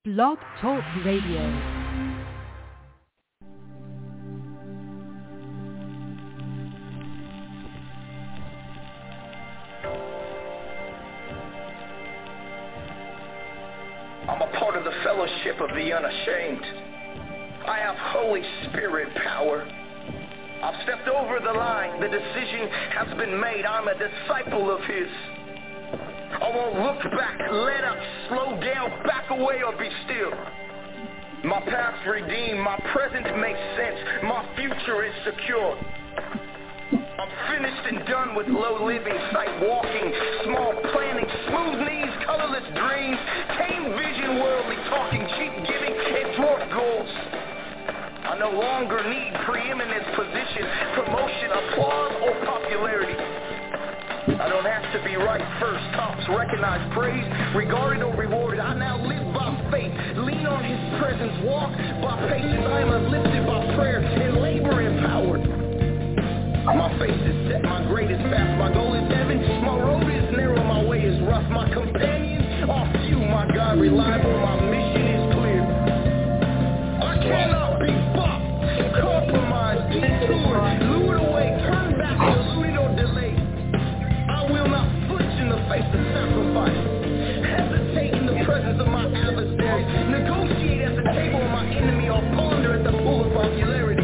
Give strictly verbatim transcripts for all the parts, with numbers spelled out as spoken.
Blog Talk Radio. I'm a part of the fellowship of the unashamed. I have Holy Spirit power. I've stepped over the line. The decision has been made. I'm a disciple of His. I won't look back, let up, slow down, back away, or be still. My past redeemed. My present makes sense. My future is secure. I'm finished and done with low living, sight walking, small planning, smooth knees, colorless dreams, tame vision, worldly talking, cheap giving, and dwarf goals. I no longer need preeminence, position, promotion, applause, or popularity. I don't have to be right first, tops, recognized, praised, regarded, or rewarded. I now live by faith, lean on His presence, walk by patience. I am uplifted by prayer and labor empowered. My face is set, my grade is fast, my goal is heaven, my road is narrow, my way is rough, my companions are few, my God reliable, my mission is clear. I cannot be bought, compromised, detoured, lured away, turned back, eluded or delayed. I will not flinch in the face of sacrifice, hesitate in the presence of my adversaries, negotiate at the table of my enemy, or ponder at the pool of popularity.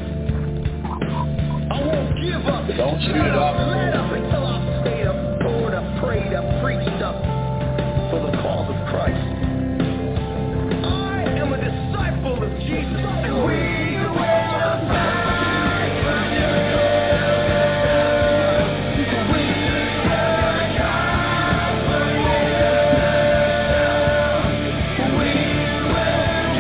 I won't give up. Don't shoot it up. Let up until I've stayed up, poured up, prayed up, preached up for the cause of Christ. I am a disciple of Jesus. We will fight for you. We will die for you. We will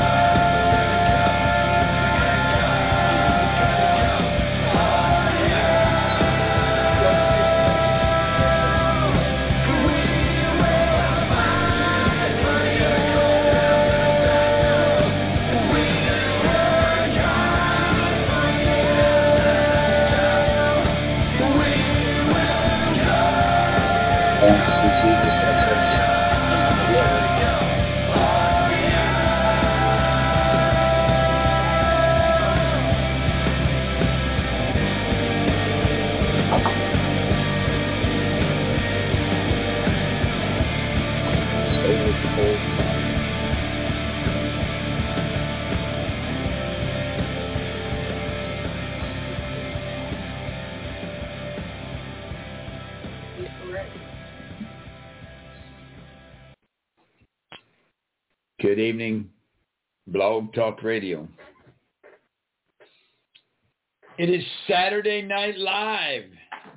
Good evening, Blog Talk Radio. It is Saturday Night Live.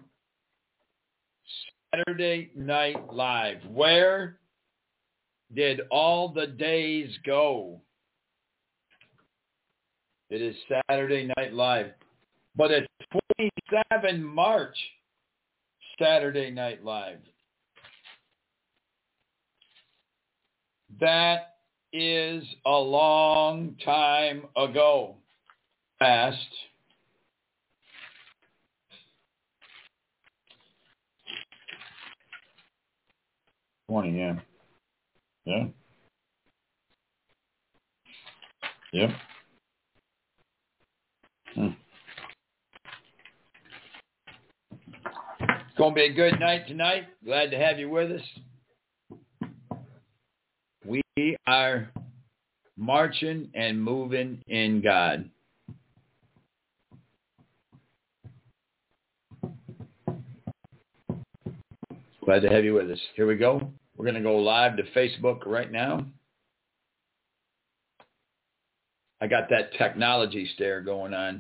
Saturday Night Live. Where did all the days go? It is Saturday Night Live. But it's twenty-seventh of March, Saturday Night Live. That is a long time ago. Past. twenty, yeah. Yeah. Yep. Hmm. It's going to be a good night tonight. Glad to have you with us. We are marching and moving in God. Glad to have you with us. Here we go. We're going to go live to Facebook right now. I got that technology stare going on.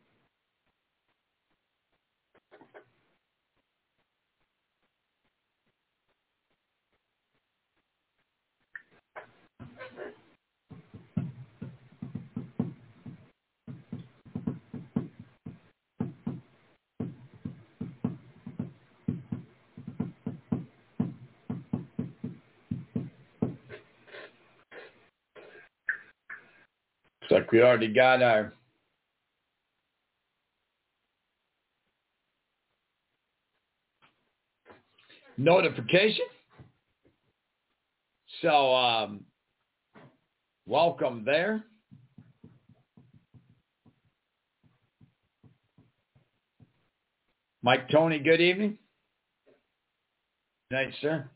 Looks like we already got our notification. So um, welcome there. Mike Tony, good evening. Good night, sir.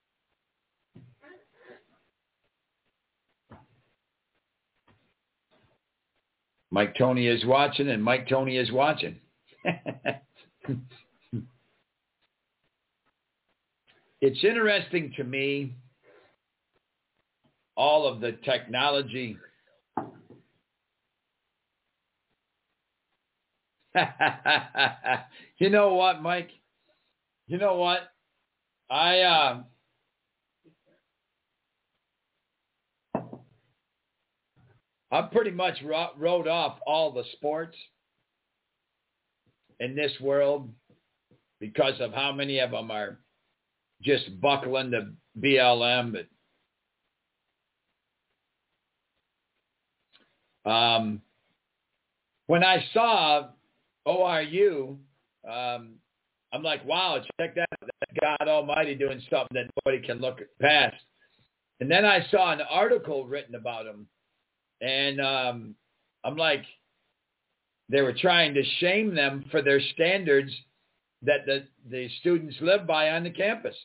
Mike Tony is watching, and Mike Tony is watching. It's interesting to me, all of the technology. You know what, Mike? You know what? I uh, I pretty much wrote off all the sports in this world because of how many of them are just buckling to B L M. But um, when I saw O R U, um, I'm like, wow, check that out. That's God Almighty doing something that nobody can look past. And then I saw an article written about them. And um, I'm like, they were trying to shame them for their standards that the, the students live by on the campus.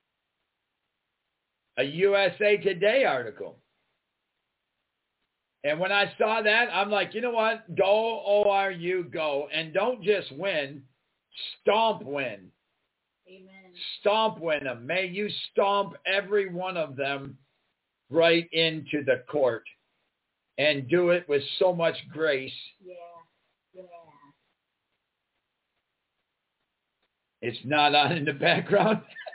A U S A Today article. And when I saw that, I'm like, you know what? Go, O R U, go. And don't just win, stomp win. Amen. Stomp win them. May you stomp every one of them right into the court. And do it with so much grace. Yeah, yeah. It's not on in the background.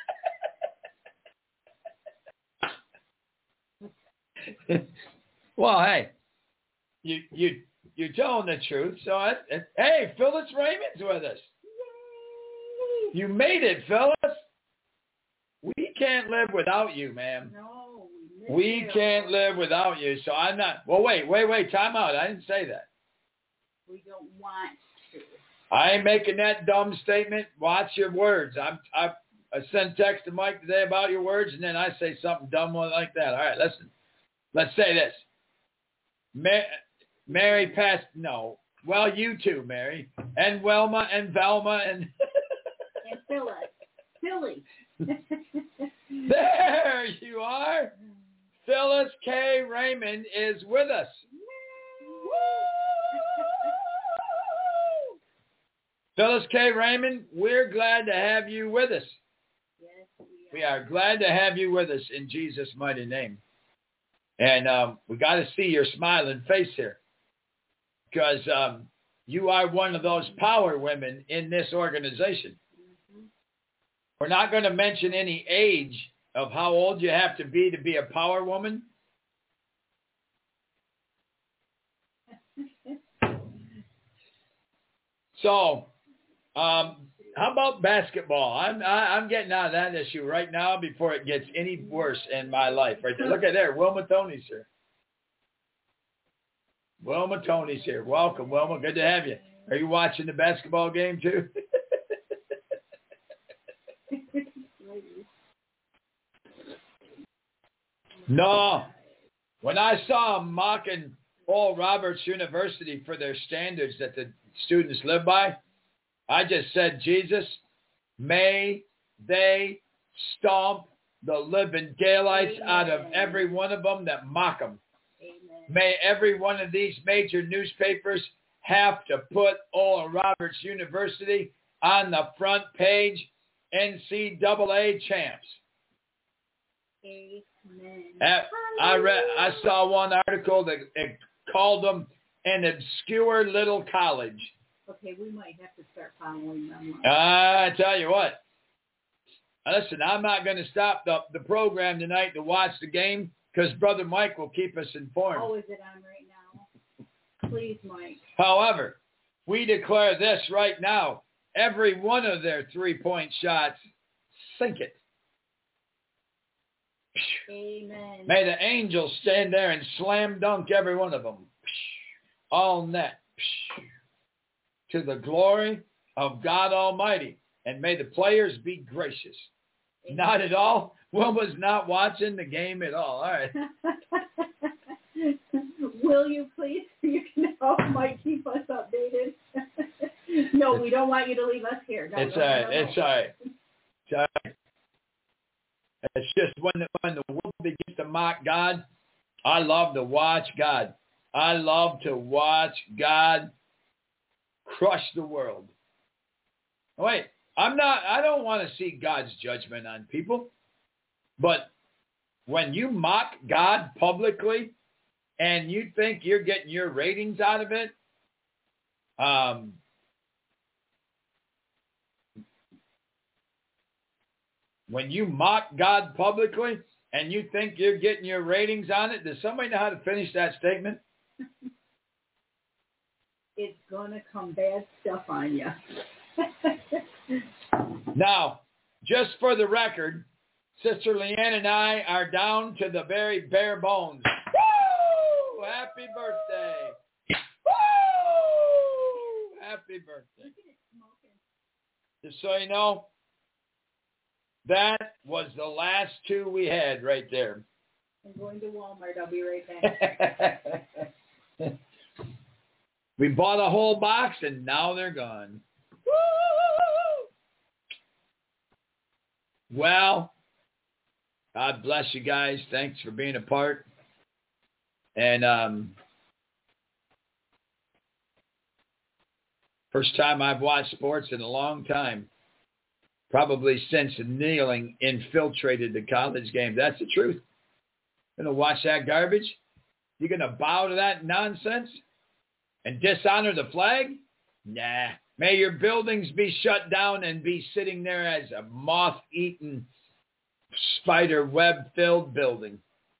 Well, hey, you you you're telling the truth. So, I, hey, Phyllis Raymond's with us. Yay. You made it, Phyllis. We can't live without you, ma'am. No, we, we can't live without you. So I'm not. Well, wait, wait, wait. Time out. I didn't say that. We don't want to. I ain't making that dumb statement. Watch your words. I'm I, I sent text to Mike today about your words, and then I say something dumb like that. All right, listen. Let's say this. Ma- Mary passed, no. Well, you too, Mary. And Wilma and Velma and... and Phyllis. Philly. There you are. Phyllis K. Raymond is with us. Phyllis K. Raymond, we're glad to have you with us. Yes, we are. We are glad to have you with us in Jesus' mighty name. And um, we got to see your smiling face here because um, you are one of those power women in this organization. Mm-hmm. We're not going to mention any age of how old you have to be to be a power woman. So um, how about basketball? I'm I, I'm getting out of that issue right now before it gets any worse in my life. Right there. Look at there. Wilma Tony's here. Wilma Tony's here. Welcome, Wilma. Good to have you. Are you watching the basketball game too? No. When I saw them mocking Oral Roberts University for their standards that the students live by, I just said, Jesus, may they stomp the living daylights Amen. Out of every one of them that mock them. Amen. May every one of these major newspapers have to put Oral Roberts University on the front page, N C double A champs. Amen. I read, I saw one article that it called them an obscure little college. Okay, we might have to start following them. I tell you what. Listen, I'm not going to stop the, the program tonight to watch the game because Brother Mike will keep us informed. Oh, is it on right now? Please, Mike. However, we declare this right now. Every one of their three-point shots, sink it. Amen. May the angels stand there and slam dunk every one of them. All net. To the glory of God Almighty. And may the players be gracious. Amen. Not at all. Wilma's not watching the game at all. All right. No, we don't want you to leave us here. No, It's no, all right. no, no. It's all right. It's all right. It's just when the, when the world begins to mock God, I love to watch God. I love to watch God crush the world. Wait, I'm not, I don't want to see God's judgment on people. But when you mock God publicly and you think you're getting your ratings out of it, um, when you mock God publicly and you think you're getting your ratings on it, does somebody know how to finish that statement? It's going to come bad stuff on you. Now, just for the record, Sister Leanne and I are down to the very bare bones. Woo! Happy birthday. Woo! Happy birthday. Just so you know, that was the last two we had right there. I'm going to Walmart. I'll be right back. We bought a whole box and now they're gone. Woo! Well, God bless you guys. Thanks for being a part. And um, first time I've watched sports in a long time. Probably since kneeling infiltrated the college game. That's the truth. You're going to watch that garbage? You're going to bow to that nonsense and dishonor the flag? Nah. May your buildings be shut down and be sitting there as a moth-eaten, spider web-filled building.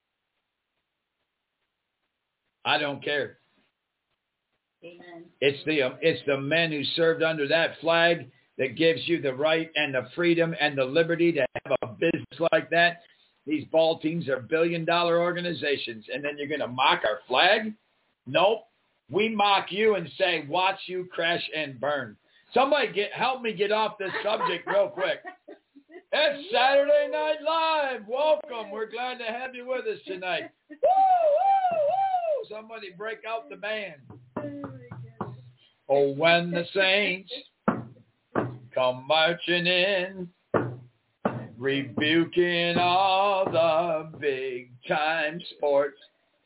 I don't care. Amen. It's the um, it's the men who served under that flag that gives you the right and the freedom and the liberty to have a business like that. These ball teams are billion-dollar organizations, and then you're going to mock our flag? Nope. We mock you and say, watch you crash and burn. Somebody get help me get off this subject real quick. It's Saturday Night Live. Welcome. We're glad to have you with us tonight. Woo, woo, woo. Somebody break out the band. Oh, when the saints come marching in, rebuking all the big-time sports.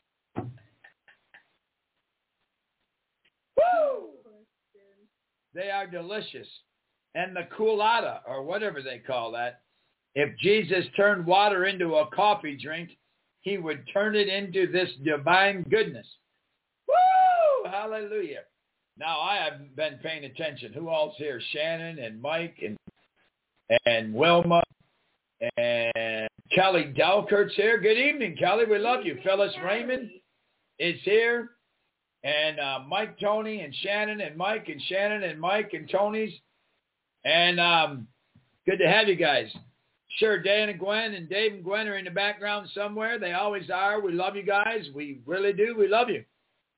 Woo! They are delicious. And the culotta, or whatever they call that, if Jesus turned water into a coffee drink, he would turn it into this divine goodness. Woo! Hallelujah. Now, I haven't been paying attention. Who else here? Shannon and Mike and and Wilma and Kelly Delkert's here. Good evening, Kelly. We love you. Phyllis Raymond is here. And uh, Mike, Tony, and Shannon, and Mike, and Shannon, and Mike, and Tony's. And um, good to have you guys. Sure, Dan and Gwen and Dave and Gwen are in the background somewhere. They always are. We love you guys. We really do. We love you.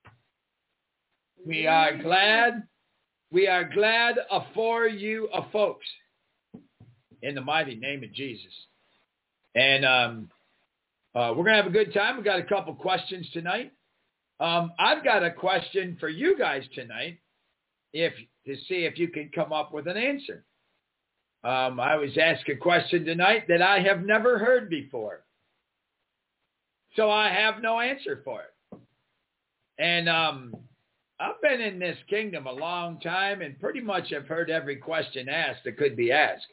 We are glad. We are glad for you uh, folks in the mighty name of Jesus. And um, uh, we're going to have a good time. We've got a couple questions tonight. Um, I've got a question for you guys tonight if to see if you can come up with an answer. Um, I was asked a question tonight that I have never heard before. So I have no answer for it. And um, I've been in this kingdom a long time and pretty much have heard every question asked that could be asked.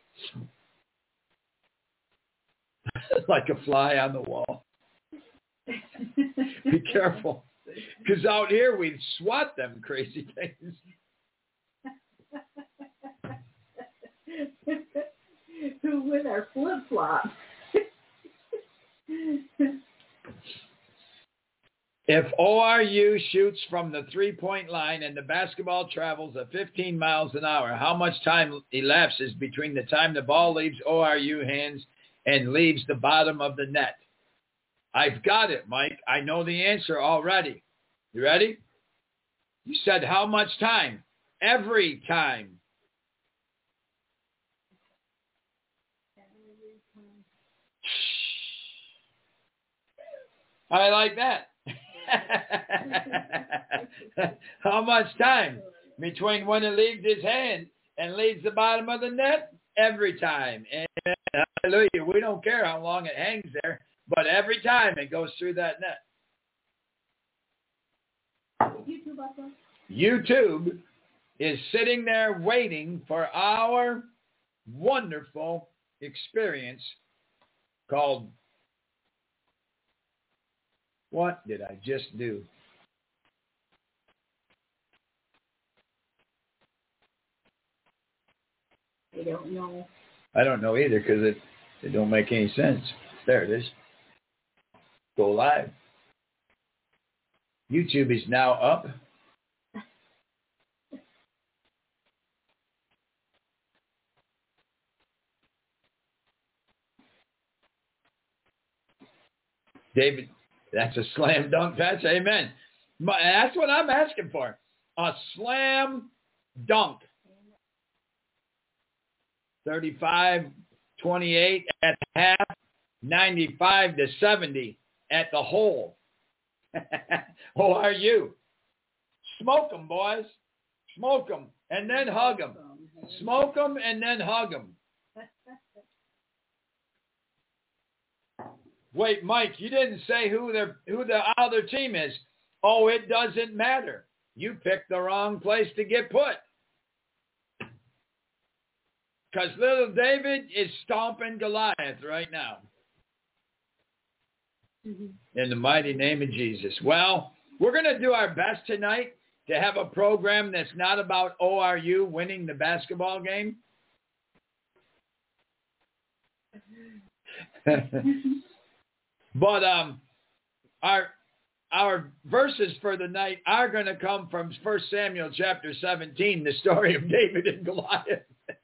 Like a fly on the wall. Be careful. Because out here we swat them crazy things. With our flip-flops. If O R U shoots from the three-point line and the basketball travels at fifteen miles an hour, how much time elapses between the time the ball leaves O R U hands and leaves the bottom of the net? I've got it, Mike. I know the answer already. You ready? You said how much time? Every time. I like that. How much time? between when it leaves his hand and leaves the bottom of the net every time. Amen. Hallelujah. We don't care how long it hangs there, but every time it goes through that net. YouTube, also. YouTube is sitting there waiting for our wonderful experience called What Did I Just Do? I don't know. I don't know either because it, it don't make any sense. There it is. Go live. YouTube is now up. David, that's a slam dunk patch. Amen. That's what I'm asking for. A slam dunk. thirty-five twenty-eight at half, ninety-five to seventy at the hole. Who are you? Smoke them, boys. Smoke them and then hug them. Smoke them and then hug them. Wait, Mike, you didn't say who the who the other team is. Oh, it doesn't matter. You picked the wrong place to get put. Because little David is stomping Goliath right now. Mm-hmm. In the mighty name of Jesus. Well, we're going to do our best tonight to have a program that's not about O R U winning the basketball game. But um, our our verses for the night are going to come from First Samuel chapter seventeen, the story of David and Goliath.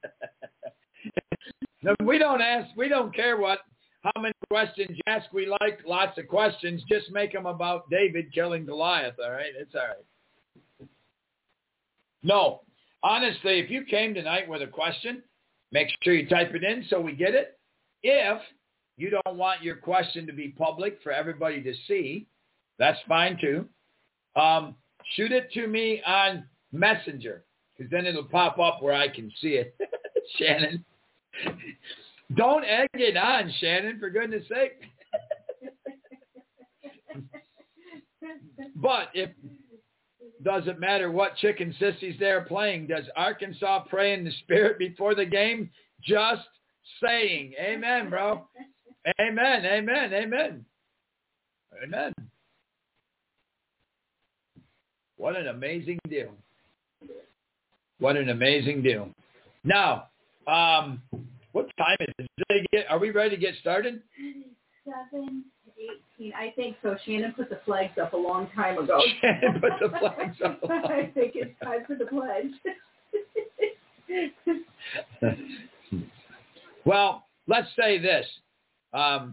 No, we don't ask, we don't care what, how many questions you ask. We like lots of questions. Just make them about David killing Goliath, all right? It's all right. No, honestly, if you came tonight with a question, make sure you type it in so we get it. If you don't want your question to be public for everybody to see, that's fine too. Um, shoot it to me on Messenger, because then it'll pop up where I can see it. Shannon. Don't egg it on, Shannon, for goodness sake. But if doesn't matter what chicken sissies they're playing, does Arkansas pray in the spirit before the game? Just saying. Amen, bro. Amen, amen, amen. Amen. What an amazing deal. What an amazing deal. Now, um, what time is it? Are we ready to get started? seven eighteen. I think so. Shannon put the flags up a long time ago. Shannon put the flags up. I think it's time for the pledge. Well, let's say this. Um,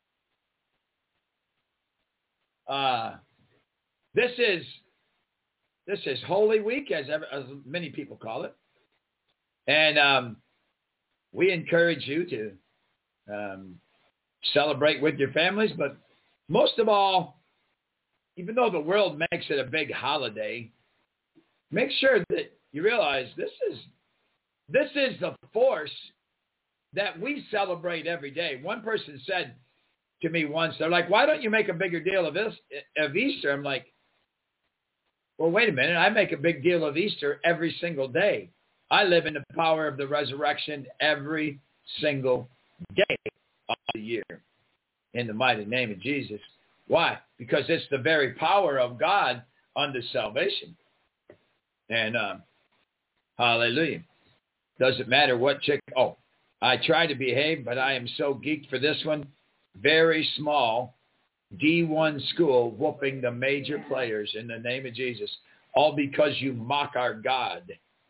uh, this is this is Holy Week, as, ever, as many people call it, and um, we encourage you to um, celebrate with your families. But most of all, even though the world makes it a big holiday, make sure that you realize this is this is the force that we celebrate every day. One person said to me once, they're like, why don't you make a bigger deal of this of Easter? I'm like, well, wait a minute. I make a big deal of Easter every single day. I live in the power of the resurrection every single day of the year in the mighty name of Jesus. Why? Because it's the very power of God unto salvation. And um, hallelujah. Doesn't matter what chick. Oh, I try to behave, but I am so geeked for this one. Very small D one school whooping the major players in the name of Jesus. All because you mock our God.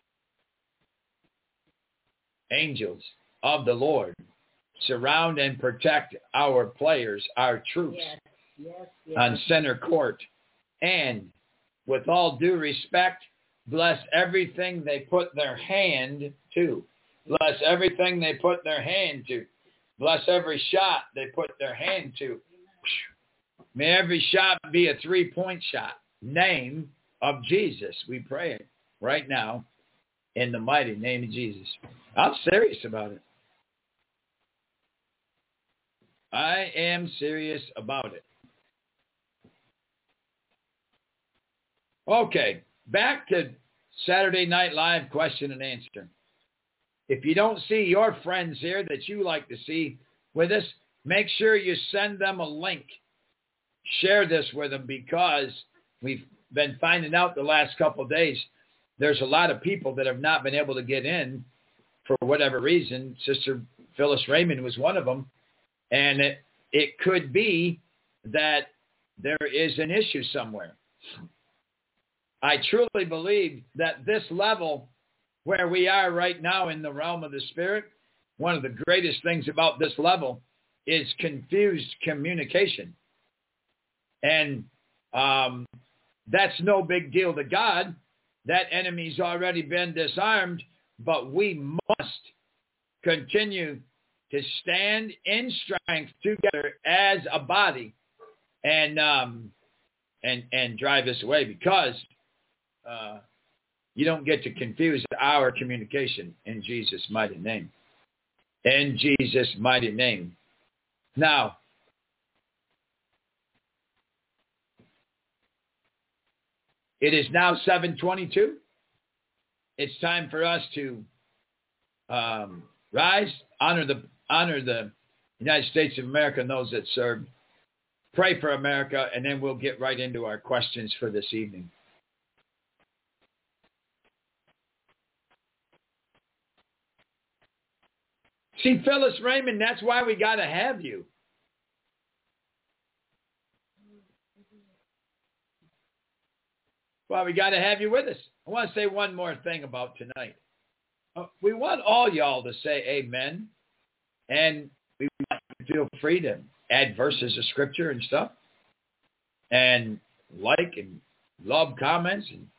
Angels of the Lord surround and protect our players, our troops yes, yes, yes. on center court. And with all due respect, bless everything they put their hand to. Bless everything they put their hand to. Bless every shot they put their hand to. May every shot be a three-point shot. Name of Jesus, we pray it. right now in the mighty name of Jesus. I'm serious about it. I am serious about it. Okay, back to Saturday Night Live question and answer. If you don't see your friends here that you like to see with us, make sure you send them a link. Share this with them, because we've been finding out the last couple of days there's a lot of people that have not been able to get in for whatever reason. Sister Phyllis Raymond was one of them. And it, it could be that there is an issue somewhere. I truly believe that this level where we are right now in the realm of the Spirit, one of the greatest things about this level is confused communication. And um, that's no big deal to God. That enemy's already been disarmed, but we must continue to stand in strength together as a body and um, and and drive this away, because uh, you don't get to confuse our communication in Jesus' mighty name. In Jesus' mighty name. Now, it is now seven twenty-two. It's time for us to um, rise, honor the honor the United States of America and those that serve, pray for America, and then we'll get right into our questions for this evening. See, Phyllis Raymond, that's why we got to have you. Well, we got to have you with us. I want to say one more thing about tonight. Uh, we want all y'all to say amen, and we want you to feel free to add verses of scripture and stuff, and like and love comments. And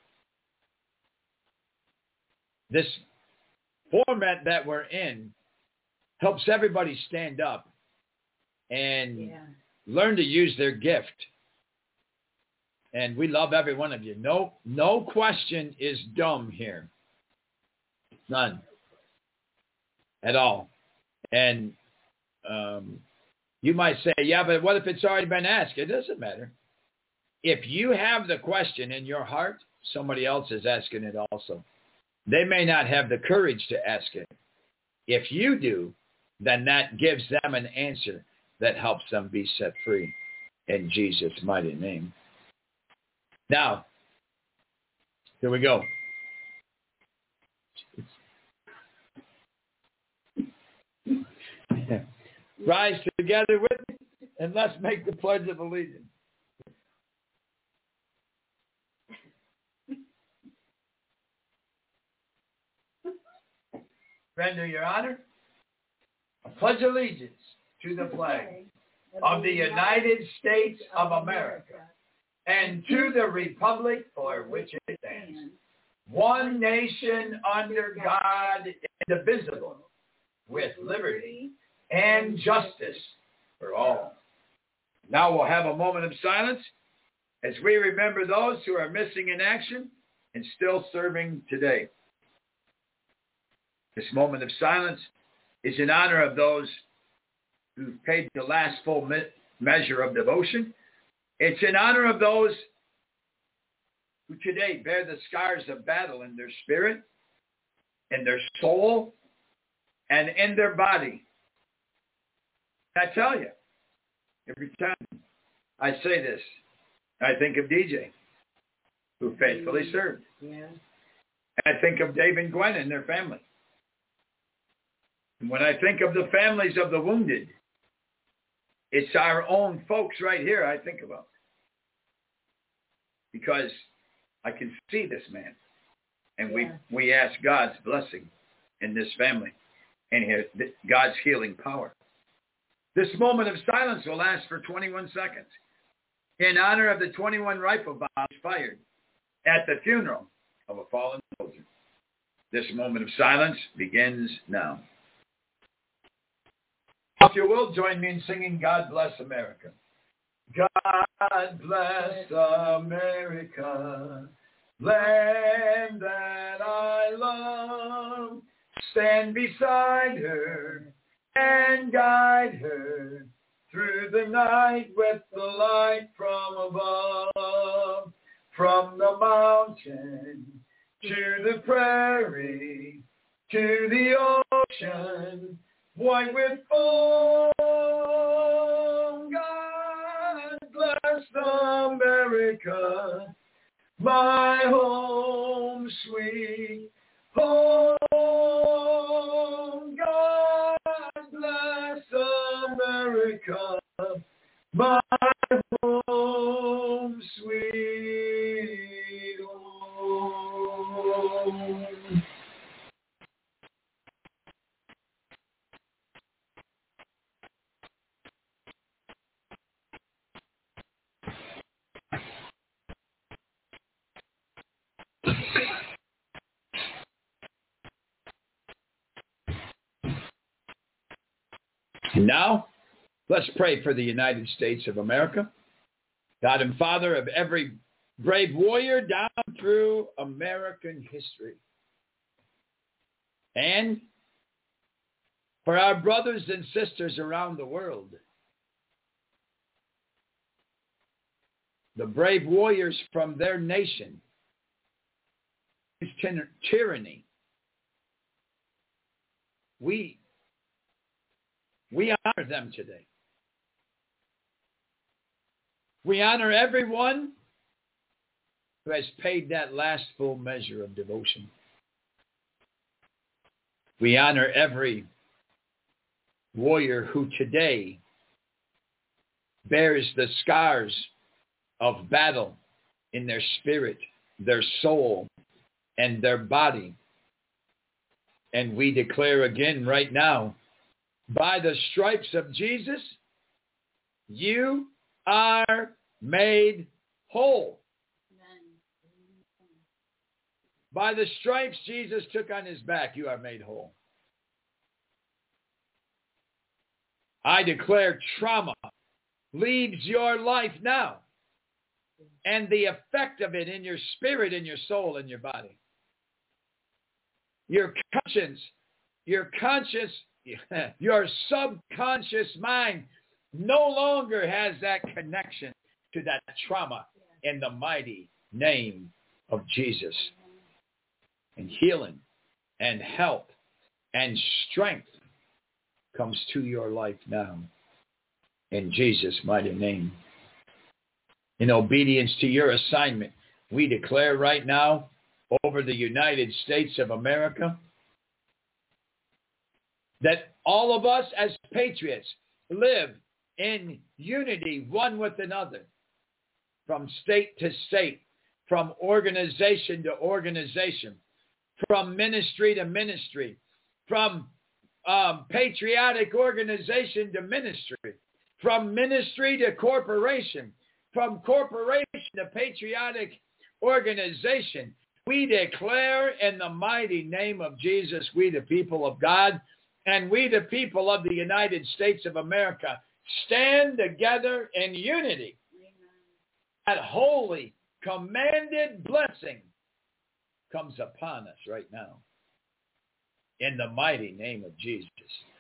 this format that we're in helps everybody stand up and yeah. learn to use their gift. And we love every one of you. No, no question is dumb here. None. At all. And um, you might say, yeah, but what if it's already been asked? It doesn't matter. If you have the question in your heart, somebody else is asking it also. They may not have the courage to ask it. If you do, then that gives them an answer that helps them be set free in Jesus' mighty name. Now, here we go. Rise together with me, and let's make the Pledge of Allegiance. Render your honor. I pledge allegiance to the flag of the United States of America and to the republic for which it stands, one nation under God, indivisible, with liberty and justice for all. Now we'll have a moment of silence as we remember those who are missing in action and still serving today. This moment of silence is in honor of those who've paid the last full me- measure of devotion. It's in honor of those who today bear the scars of battle in their spirit, in their soul, and in their body. I tell you, every time I say this, I think of D J, who faithfully served. Yeah. I think of Dave and Gwen and their family. And when I think of the families of the wounded, it's our own folks right here I think about. Because I can see this man. And we, yeah. we ask God's blessing in this family and God's healing power. This moment of silence will last for twenty-one seconds in honor of the twenty-one rifle bombs fired at the funeral of a fallen soldier. This moment of silence begins now. If you will, join me in singing God Bless America. God bless America. land that I love. Stand beside her and guide her through the night with the light from above. From the mountain to the prairie, to the ocean, white with foam. God bless America, my home, sweet home. God bless America, my home, sweet home. And now, let's pray for the United States of America. God and Father of every brave warrior down through American history. And for our brothers and sisters around the world. The brave warriors from their nation. Tyranny. We, we honor them today. We honor everyone who has paid that last full measure of devotion. We honor every warrior who today bears the scars of battle in their spirit, their soul, and their body. And we declare again right now, by the stripes of Jesus, you are made whole. Amen. By the stripes Jesus took on his back, you are made whole. I declare trauma leaves your life now, and the effect of it in your spirit, in your soul, in your body. Your conscience, your conscious, your subconscious mind no longer has that connection to that trauma in the mighty name of Jesus. And healing and help and strength comes to your life now in Jesus' mighty name. In obedience to your assignment, we declare right now over the United States of America that all of us as patriots live in unity one with another, from state to state, from organization to organization, from ministry to ministry, from um, patriotic organization to ministry, from ministry to corporation, from corporation to patriotic organization. We declare in the mighty name of Jesus, we the people of God, and we the people of the United States of America, stand together in unity. That holy, commanded blessing comes upon us right now. In the mighty name of Jesus.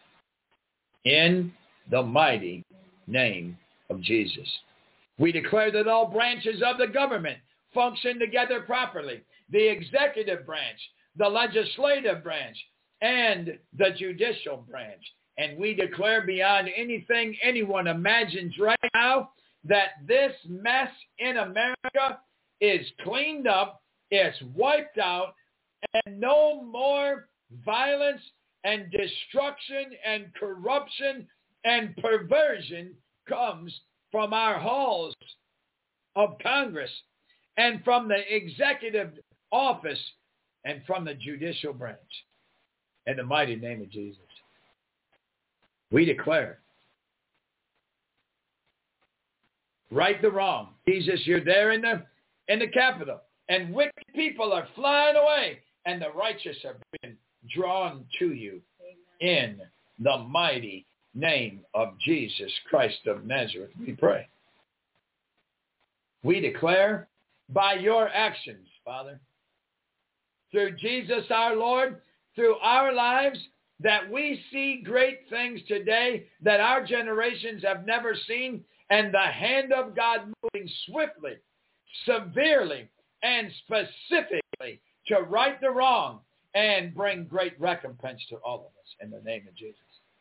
In the mighty name of Jesus. We declare that all branches of the government function together properly. The executive branch, the legislative branch, and the judicial branch. And we declare beyond anything anyone imagines right now that this mess in America is cleaned up, it's wiped out, and no more violence and destruction and corruption and perversion comes from our halls of Congress and from the executive office and from the judicial branch. In the mighty name of Jesus, we declare, right the wrong. Jesus, you're there in the in the Capitol, and wicked people are flying away, and the righteous are being drawn to you. Amen. In the mighty name of Jesus Christ of Nazareth, we pray. We declare by your actions, Father. Through Jesus our Lord, through our lives, that we see great things today that our generations have never seen, and the hand of God moving swiftly, severely, and specifically to right the wrong and bring great recompense to all of us in the name of Jesus.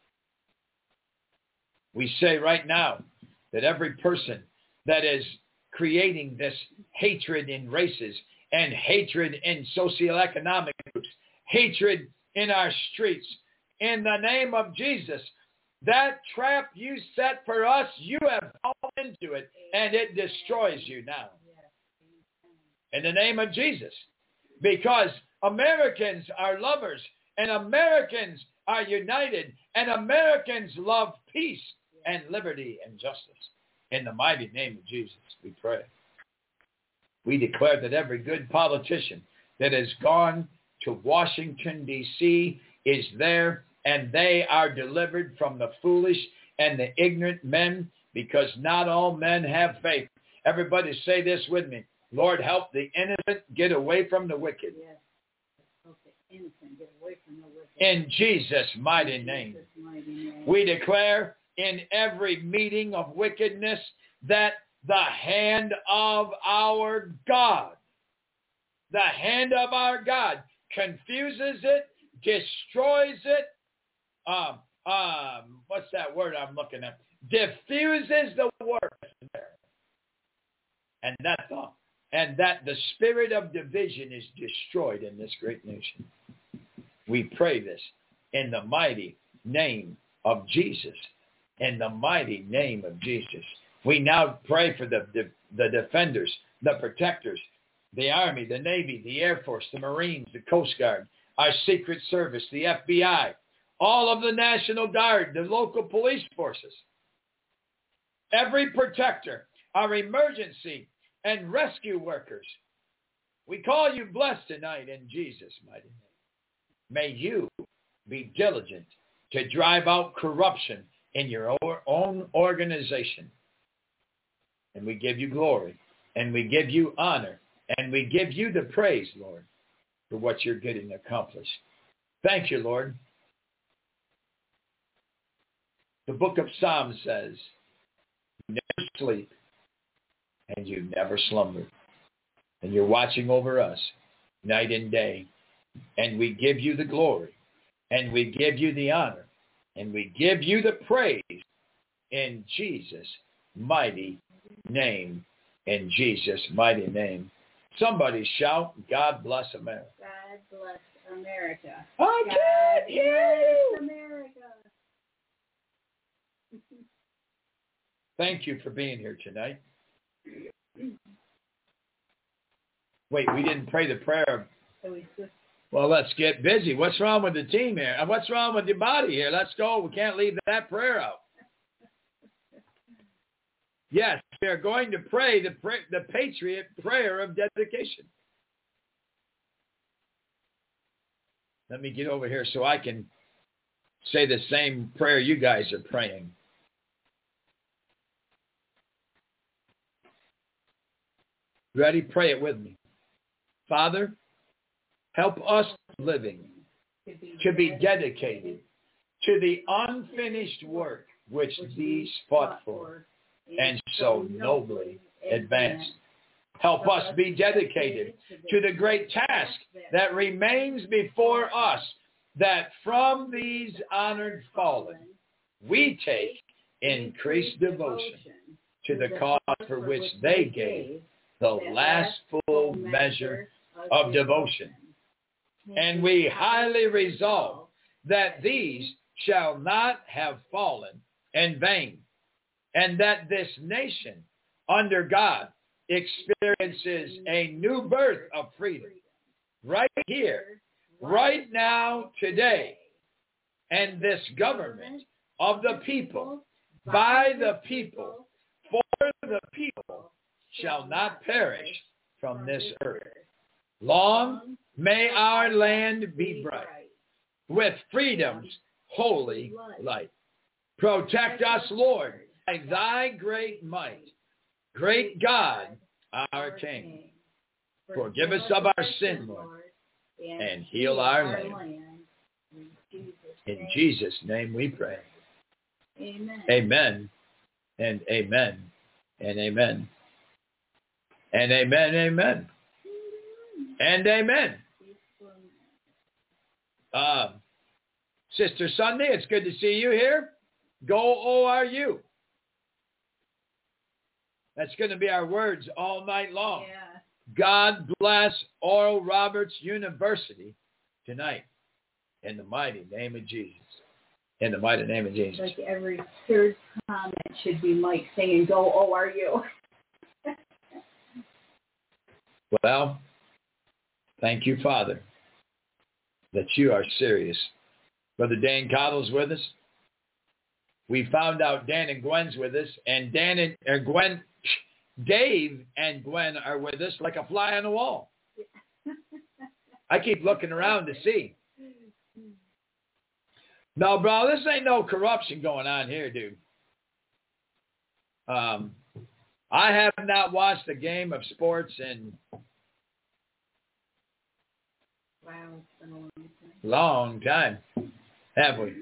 We say right now that every person that is creating this hatred in races and hatred in socioeconomic groups, hatred in our streets, in the name of Jesus, that trap you set for us, you have fallen into it, and it destroys you now. In the name of Jesus. Because Americans are lovers, and Americans are united, and Americans love peace and liberty and justice. In the mighty name of Jesus, we pray. We declare that every good politician that has gone to Washington, D C is there, and they are delivered from the foolish and the ignorant men, because not all men have faith. Everybody say this with me. Lord, help the innocent get away from the wicked. Yes. Help the innocent get away from the wicked. In Jesus' mighty name. Jesus' mighty name. We declare in every meeting of wickedness that the hand of our God, the hand of our God confuses it, destroys it, um, um, what's that word I'm looking at? Diffuses the work there. And that's all. And that the spirit of division is destroyed in this great nation. We pray this in the mighty name of Jesus. In the mighty name of Jesus. We now pray for the, the, the defenders, the protectors, the Army, the Navy, the Air Force, the Marines, the Coast Guard, our Secret Service, the F B I, all of the National Guard, the local police forces, every protector, our emergency and rescue workers. We call you blessed tonight in Jesus' mighty name. May you be diligent to drive out corruption in your own organization. And we give you glory, and we give you honor, and we give you the praise, Lord, for what you're getting accomplished. Thank you, Lord. The book of Psalms says, you never sleep and you never slumber. And you're watching over us night and day. And we give you the glory, and we give you the honor, and we give you the praise in Jesus' mighty name. In Jesus' mighty name. Somebody shout, God bless America. God bless America. I God can't hear you. bless America. Thank you for being here tonight. Wait, we didn't pray the prayer. Well, let's get busy. What's wrong with the team here? What's wrong with your body here? Let's go. We can't leave that prayer out. Yes, we are going to pray the, pray, the Patriot prayer of dedication. Let me get over here so I can say the same prayer you guys are praying. Ready? Pray it with me. Father, help us living to be dedicated to the unfinished work which these fought for and so nobly advanced. Help us be dedicated to the great task that remains before us, that from these honored fallen we take increased devotion to the cause for which they gave the last full measure of devotion. And we highly resolve that these shall not have fallen in vain, and that this nation under God experiences a new birth of freedom right here, right now, today. And this government of the people, by the people, for the people, shall not perish from this earth. Long may our land be bright with freedom's holy light. Protect us, Lord, by thy great might, great God, our King. Forgive us of our sin, Lord, and heal our land. In Jesus' name we pray. Amen. Amen. And amen. And amen. And amen. Amen. And amen. Uh, Sister Sunday, it's good to see you here. Go O R U. That's going to be our words all night long. Yeah. God bless Oral Roberts University tonight. In the mighty name of Jesus. In the mighty name of Jesus. Like every third comment should be Mike saying, go O R U. Well, thank you, Father, that you are serious. Brother Dan Cottle's with us. We found out Dan and Gwen's with us, and Dan and or Gwen, Dave and Gwen are with us like a fly on the wall. I keep looking around to see. No, bro, this ain't no corruption going on here, dude. Um, I have not watched a game of sports in Wow, it's been a long time. long time, have we?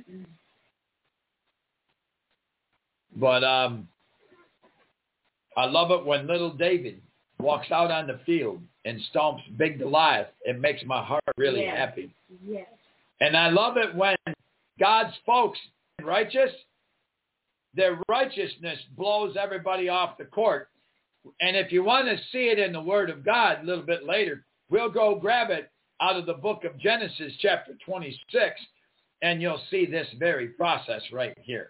But um, I love it when little David walks out on the field and stomps Big Goliath. It makes my heart really yes. happy. Yes. And I love it when God's folks are righteous. Their righteousness blows everybody off the court. And if you want to see it in the Word of God a little bit later, we'll go grab it out of the book of Genesis, chapter twenty-six, and you'll see this very process right here.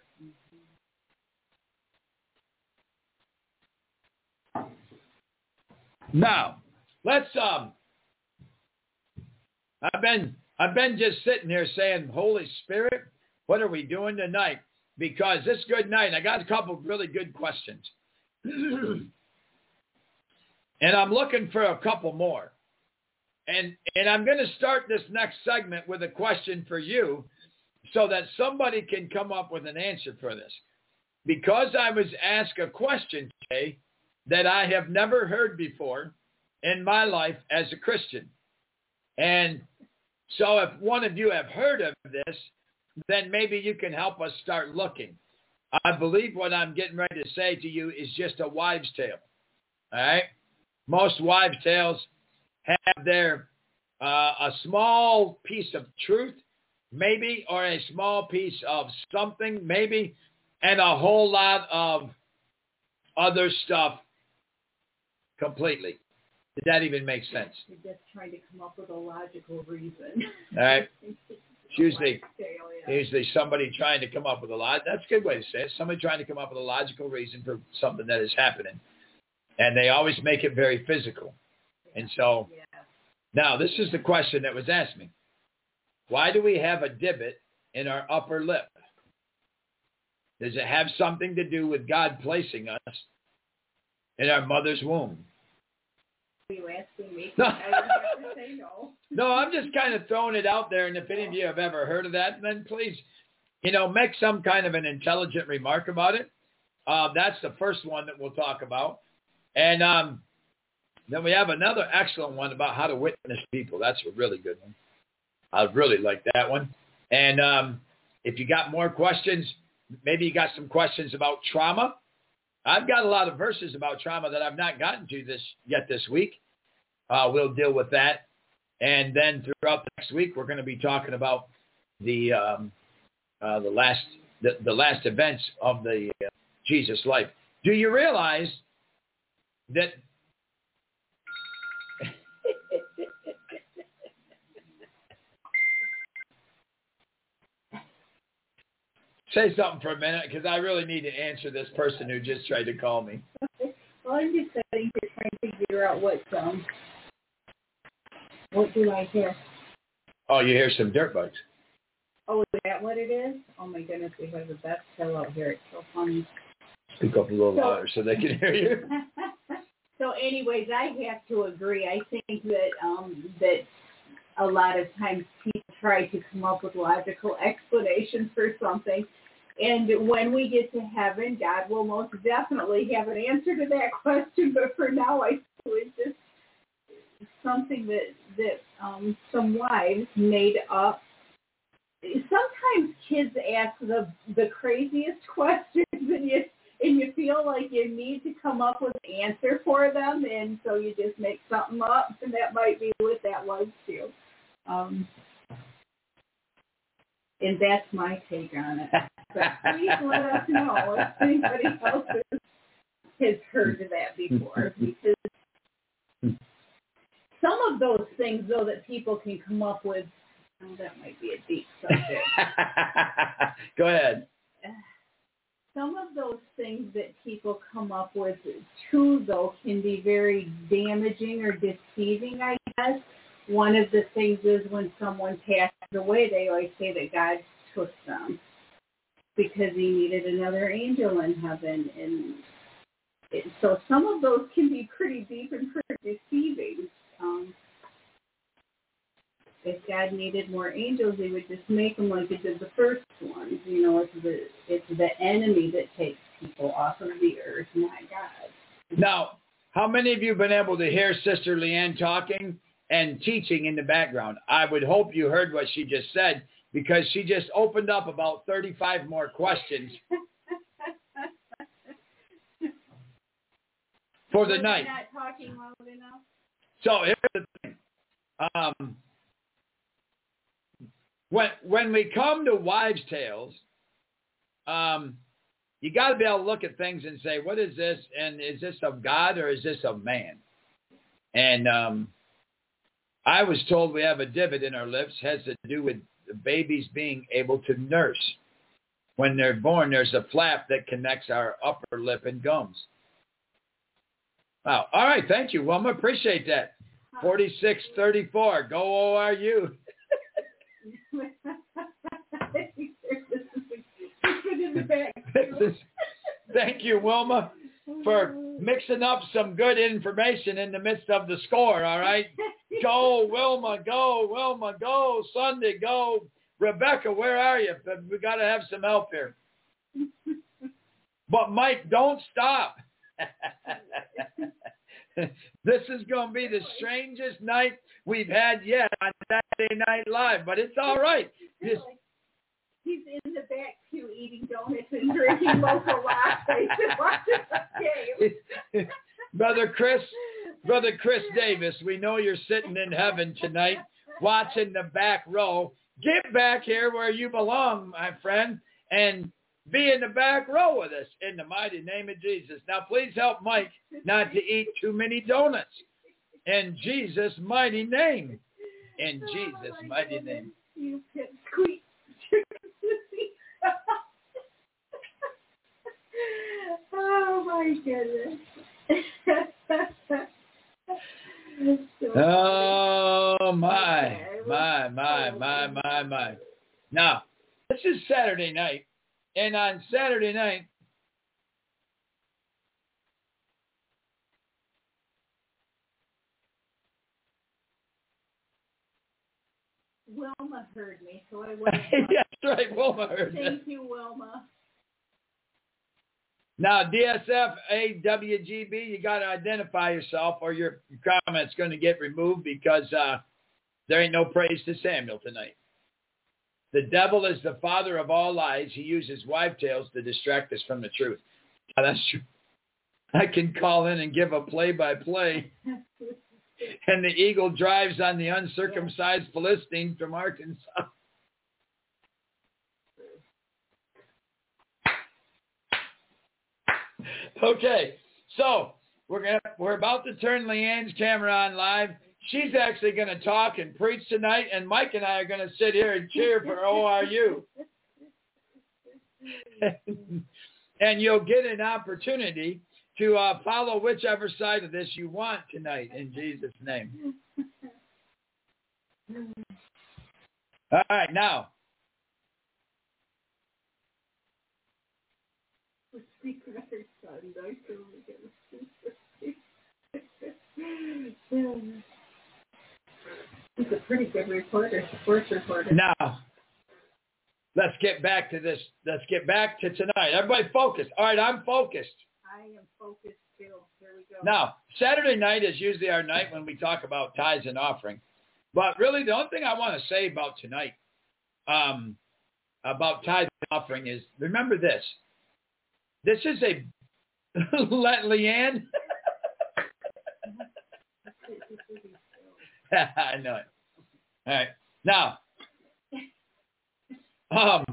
Now, let's, um, I've been, I've been just sitting here saying, Holy Spirit, what are we doing tonight? Because this good night, I got a couple of really good questions. And I'm looking for a couple more. And and I'm going to start this next segment with a question for you so that somebody can come up with an answer for this. Because I was asked a question today that I have never heard before in my life as a Christian. And so if one of you have heard of this, then maybe you can help us start looking. I believe what I'm getting ready to say to you is just a wives' tale. All right? Most wives' tales have their uh, a small piece of truth, maybe, or a small piece of something, maybe, and a whole lot of other stuff completely. Did that even make sense? You're just trying to come up with a logical reason. All right. It's usually, Tale, yeah. usually somebody trying to come up with a lot. That's a good way to say it. Somebody trying to come up with a logical reason for something that is happening. And they always make it very physical. And so, yeah. Now this is the question that was asked me. Why do we have a divot in our upper lip? Does it have something to do with God placing us in our mother's womb? Are you asking me? No. I would have to say no. No, I'm just kind of throwing it out there, and if any of you have ever heard of that, then please, you know, make some kind of an intelligent remark about it. Uh, that's the first one that we'll talk about. And um, then we have another excellent one about how to witness people. That's a really good one. I really like that one. And um, if you got more questions, maybe you got some questions about trauma. I've got a lot of verses about trauma that I've not gotten to this yet this week. Uh, we'll deal with that. And then throughout the next week, we're going to be talking about the um, uh, the last the, the last events of the uh, Jesus life. Do you realize that say something for a minute, because I really need to answer this person who just tried to call me. Well, I'm just sitting here trying to figure out what um, what do I hear? Oh, you hear some dirt bugs. Oh, is that what it is? Oh my goodness, we have the best pillow out here. It's so funny. Speak up a little So, louder so they can hear you. So anyways, I have to agree. I think that um, that a lot of times people try to come up with logical explanations for something. And when we get to heaven, God will most definitely have an answer to that question. But for now, I was just something that that um, some wives made up. Sometimes kids ask the the craziest questions, and you and you feel like you need to come up with an answer for them, and so you just make something up, and that might be what that was too. Um, and that's my take on it. But please let us know if anybody else has heard of that before, because some of those things, though, that people can come up with, oh, that might be a deep subject. Go ahead. Some of those things that people come up with, too, though, can be very damaging or deceiving, I guess. One of the things is when someone passes away, they always say that God took them because he needed another angel in heaven. And it, so some of those can be pretty deep and pretty deceiving. Um, if God needed more angels, he would just make them like he did the first ones. You know, it's the it's the enemy that takes people off of the earth, not God. Now, how many of you have been able to hear Sister Leanne talking and teaching in the background? I would hope you heard what she just said, because she just opened up about thirty-five more questions for the night. Not talking loud enough. So here's the thing. Um, when when we come to wives' tales, um, you got to be able to look at things and say, what is this? And is this of God or is this of man? And um, I was told we have a divot in our lips. Has to do with the babies being able to nurse. When they're born, there's a flap that connects our upper lip and gums. Wow. All right. Thank you, Wilma. Appreciate that. forty-six thirty-four. Go O R U. Thank you, Wilma, for mixing up some good information in the midst of the score, all right? Go, Wilma, go, Wilma, go, Sunday, go. Rebecca, where are you? We got to have some help here. But, Mike, don't stop. This is going to be the strangest night we've had yet on Saturday Night Live, but it's all right. Just, he's in the back pew eating donuts and drinking local lattes and watching the game. Brother Chris, Brother Chris Davis, we know you're sitting in heaven tonight watching the back row. Get back here where you belong, my friend, and be in the back row with us in the mighty name of Jesus. Now, please help Mike not to eat too many donuts. In Jesus' mighty name. In Jesus' oh mighty goodness. name. You can squeak. Oh, my goodness. Oh, my, my, my, my, my, my. Now, this is Saturday night. And on Saturday night, Wilma heard me, so I went. That's right, Wilma heard me. Thank you, Wilma. Now, D S F A W G B, you got to identify yourself or your comment's going to get removed because uh, there ain't no praise to Samuel tonight. The devil is the father of all lies. He uses wives' tales to distract us from the truth. Now, that's true. I can call in and give a play-by-play. And the eagle drives on the uncircumcised Philistines from Arkansas. Okay, so we're gonna we're about to turn Leanne's camera on live. She's actually going to talk and preach tonight, and Mike and I are going to sit here and cheer for O R U. And you'll get an opportunity to uh, follow whichever side of this you want tonight, in Jesus' name. All right, now. He's a pretty good reporter, sports reporter. Now, let's get back to this. Let's get back to tonight. Everybody focus. All right, I'm focused. I am focused too. Here we go. Now, Saturday night is usually our night when we talk about tithes and offering. But really, the only thing I want to say about tonight, um, about tithes and offering is, remember this. This is a, let Leanne. I know it. All right. Now, um,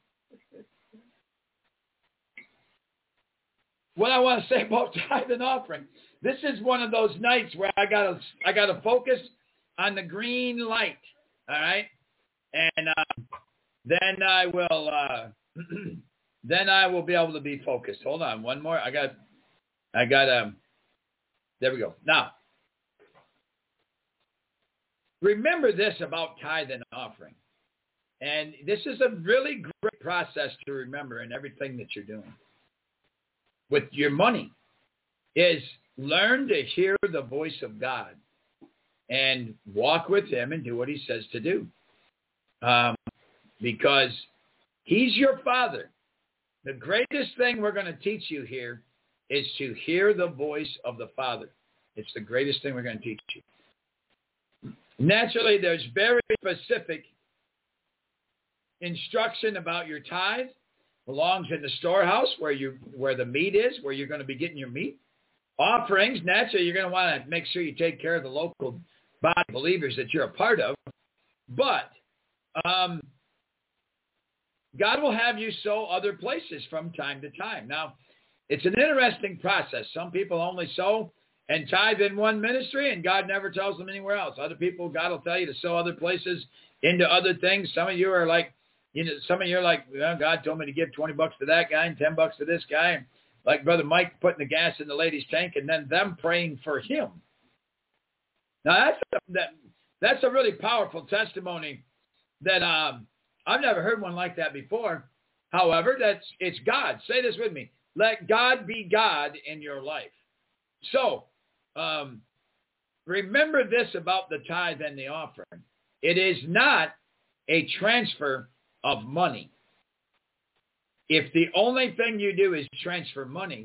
what I want to say about tithe and offering, this is one of those nights where I gotta I gotta focus on the green light. All right, and uh, then I will uh, then I will be able to be focused. Hold on, one more. I got I got um. There we go. Now, remember this about tithe and offering, and this is a really great process to remember in everything that you're doing with your money. Is learn to hear the voice of God and walk with him and do what he says to do. Um, because he's your father. The greatest thing we're going to teach you here is to hear the voice of the Father. It's the greatest thing we're going to teach you. Naturally, there's very specific instruction about your tithe. Belongs in the storehouse where you where the meat is, where you're going to be getting your meat. Offerings, naturally, you're going to want to make sure you take care of the local body of believers that you're a part of. But um, God will have you sow other places from time to time. Now, it's an interesting process. Some people only sow and tithe in one ministry, and God never tells them anywhere else. Other people, God will tell you to sow other places into other things. Some of you are like, you know, some of you are like, well, God told me to give twenty bucks to that guy and ten bucks to this guy. And like Brother Mike putting the gas in the lady's tank and then them praying for him. Now, that's a, that, that's a really powerful testimony that um, I've never heard one like that before. However, that's it's God. Say this with me. Let God be God in your life. So, um, remember this about the tithe and the offering. It is not a transfer of money. If the only thing you do is transfer money,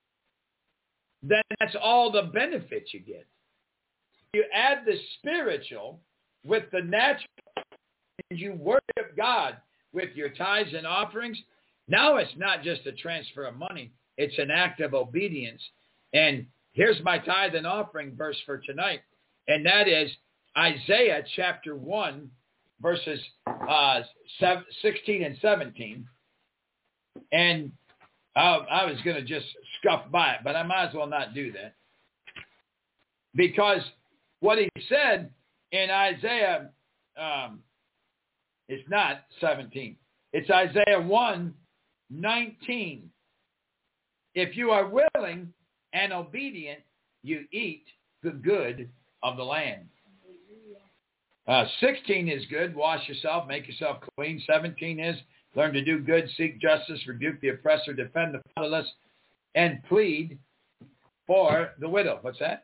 then that's all the benefits you get. You add the spiritual with the natural, and you worship God with your tithes and offerings. Now it's not just a transfer of money. It's an act of obedience. And here's my tithe and offering verse for tonight. And that is Isaiah chapter one, verses uh, sixteen and seventeen. And I, I was going to just scuff by it, but I might as well not do that. Because what he said in Isaiah, um, it's not seventeen. It's Isaiah one, nineteen. If you are willing and obedient, you eat the good of the land. Uh, sixteen is good. Wash yourself, make yourself clean. seventeen is learn to do good, seek justice, rebuke the oppressor, defend the fatherless, and plead for the widow. What's that?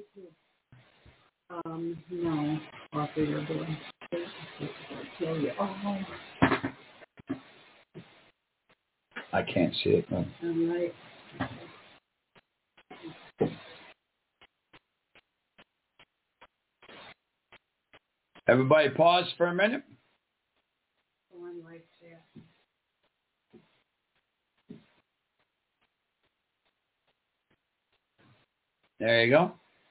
Um, no. I'll figure it out. I'll tell you. Oh. I can't see it. No. All right. Everybody pause for a minute. One like that. There you go.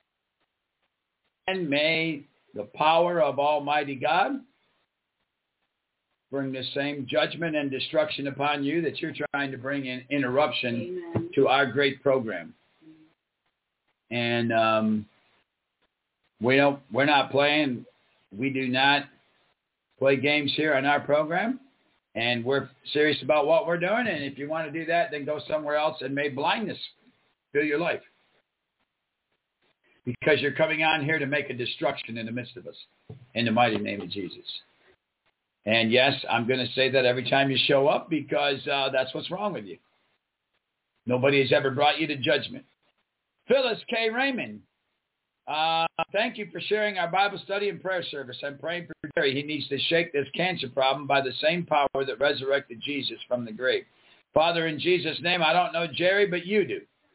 And may the power of Almighty God bring the same judgment and destruction upon you that you're trying to bring in interruption Amen. To our great program. And um, we don't, we're not playing. We do not play games here on our program. And we're serious about what we're doing. And if you want to do that, then go somewhere else and may blindness fill your life. Because you're coming on here to make a destruction in the midst of us. In the mighty name of Jesus. And yes, I'm going to say that every time you show up because uh, that's what's wrong with you. Nobody has ever brought you to judgment. Phyllis K. Raymond, uh, thank you for sharing our Bible study and prayer service. I'm praying for Jerry. He needs to shake this cancer problem by the same power that resurrected Jesus from the grave. Father, in Jesus' name, I don't know Jerry, but you do.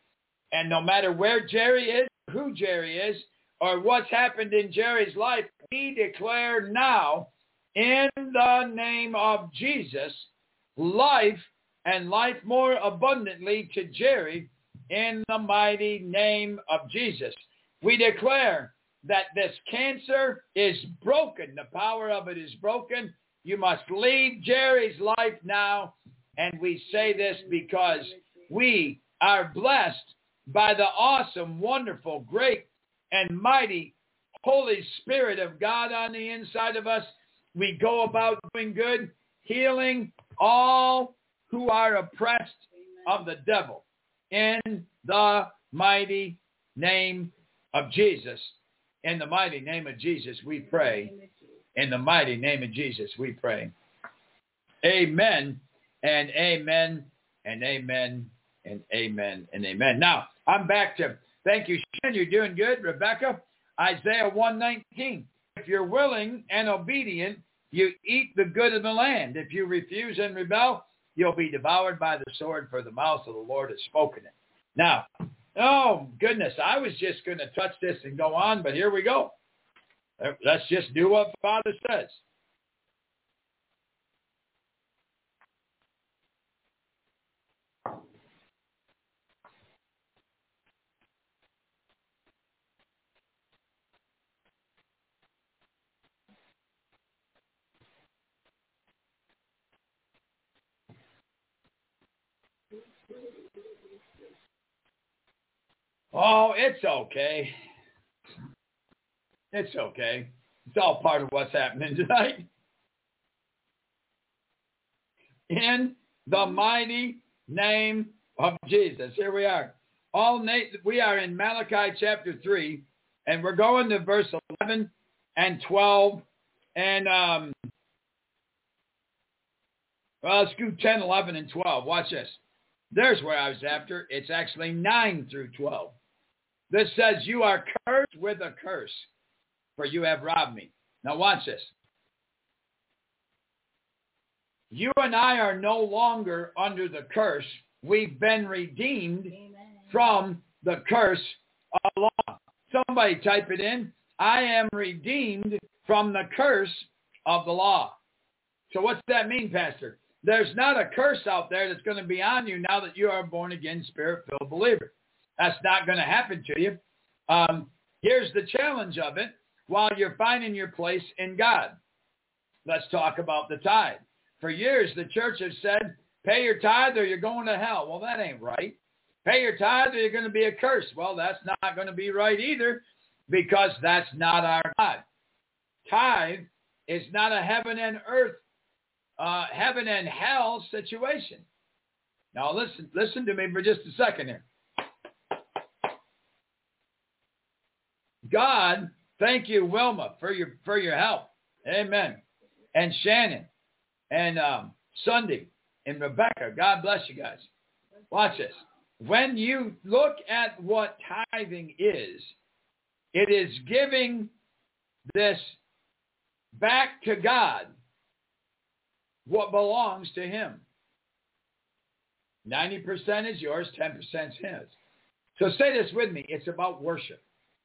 And no matter where Jerry is, who Jerry is, or what's happened in Jerry's life, we declare now, in the name of Jesus, life and life more abundantly to Jerry in the mighty name of Jesus. We declare that this cancer is broken. The power of it is broken. You must leave Jerry's life now. And we say this because we are blessed by the awesome, wonderful, great, and mighty Holy Spirit of God on the inside of us. We go about doing good, healing all who are oppressed of the devil. In the mighty name of Jesus. In the mighty name of Jesus, we pray. In the mighty name of Jesus, we pray. Amen and amen and amen and amen and amen. Now, I'm back to, thank you, Shannon. You're doing good. Rebecca, Isaiah one nineteen. If you're willing and obedient, you eat the good of the land. If you refuse and rebel, you'll be devoured by the sword, for the mouth of the Lord has spoken it. Now, oh, goodness, I was just going to touch this and go on, but here we go. Let's just do what Father says. Oh, it's okay. It's okay. It's all part of what's happening tonight. In the mighty name of Jesus. Here we are. All na- we are in Malachi chapter three, and we're going to verse eleven and twelve. And, um, well, let's do ten, eleven, and twelve. Watch this. There's where I was after. It's actually nine through twelve. This says, you are cursed with a curse, for you have robbed me. Now watch this. You and I are no longer under the curse. We've been redeemed Amen. From the curse of law. Somebody type it in. I am redeemed from the curse of the law. So what's that mean, Pastor? There's not a curse out there that's going to be on you now that you are a born-again, spirit-filled believer. That's not going to happen to you. Um, here's the challenge of it while you're finding your place in God. Let's talk about the tithe. For years, the church has said, pay your tithe or you're going to hell. Well, that ain't right. Pay your tithe or you're going to be accursed. Well, that's not going to be right either because that's not our God. Tithe is not a heaven and earth, uh, heaven and hell situation. Now, listen, listen to me for just a second here. God, thank you, Wilma, for your for your help. Amen. And Shannon and um, Sunday and Rebecca. God bless you guys. Watch this. When you look at what tithing is, it is giving this back to God what belongs to him. ninety percent is yours, ten percent is his. So say this with me. It's about worship.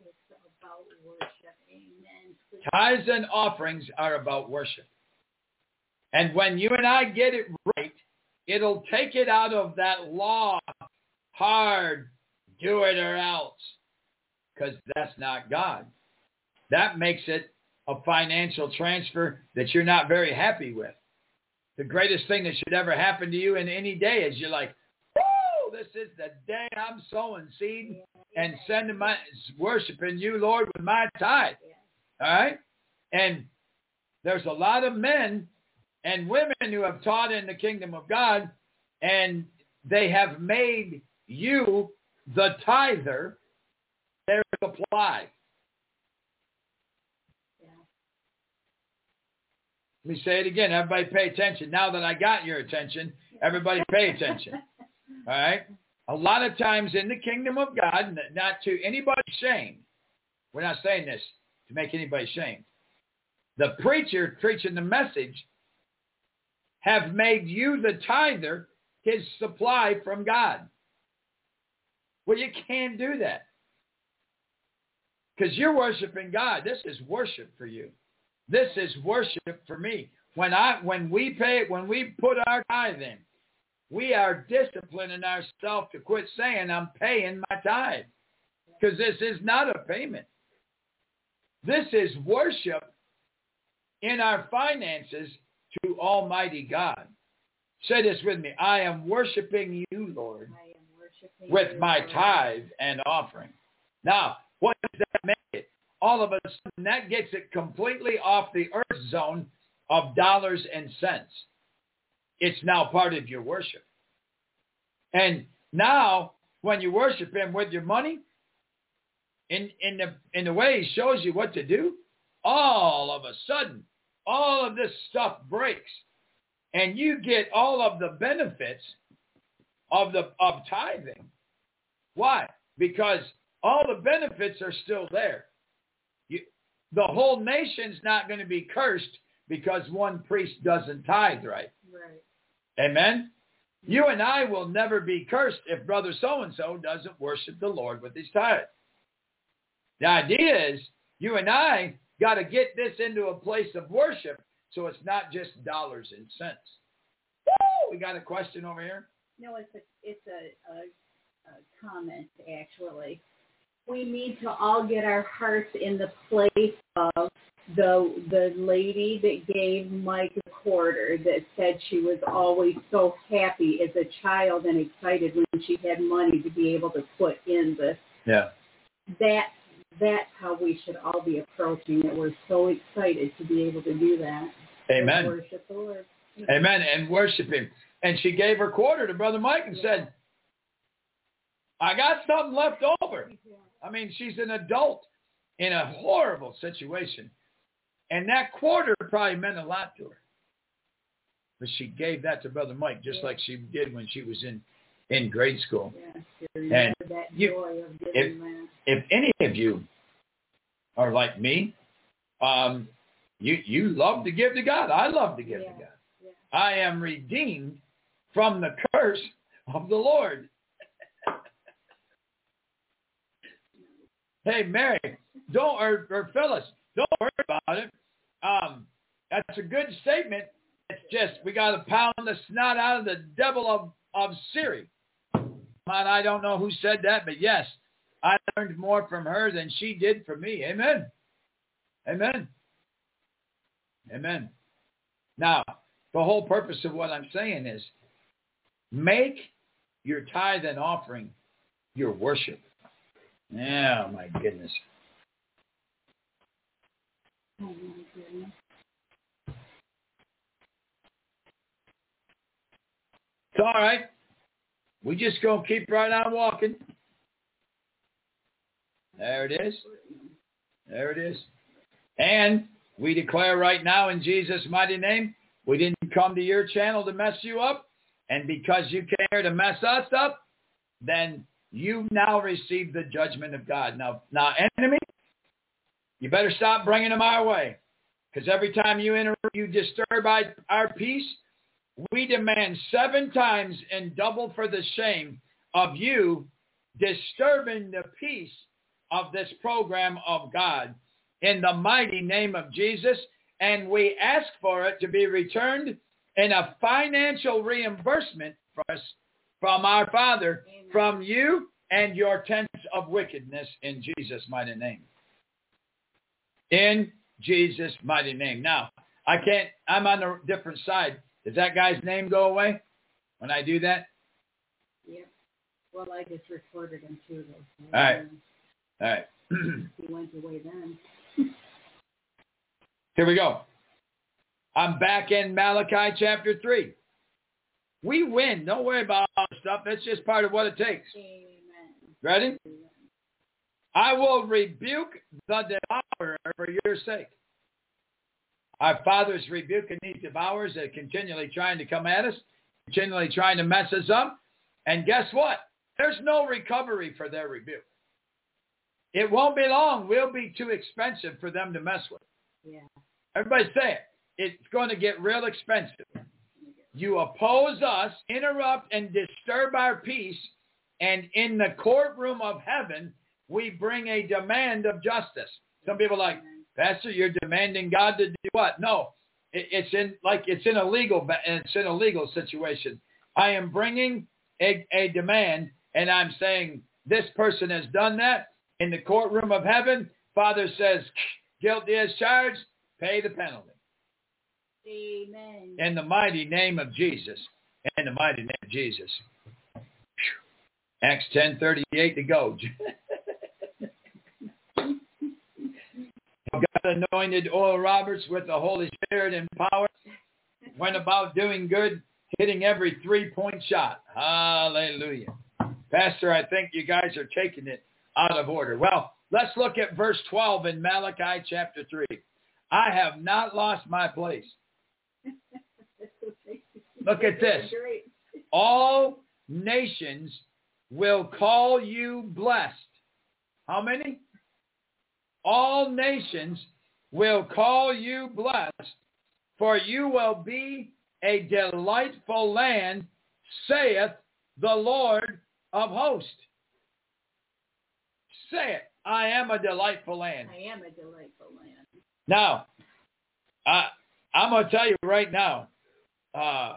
Tithes and offerings are about worship. And when you and I get it right, it'll take it out of that law, hard, do it or else, because that's not God. That makes it a financial transfer that you're not very happy with. The greatest thing that should ever happen to you in any day is you're like, woo, this is the day I'm sowing seed and sending my, worshiping you, Lord, with my tithe. All right? And there's a lot of men and women who have taught in the kingdom of God, and they have made you, the tither, their supply. Yeah. Let me say it again. Everybody pay attention. Now that I got your attention, everybody pay attention. All right? A lot of times in the kingdom of God, not to anybody's shame, we're not saying this to make anybody shamed. The preacher preaching the message have made you, the tither, his supply from God. Well, you can't do that because you're worshiping God. This is worship for you. This is worship for me. When I when we pay, when we put our tithe in, we are disciplining ourselves to quit saying I'm paying my tithe, because this is not a payment. This is worship in our finances to Almighty God. Say this with me. I am worshiping you, Lord, I am worshiping with you, my Lord. tithe and offering. Now, what does that make it? All of a sudden, that gets it completely off the earth zone of dollars and cents. It's now part of your worship. And now, when you worship him with your money, in, in, the, in the way he shows you what to do, all of a sudden, all of this stuff breaks. And you get all of the benefits of the of tithing. Why? Because all the benefits are still there. You, the whole nation's not going to be cursed because one priest doesn't tithe right. Right. Amen? You and I will never be cursed if brother so-and-so doesn't worship the Lord with his tithe. The idea is you and I got to get this into a place of worship so it's not just dollars and cents. Woo! We got a question over here. No, it's a it's a, a, a comment, actually. We need to all get our hearts in the place of the the lady that gave Mike a quarter that said she was always so happy as a child and excited when she had money to be able to put in the. Yeah. That that's how we should all be approaching it. We're so excited to be able to do that. Amen. Worship the Lord. Amen. And worship him. And she gave her quarter to Brother Mike and said, I got something left over. I mean, she's an adult in a horrible situation. And that quarter probably meant a lot to her. But she gave that to Brother Mike just yeah. like she did when she was in, in grade school. Yeah, and that you, joy of giving if, that. if any of you are like me, um, you, you love to give to God. I love to give yeah. to God. Yeah. I am redeemed from the curse of the Lord. Hey, Mary, don't, or, or Phyllis, don't worry about it. Um, that's a good statement. It's just, we got to pound the snot out of the devil of, of Siri. Man, I don't know who said that, but yes, I learned more from her than she did from me. Amen. Amen. Amen. Now, the whole purpose of what I'm saying is make your tithe and offering your worship. Oh, my goodness. Oh, my goodness. It's all right. We just going to keep right on walking. There it is. There it is. And we declare right now in Jesus' mighty name, we didn't come to your channel to mess you up. And because you care to mess us up, then you now receive the judgment of God. Now, now, enemy, you better stop bringing them our way. Because every time you enter, you disturb our, our peace, we demand seven times and double for the shame of you disturbing the peace of this program of God in the mighty name of Jesus. And we ask for it to be returned in a financial reimbursement for us from our Father, Amen. From you and your tents of wickedness in Jesus' mighty name. In Jesus' mighty name. Now, I can't, I'm on a different side. Does that guy's name go away when I do that? Yeah. Well, I just recorded him too. Though. All right. All right. He went away then. Here we go. I'm back in Malachi chapter three. We win. Don't worry about all the stuff. That's just part of what it takes. Amen. Ready? Amen. I will rebuke the devourer for your sake. Our Father's rebuking these devourers that are continually trying to come at us, continually trying to mess us up. And guess what? There's no recovery for their rebuke. It won't be long. We'll be too expensive for them to mess with. Yeah. Everybody say it. It's going to get real expensive. You oppose us, interrupt, and disturb our peace, and in the courtroom of heaven, we bring a demand of justice. Some people are like, Pastor, you're demanding God to do what? No, it, it's in like it's in a legal it's in a legal situation. I am bringing a, a demand, and I'm saying this person has done that in the courtroom of heaven. Father says, guilty as charged, pay the penalty. Amen. In the mighty name of Jesus. In the mighty name of Jesus. Acts ten thirty-eight to go. God anointed Oral Roberts with the Holy Spirit and power. Went about doing good, hitting every three-point shot. Hallelujah. Pastor, I think you guys are taking it out of order. Well, let's look at verse twelve in Malachi chapter three. I have not lost my place. Look at this. All nations will call you blessed. How many? All nations will call you blessed, for you will be a delightful land, saith the Lord of hosts. Say it. I am a delightful land. I am a delightful land. Now, uh, I'm going to tell you right now, uh,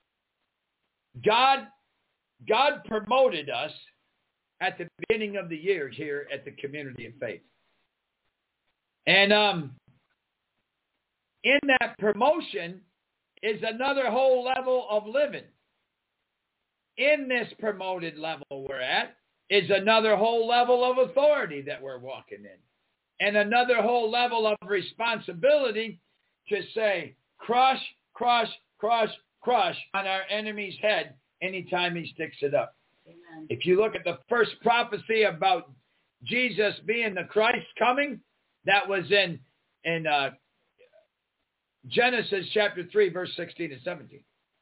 God, God promoted us at the beginning of the year here at the Community of Faith. And um, in that promotion is another whole level of living. In this promoted level we're at is another whole level of authority that we're walking in. And another whole level of responsibility to say, crush, crush, crush, crush on our enemy's head anytime he sticks it up. Amen. If you look at the first prophecy about Jesus being the Christ coming, that was in, in uh, Genesis chapter three, verse sixteen and seventeen.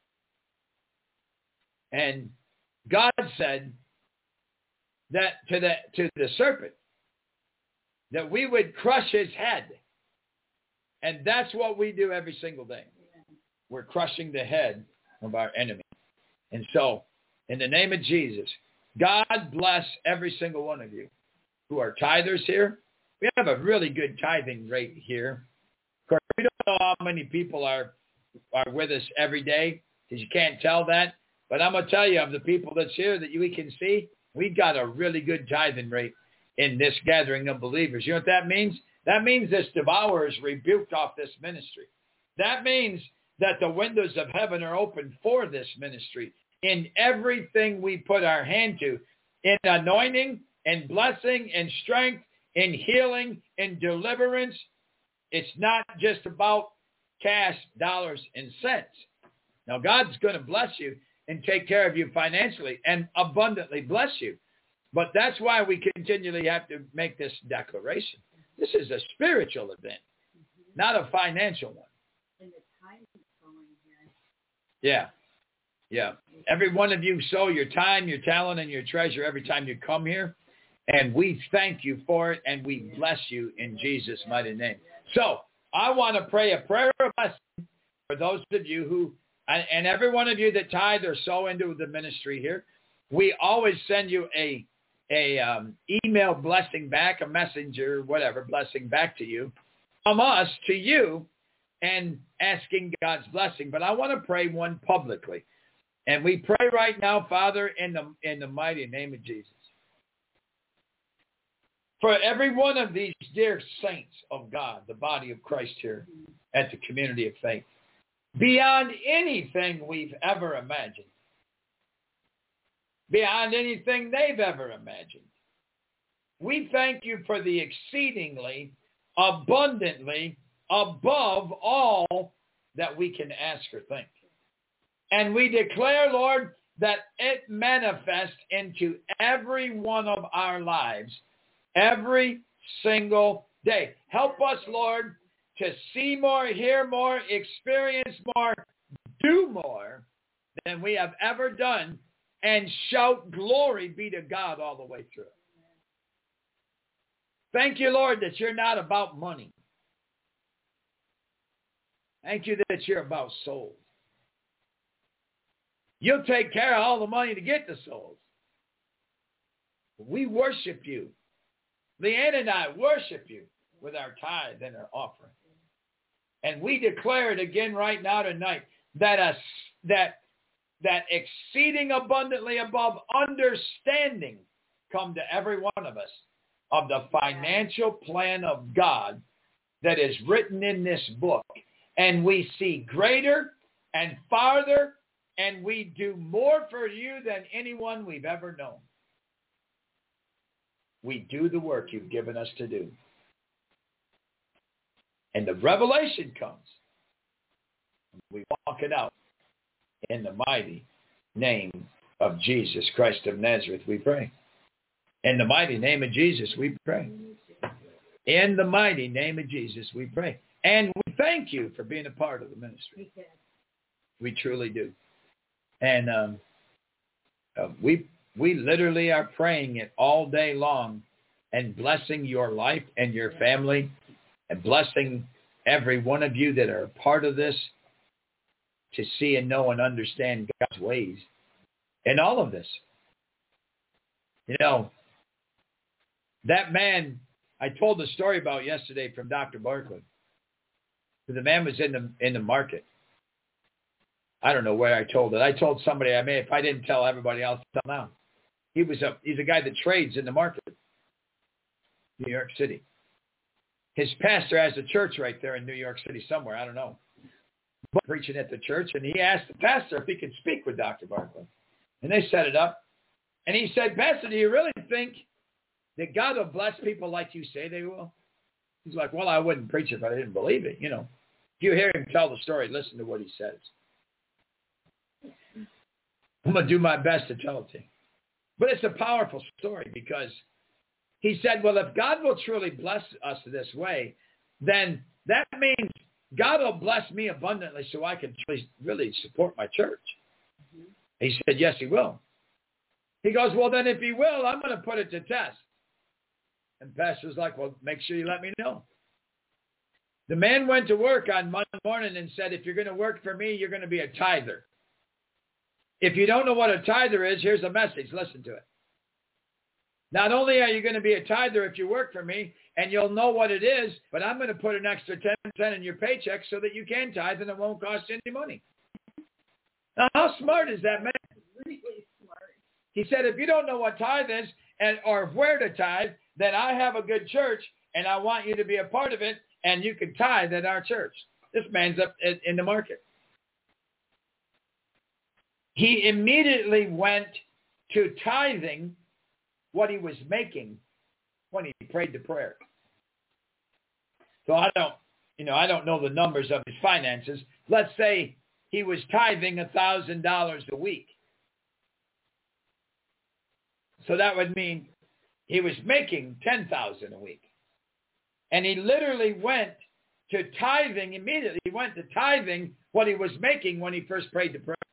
And God said that to the, to the serpent, that we would crush his head. And that's what we do every single day. We're crushing the head of our enemy. And so, in the name of Jesus, God bless every single one of you who are tithers here. We have a really good tithing rate here. Of course, we don't know how many people are, are with us every day because you can't tell that. But I'm going to tell you, of the people that's here that we can see, we've got a really good tithing rate in this gathering of believers. You know what that means? That means this devourer is rebuked off this ministry. That means that the windows of heaven are open for this ministry in everything we put our hand to, in anointing, in blessing, in strength, in healing, in deliverance. It's not just about cash, dollars, and cents. Now, God's going to bless you and take care of you financially and abundantly bless you. But that's why we continually have to make this declaration. This is a spiritual event, not a financial one. And the time is going here. Yeah. Yeah. Every one of you sow your time, your talent, and your treasure every time you come here. And we thank you for it, and we bless you in Jesus' mighty name. So I want to pray a prayer of blessing for those of you who, and every one of you that tithe or sow into the ministry here. We always send you a a um, email blessing back, a messenger, whatever, blessing back to you, from us to you, and asking God's blessing. But I want to pray one publicly. And we pray right now, Father, in the in the mighty name of Jesus, for every one of these dear saints of God, the body of Christ here at the Community of Faith, beyond anything we've ever imagined, beyond anything they've ever imagined. We thank you for the exceedingly, abundantly, above all that we can ask or think. And we declare, Lord, that it manifests into every one of our lives every single day. Help us, Lord, to see more, hear more, experience more, do more than we have ever done, and shout glory be to God all the way through. Thank you, Lord, that you're not about money. Thank you that you're about souls. You'll take care of all the money to get the souls. We worship you. Leanne and I worship you with our tithe and our offering. And we declare it again right now tonight that us that that exceeding abundantly above understanding come to every one of us of the financial plan of God that is written in this book. And we see greater and farther, and we do more for you than anyone we've ever known. We do the work you've given us to do. And the revelation comes. We walk it out in the mighty name of Jesus Christ of Nazareth, we pray. In the mighty name of Jesus, we pray. In the mighty name of Jesus, we pray. And we thank you for being a part of the ministry. We truly do. And um, uh, we we literally are praying it all day long and blessing your life and your family and blessing every one of you that are a part of this to see and know and understand God's ways in all of this. You know, that man I told the story about yesterday from Doctor Barkley. The man was in the in the market. I don't know where I told it. I told somebody, I mean, if I didn't tell everybody, I'll tell now. He was a he's a guy that trades in the market, New York City. His pastor has a church right there in New York City somewhere. I don't know. But preaching at the church, and he asked the pastor if he could speak with Doctor Barkley. And they set it up. And he said, Pastor, do you really think that God will bless people like you say they will? He's like, well, I wouldn't preach it if I didn't believe it, you know. If you hear him tell the story, listen to what he says. I'm going to do my best to tell it to you. But it's a powerful story because he said, well, if God will truly bless us this way, then that means God will bless me abundantly so I can really support my church. Mm-hmm. He said, yes, he will. He goes, well, then if he will, I'm going to put it to test. And the pastor was like, well, make sure you let me know. The man went to work on Monday morning and said, if you're going to work for me, you're going to be a tither. If you don't know what a tither is, here's a message. Listen to it. Not only are you going to be a tither if you work for me, and you'll know what it is, but I'm going to put an extra ten percent in your paycheck so that you can tithe and it won't cost you any money. Now, how smart is that man? Really smart. He said, if you don't know what tithe is and or where to tithe, then I have a good church, and I want you to be a part of it, and you can tithe at our church. This man's up in the market. He immediately went to tithing what he was making when he prayed the prayer. So I don't, you know, I don't know the numbers of his finances. Let's say he was tithing a thousand dollars a week. So that would mean he was making ten thousand a week. And he literally went to tithing immediately. He went to tithing what he was making when he first prayed the prayer.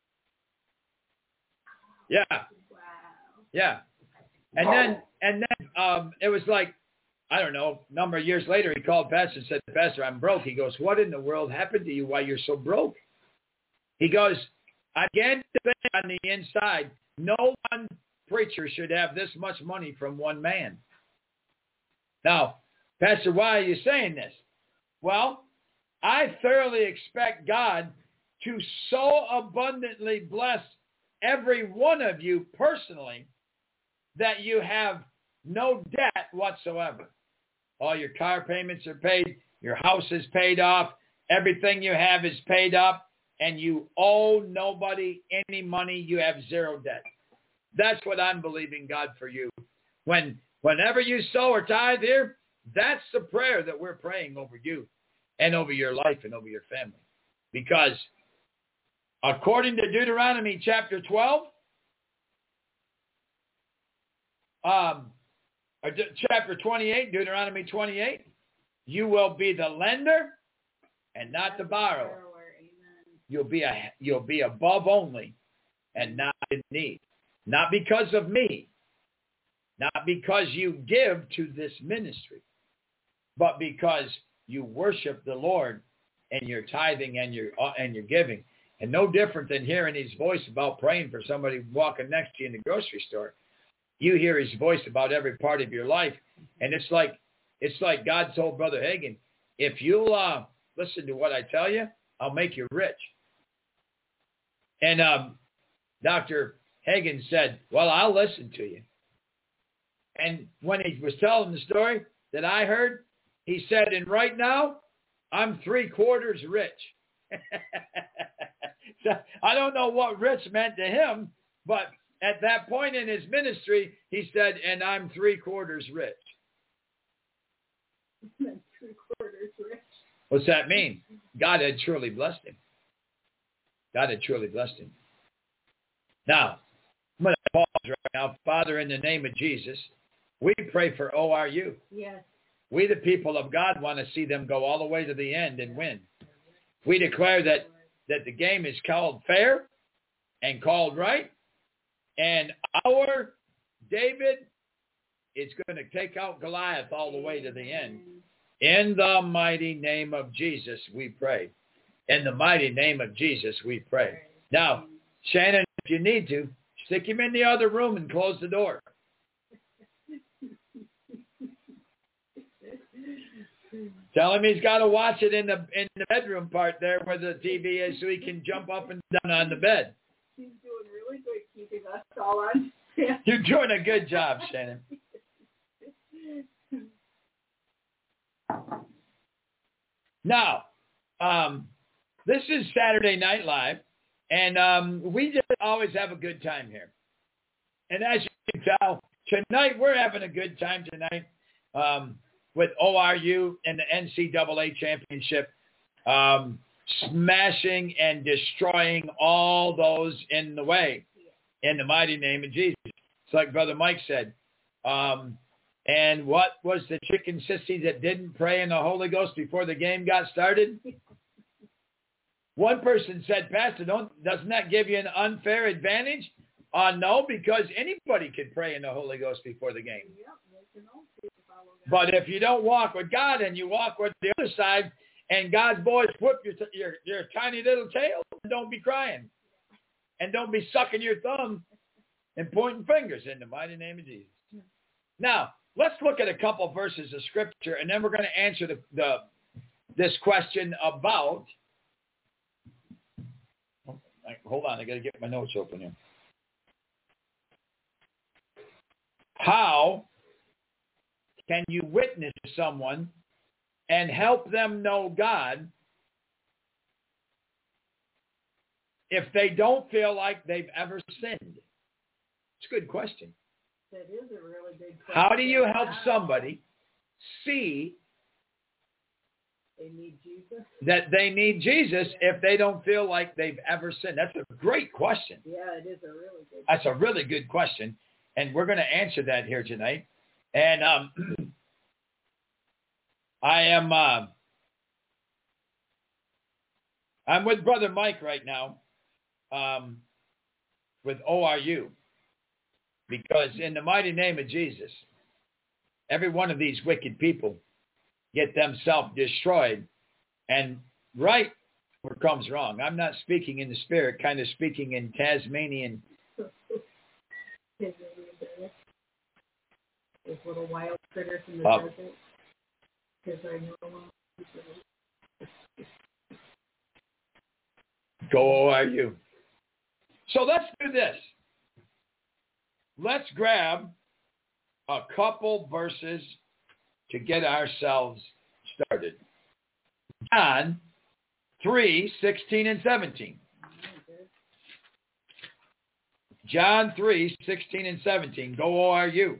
Yeah. Wow. Yeah. And then, and then um, it was like, I don't know, a number of years later, he called Pastor and said, Pastor, I'm broke. He goes, what in the world happened to you? Why you're so broke? He goes, I began to think on the inside, no one preacher should have this much money from one man. Now, Pastor, why are you saying this? Well, I thoroughly expect God to so abundantly bless every one of you personally that you have no debt whatsoever. All your car payments are paid, your house is paid off, everything you have is paid up, and you owe nobody any money. You have zero debt. That's what I'm believing God for you. When whenever you sow or tithe here, that's the prayer that we're praying over you and over your life and over your family. Because according to Deuteronomy chapter twelve, um, or chapter twenty-eight, Deuteronomy twenty-eight, you will be the lender and not the borrower. You'll be a you'll be above only and not in need. Not because of me, not because you give to this ministry, but because you worship the Lord and your tithing and your and your giving. And no different than hearing his voice about praying for somebody walking next to you in the grocery store. you hear his voice about every part of your life. And it's like, it's like God told Brother Hagin, if you'll uh, listen to what I tell you, I'll make you rich. And um, Doctor Hagin said, well, I'll listen to you. And when he was telling the story that I heard, he said, and right now, I'm three quarters rich. So I don't know what rich meant to him, but at that point in his ministry, he said, and I'm three quarters rich. Three quarters rich. What's that mean? God had truly blessed him. God had truly blessed him. Now, I'm going to pause right now. Father, in the name of Jesus, we pray for O R U. Yes. We, the people of God, want to see them go all the way to the end and win. We declare that, that the game is called fair and called right. And our David is going to take out Goliath all the way to the end. In the mighty name of Jesus, we pray. In the mighty name of Jesus, we pray. Now, Shannon, if you need to, stick him in the other room and close the door. Tell him he's got to watch it in the in the bedroom part there where the T V is so he can jump up and down on the bed. He's doing really good keeping us all on. You're doing a good job, Shannon. Now, um, this is Saturday Night Live, and um, we just always have a good time here. And as you can tell, tonight we're having a good time tonight. Um, with O R U and the N C double A championship, um, smashing and destroying all those in the way in the mighty name of Jesus. It's like Brother Mike said. Um, and what was the chicken sissy that didn't pray in the Holy Ghost before the game got started? One person said, Pastor, don't, doesn't that give you an unfair advantage? Uh, no, because anybody could pray in the Holy Ghost before the game. But if you don't walk with God and you walk with the other side and God's boys whip your, your, your tiny little tail, don't be crying. And don't be sucking your thumb and pointing fingers in the mighty name of Jesus. Now, let's look at a couple verses of Scripture, and then we're going to answer the, the this question about... Hold on, I got to get my notes open here. How can you witness to someone and help them know God if they don't feel like they've ever sinned? It's a good question. That is a really good question. How do you help somebody see they need Jesus? that they need Jesus yeah. if they don't feel like they've ever sinned? That's a great question. Yeah, it is a really good question. That's a really good question, and we're going to answer that here tonight. And um, I am uh, I'm with Brother Mike right now um, with O R U, because in the mighty name of Jesus, every one of these wicked people get themselves destroyed, and right overcomes wrong. I'm not speaking in the spirit, kind of speaking in Tasmanian. Those little wild critters in the uh, desert. Because I know Go O R U. So let's do this. Let's grab a couple verses to get ourselves started. John three, sixteen and seventeen. John three, sixteen and seventeen. Go O R U.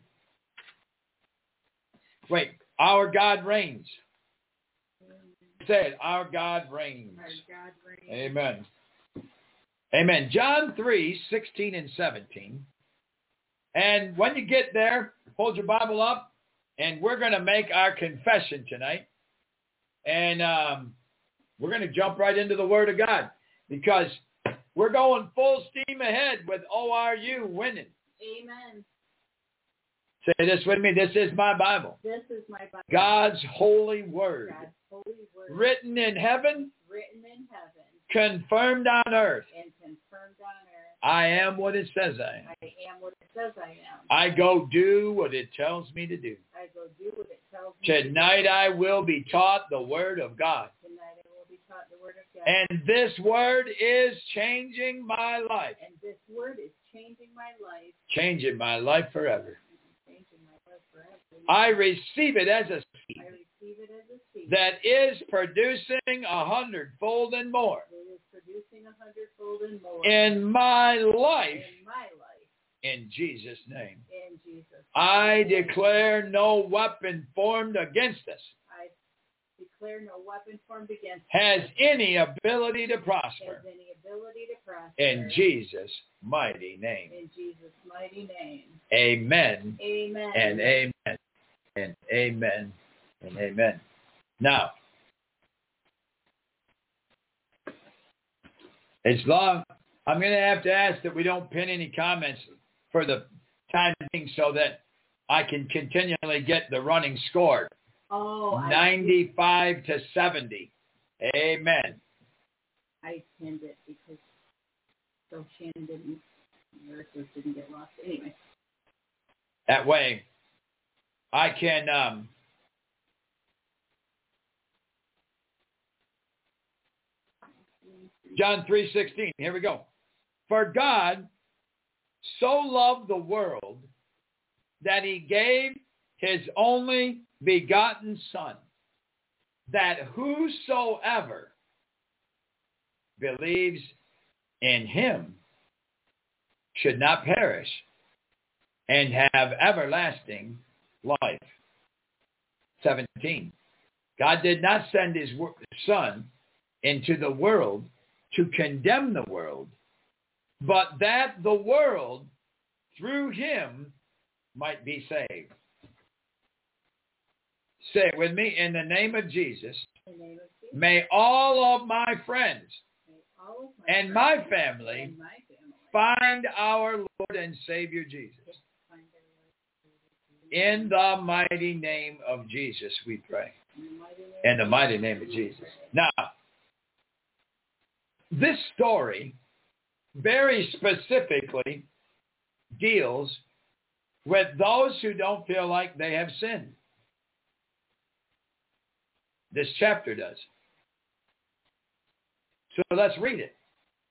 Wait, our God reigns. Say it, our God reigns. Our God reigns. Amen. Amen. John three, sixteen and seventeen. And when you get there, hold your Bible up, and we're going to make our confession tonight. And um, we're going to jump right into the Word of God, because we're going full steam ahead with O R U winning. Amen. Say this with me. This is my Bible. This is my Bible. God's holy word. God's holy word. Written in heaven. Written in heaven. Confirmed on earth. And confirmed on earth. I am what it says I am. I am what it says I am. I go do what it tells me to do. I go do what it tells me to do. Tonight I will be taught the Word of God. Tonight I will be taught the Word of God. And this Word is changing my life. And this Word is changing my life. Changing my life forever. Changing my life forever. I receive it as a seed. I receive it as a seed. That is producing a hundredfold and more. It is producing a hundredfold and more. In my life. In my life. In Jesus' name. In Jesus' name. I declare no weapon formed against us. I declare no weapon formed against has us. any ability to prosper. Has any ability to prosper. In Jesus' mighty name. In Jesus' mighty name. Amen. Amen. And amen. And amen. And amen. Now, it's long. I'm going to have to ask that we don't pin any comments for the time being so that I can continually get the running score. Oh, ninety-five to seventy. Amen. I pinned it because so Shannon didn't, verses didn't get lost. Anyway. That way, I can... Um, John three sixteen. Here we go. For God so loved the world that he gave his only begotten Son, that whosoever believes in him should not perish and have everlasting life. seventeen. God did not send his Son into the world to condemn the world, but that the world through him might be saved. Say it with me. In the name of Jesus, In the name of Jesus, may all of my friends may all of my and friends my family and my family find our Lord and Savior Jesus. find their life. In the mighty name of Jesus, we pray. In the mighty name In the mighty name of Jesus. Now, this story very specifically deals with those who don't feel like they have sinned. This chapter does. So let's read it.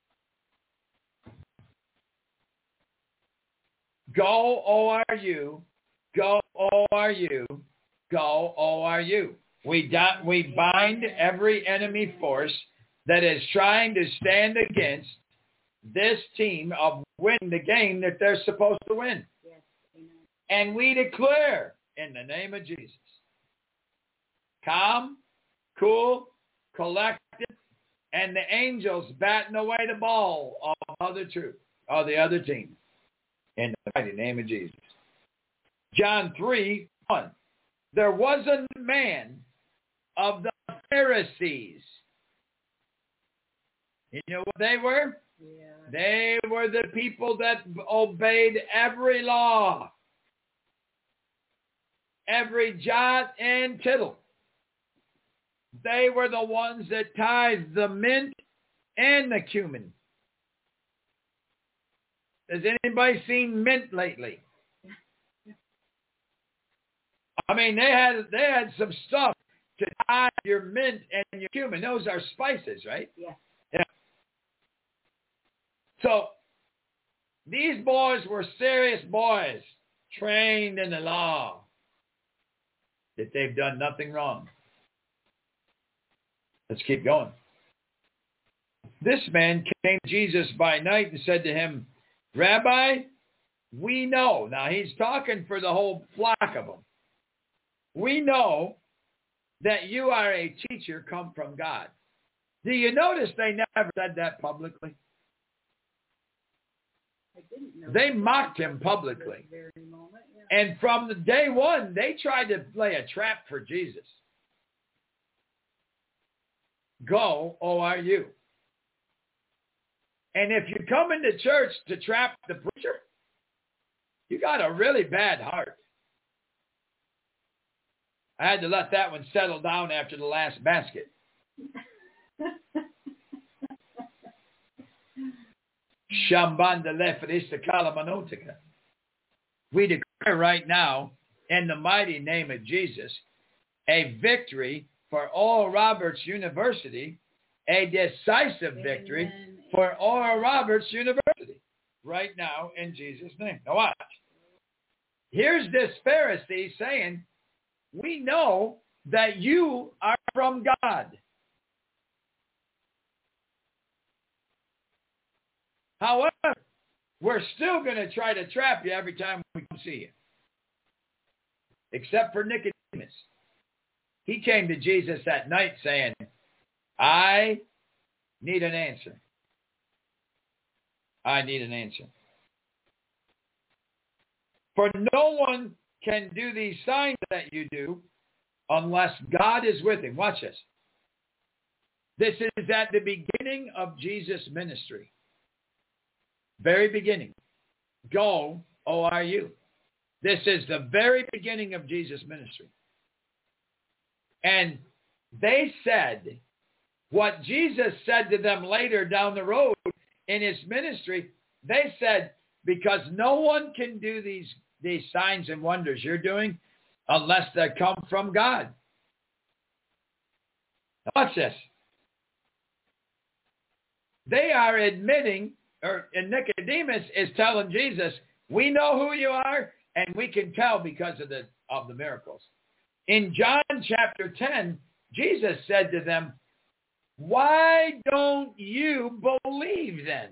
Go, O R U. Go, O R U. Go, O R U. We, do, we bind every enemy force that is trying to stand against this team of winning the game that they're supposed to win. Yes, amen. And we declare in the name of Jesus, calm, cool, collected, and the angels batting away the ball of other truth, of the other team. In the mighty name of Jesus. John three one. There was a man of the Pharisees. You know what they were? Yeah. They were the people that obeyed every law, every jot and tittle. They were the ones that tithed the mint and the cumin. Has anybody seen mint lately? I mean, they had they had some stuff to tithe your mint and your cumin. Those are spices, right? Yeah. Yeah. So these boys were serious boys, trained in the law, that they've done nothing wrong. Let's keep going. This man came to Jesus by night and said to him, Rabbi, we know. Now he's talking for the whole flock of them. We know that you are a teacher come from God. Do you notice they never said that publicly? I didn't know. They mocked him publicly. Very moment, yeah. And from the day one, they tried to play a trap for Jesus. Go, O R U. And if you come into church to trap the preacher, you got a really bad heart. I had to let that one settle down after the last basket. Shambanda lefrista kalamanotica. we declare right now, in the mighty name of Jesus, a victory for Oral Roberts University, a decisive victory Amen. For Oral Roberts University, right now in Jesus' name. Now watch. Here's this Pharisee saying, we know that you are from God. However, we're still going to try to trap you every time we come see you. Except for Nicodemus. He came to Jesus that night saying, I need an answer. I need an answer. For no one can do these signs that you do unless God is with him. Watch this. This is at the beginning of Jesus' ministry. Very beginning. Go, O R U. This is the very beginning of Jesus' ministry. And they said what Jesus said to them later down the road in his ministry. They said, because no one can do these, these signs and wonders you're doing unless they come from God. Watch this. They are admitting, or and Nicodemus is telling Jesus, we know who you are, and we can tell because of the of the miracles. In John chapter ten, Jesus said to them, why don't you believe then?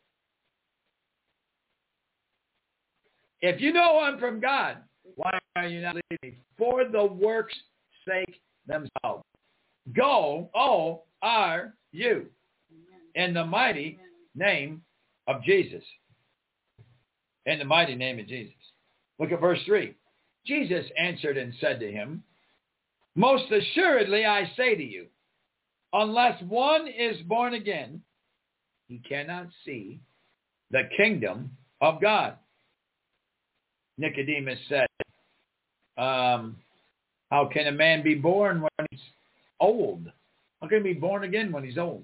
If you know I'm from God, why are you not believing? For the works' sake themselves. Go, O R U, in the mighty name of Jesus. In the mighty name of Jesus. Look at verse three. Jesus answered and said to him, most assuredly I say to you, unless one is born again, he cannot see the kingdom of God. Nicodemus said, um, how can a man be born when he's old? How can he be born again when he's old?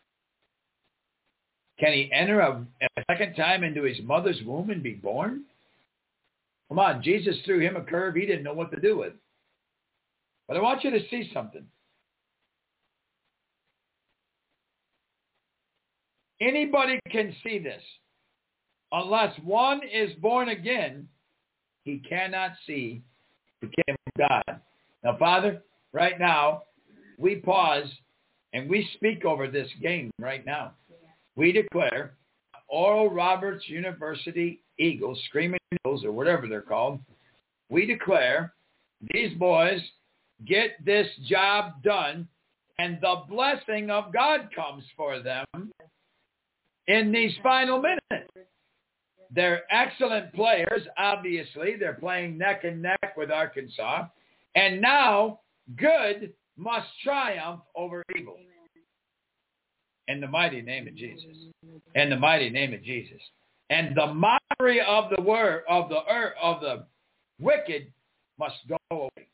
Can he enter a, a second time into his mother's womb and be born? Come on, Jesus threw him a curve he didn't know what to do with. But I want you to see something. Anybody can see this. Unless one is born again, he cannot see the kingdom of God. Now, Father, right now, we pause and we speak over this game right now. We declare Oral Roberts University Eagles, Screaming Eagles, or whatever they're called, we declare these boys get this job done and the blessing of God comes for them in these final minutes. They're excellent players, obviously. They're playing neck and neck with Arkansas. And now good must triumph over evil. In the mighty name of Jesus. In the mighty name of Jesus. And the mockery of the word of the earth of the wicked must go away.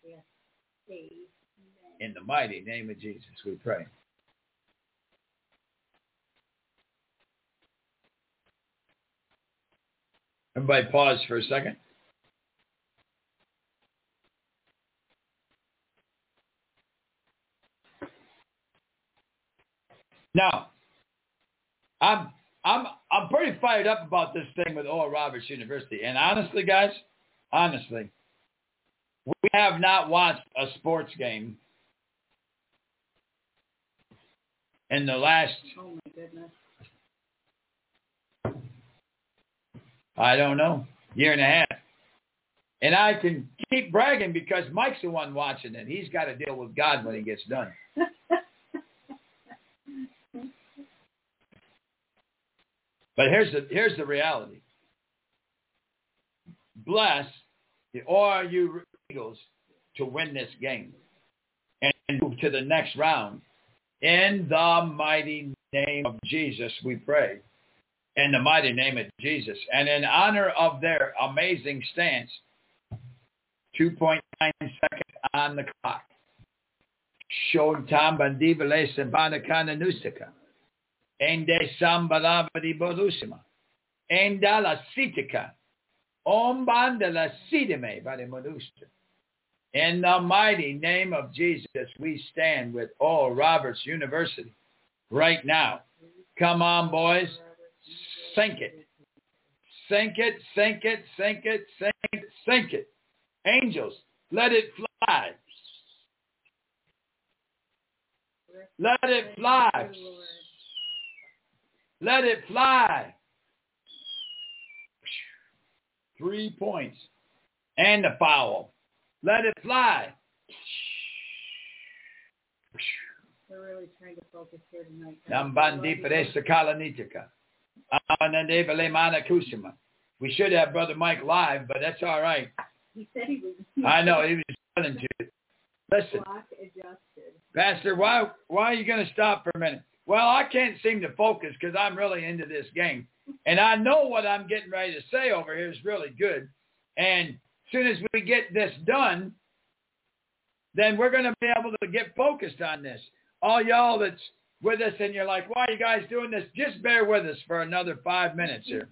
In the mighty name of Jesus, we pray. Everybody pause for a second. Now, I'm I'm I'm pretty fired up about this thing with Oral Roberts University. And honestly, guys, honestly, we have not watched a sports game in the last, oh my goodness, I don't know, year and a half. And I can keep bragging because Mike's the one watching it. He's got to deal with God when he gets done. But here's the here's the reality. Bless the O R U Eagles to win this game and move to the next round. In the mighty name of Jesus, we pray. In the mighty name of Jesus. And in honor of their amazing stance, two point nine seconds on the clock. Shotam bandibale sabanakana nusika. Ende sambalabadi bolusima. Endala sitika. Ombandela sidime bademodusta. In the mighty name of Jesus, we stand with Oral Roberts University right now. Come on, boys. Sink it. Sink it, sink it, sink it, sink it, sink it. Angels, let it fly. Let it fly. Let it fly. Three points. And the foul. Let it fly. We're really trying to focus here tonight. We should have Brother Mike live, but that's all right. He said he was. I know, he was running to it. Listen, Block adjusted. Pastor, why, why are you going to stop for a minute? Well, I can't seem to focus because I'm really into this game. And I know what I'm getting ready to say over here is really good. And as soon as we get this done, then we're going to be able to get focused on this. All y'all that's with us and you're like, why are you guys doing this? Just bear with us for another five minutes here.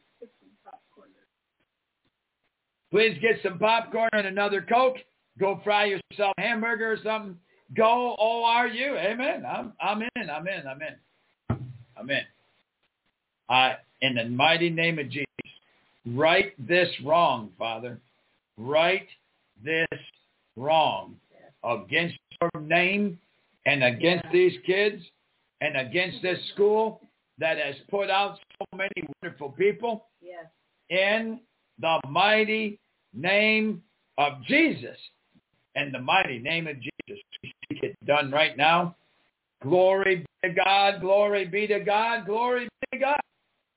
Please get some popcorn and another Coke. Go fry yourself a hamburger or something. Go O R U. Amen. I'm I'm in. I'm in. I'm in. I'm in. I, in the mighty name of Jesus, right this wrong, Father. Right this wrong against your name and against these kids and against this school that has put out so many wonderful people. Yes. In the mighty name of Jesus. In the mighty name of Jesus. We seek it done right now. Glory be to God. Glory be to God. Glory be to God.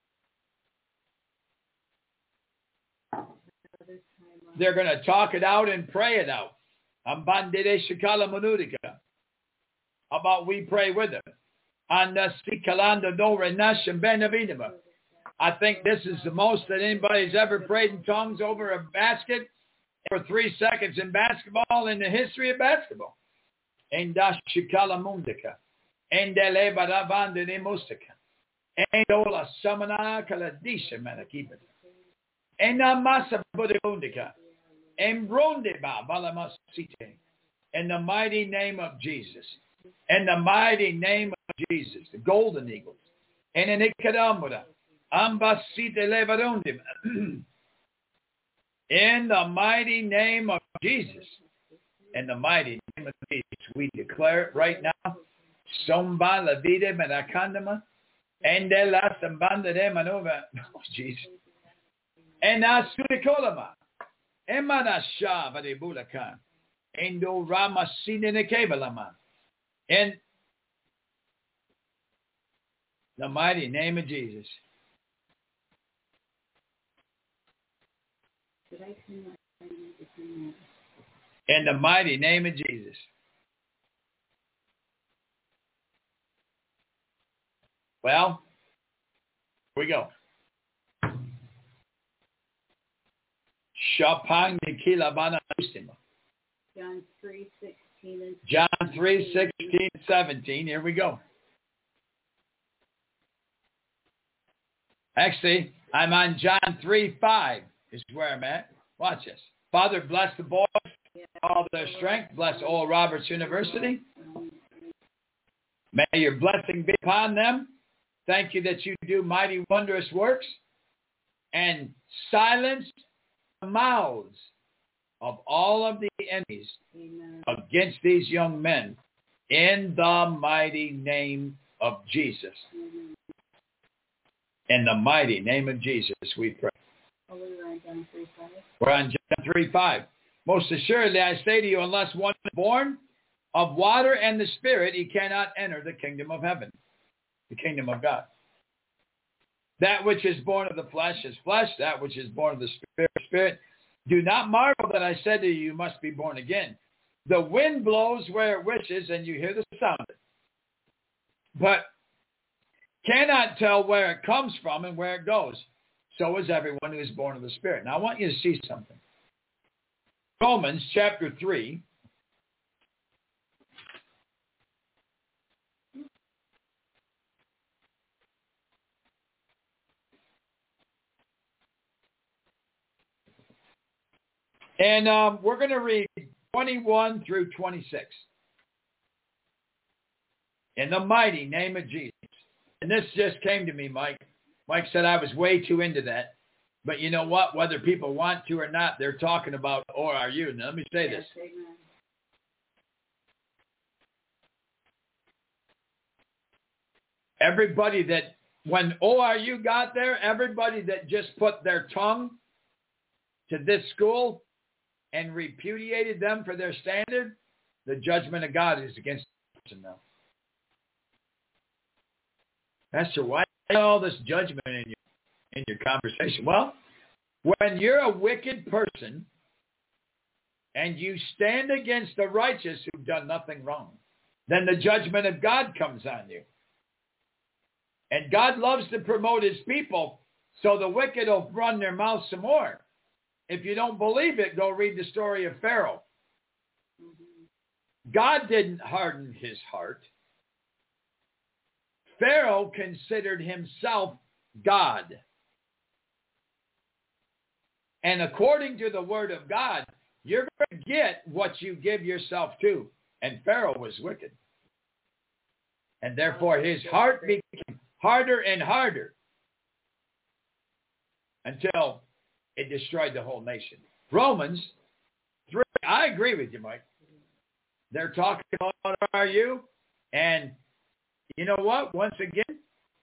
They're going to talk it out and pray it out. Ambandere shikala manudika. About we pray with them. Anda sikalanda do renashim benavidima. I think this is the most that anybody's ever prayed in tongues over a basket for three seconds in basketball in the history of basketball. Enda shikala mundika. Endele baravandene mustika. Endola samana kaladisha manakibata. Ena masa budimundika. Embrondeba balamasite. In the mighty name of Jesus. In the mighty name of Jesus. The Golden Eagles. And in Ikadamura. Ambasite levarondim. In the mighty name of Jesus. In the mighty name of Jesus. We declare it right now. Somba la vida menakandama. And de la sambanda de manova. Oh, Jesus. And asurikolama. Emanasha vadebulaka. Endo rama sinene kebalama. In the mighty name of Jesus. In the mighty name of Jesus. Well, here we go. Shapang Nikila Bana Ustima. John three sixteen and John three sixteen and seventeen. Here we go. Actually, I'm on John three five is where I'm at. Watch this. Father, bless the boys, all their strength. Bless Oral Roberts University. May your blessing be upon them. Thank you that you do mighty, wondrous works and silence the mouths of all of the enemies Amen. Against these young men in the mighty name of Jesus. Amen. In the mighty name of Jesus, we pray. Oh, we were on John three five. We're on John three five. Most assuredly, I say to you, unless one is born of water and the Spirit, he cannot enter the kingdom of heaven, the kingdom of God. That which is born of the flesh is flesh. That which is born of the Spirit is spirit. Do not marvel that I said to you, you must be born again. The wind blows where it wishes, and you hear the sound of it, but cannot tell where it comes from and where it goes. So is everyone who is born of the Spirit. Now, I want you to see something. Romans chapter three. And um, we're going to read twenty-one through twenty-six. In the mighty name of Jesus. And this just came to me, Mike. Mike said I was way too into that. But you know what? Whether people want to or not, they're talking about O R U. Now, let me say this. Yes, amen. Everybody that, when O R U got there, everybody that just put their tongue to this school and repudiated them for their standard, the judgment of God is against them now. Pastor, why all this judgment in your, in your conversation? Well, when you're a wicked person and you stand against the righteous who've done nothing wrong, then the judgment of God comes on you. And God loves to promote his people, so the wicked will run their mouth some more. If you don't believe it, go read the story of Pharaoh. God didn't harden his heart. Pharaoh considered himself God. And according to the word of God, you're going to get what you give yourself to. And Pharaoh was wicked. And therefore his heart became harder and harder until it destroyed the whole nation. Romans three, I agree with you, Mike. They're talking about O R U, and you know what? Once again,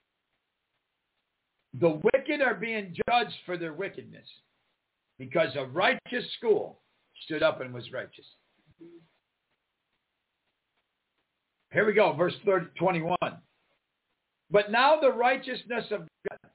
the wicked are being judged for their wickedness because a righteous school stood up and was righteous. Here we go, verse twenty-one. But now the righteousness of God,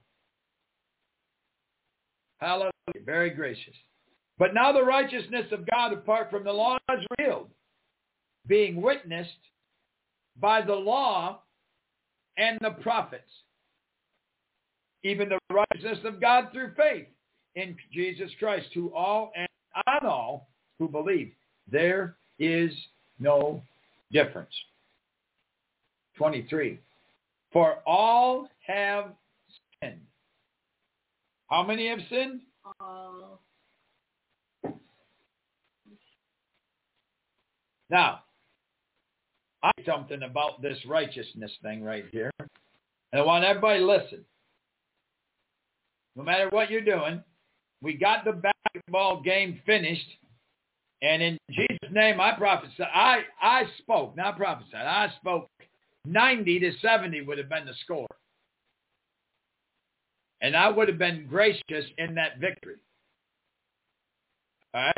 hallelujah, very gracious. But now the righteousness of God apart from the law is revealed, being witnessed by the law and the prophets, even the righteousness of God through faith in Jesus Christ, to all and on all who believe. There is no difference. twenty-three. For all have sinned. How many have sinned? Uh, Now, I something about this righteousness thing right here. And I want everybody to listen. No matter what you're doing, we got the basketball game finished. And in Jesus' name, I prophesied. I, I spoke, not prophesied. I spoke ninety to seventy would have been the score. And I would have been gracious in that victory. All right?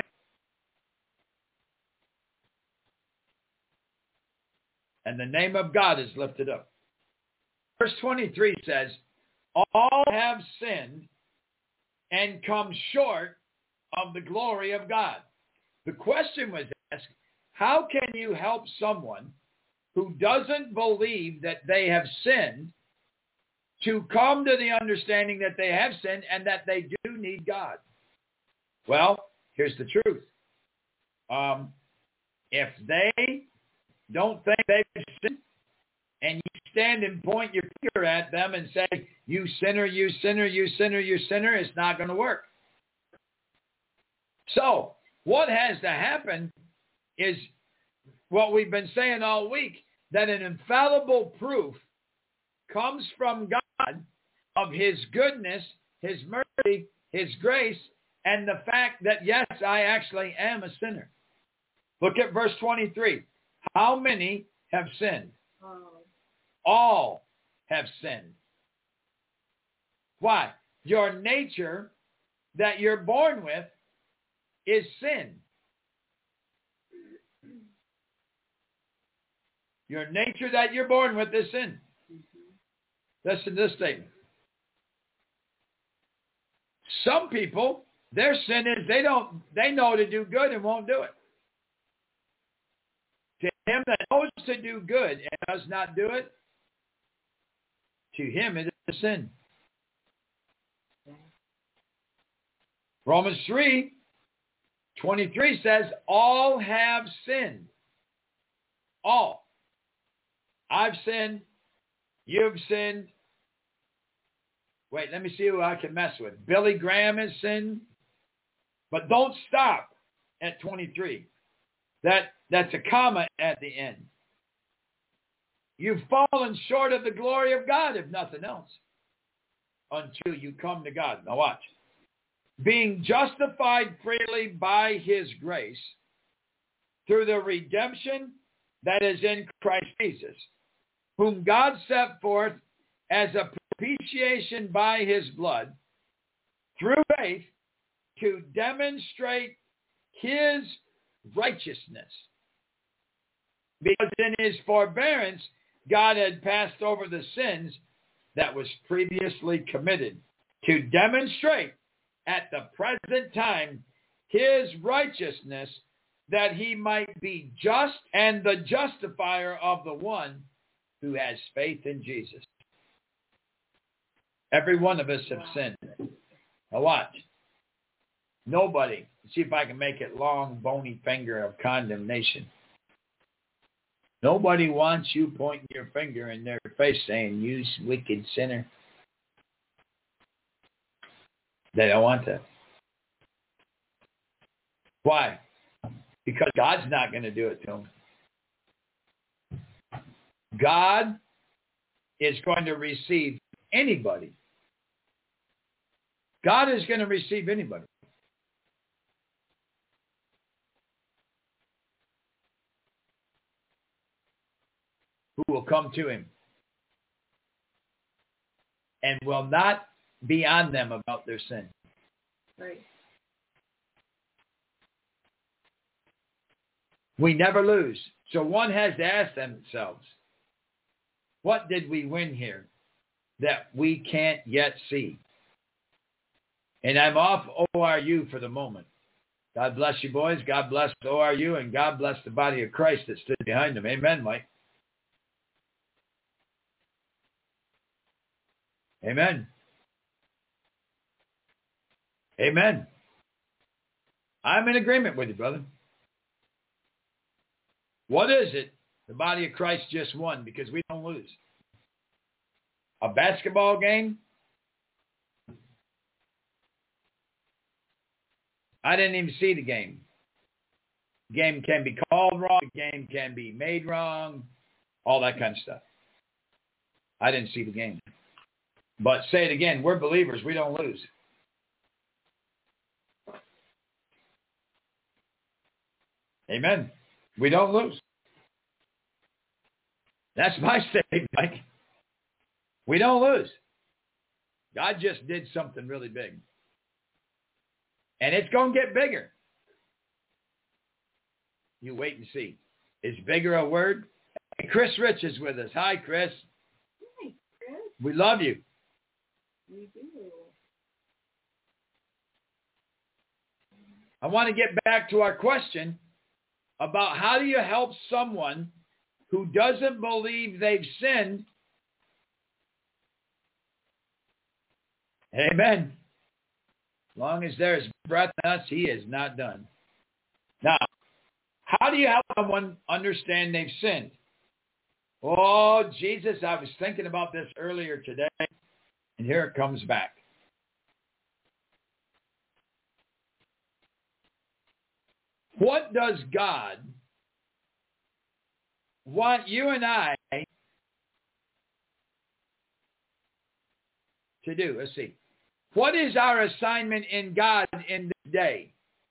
And the name of God is lifted up. Verse twenty-three says, all have sinned and come short of the glory of God. The question was asked, how can you help someone who doesn't believe that they have sinned to come to the understanding that they have sinned and that they do need God? Well, here's the truth. Um, if they don't think they've sinned and you stand and point your finger at them and say, you sinner, you sinner, you sinner, you sinner, it's not going to work. So what has to happen is what we've been saying all week, that an infallible proof comes from God of his goodness, his mercy, his grace, and the fact that, yes, I actually am a sinner. Look at verse twenty-three. How many have sinned? oh. All have sinned. Why? Your nature that you're born with is sin. Your nature that you're born with is sin. Listen to this statement. Some people, their sin is they don't they know to do good and won't do it. To him that knows to do good and does not do it, to him it is a sin. Romans three twenty-three says, all have sinned. All. I've sinned. You've sinned. Wait, let me see who I can mess with. Billy Graham has sinned. But don't stop. at twenty-three. That, that's a comma at the end. You've fallen short of the glory of God, if nothing else, until you come to God. Now watch. Being justified freely by his grace through the redemption that is in Christ Jesus, whom God set forth as a propitiation by his blood, through faith, to demonstrate his righteousness. Because in his forbearance, God had passed over the sins that was previously committed, to demonstrate at the present time his righteousness, that he might be just and the justifier of the one who has faith in Jesus. Every one of us have sinned. Now watch. Nobody, see if I can make it long, bony finger of condemnation. Nobody wants you pointing your finger in their face saying, you wicked sinner. They don't want that. Why? Because God's not going to do it to them. God is going to receive anybody. God is going to receive anybody. Who will come to him and will not be on them about their sin. Right. We never lose. So one has to ask themselves, what did we win here that we can't yet see? And I'm off O R U for the moment. God bless you, boys. God bless O R U, and God bless the body of Christ that stood behind them. Amen, Mike. Amen. Amen. I'm in agreement with you, brother. What is it the body of Christ just won? Because we don't lose. A basketball game? I didn't even see the game. The game can be called wrong. The game can be made wrong. All that kind of stuff. I didn't see the game. But say it again, we're believers. We don't lose. Amen. We don't lose. That's my statement, Mike. We don't lose. God just did something really big. And it's going to get bigger. You wait and see. Is bigger a word? Hey, Chris Rich is with us. Hi, Chris. Hi, Chris. We love you. We do. I want to get back to our question about how do you help someone who doesn't believe they've sinned. Amen. As long as there is breath in us, he is not done. Now, how do you help someone understand they've sinned? Oh, Jesus, I was thinking about this earlier today, and here it comes back. What does God want you and I to do? Let's see. What is our assignment in God in this day?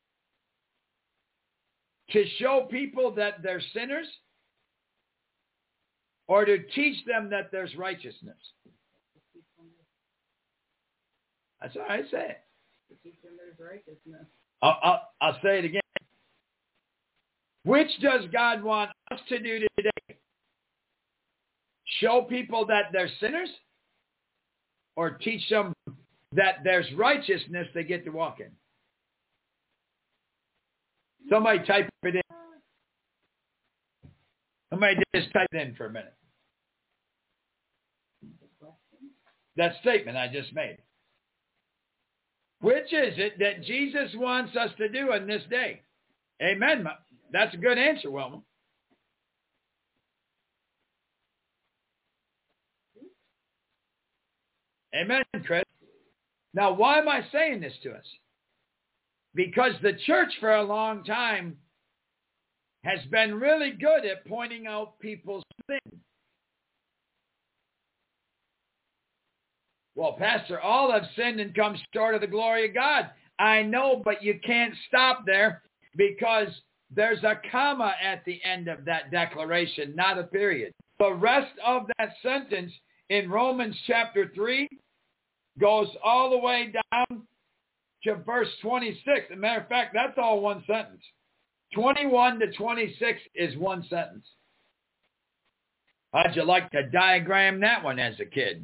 To show people that they're sinners, or to teach them that there's righteousness? That's what I say. To teach them there's righteousness. I'll, I'll, I'll say it again. Which does God want us to do today? Show people that they're sinners, or teach them that there's righteousness they get to walk in? Somebody type it in. Somebody just type it in for a minute. That statement I just made. Which is it that Jesus wants us to do in this day? Amen. That's a good answer, Wilma. Amen, Chris. Now, why am I saying this to us? Because the church for a long time has been really good at pointing out people's sin. Well, Pastor, all have sinned and come short of the glory of God. I know, but you can't stop there because there's a comma at the end of that declaration, not a period. The rest of that sentence in Romans chapter three goes all the way down to verse twenty-six. As a matter of fact, that's all one sentence. twenty-one to twenty-six is one sentence. How'd you like to diagram that one as a kid?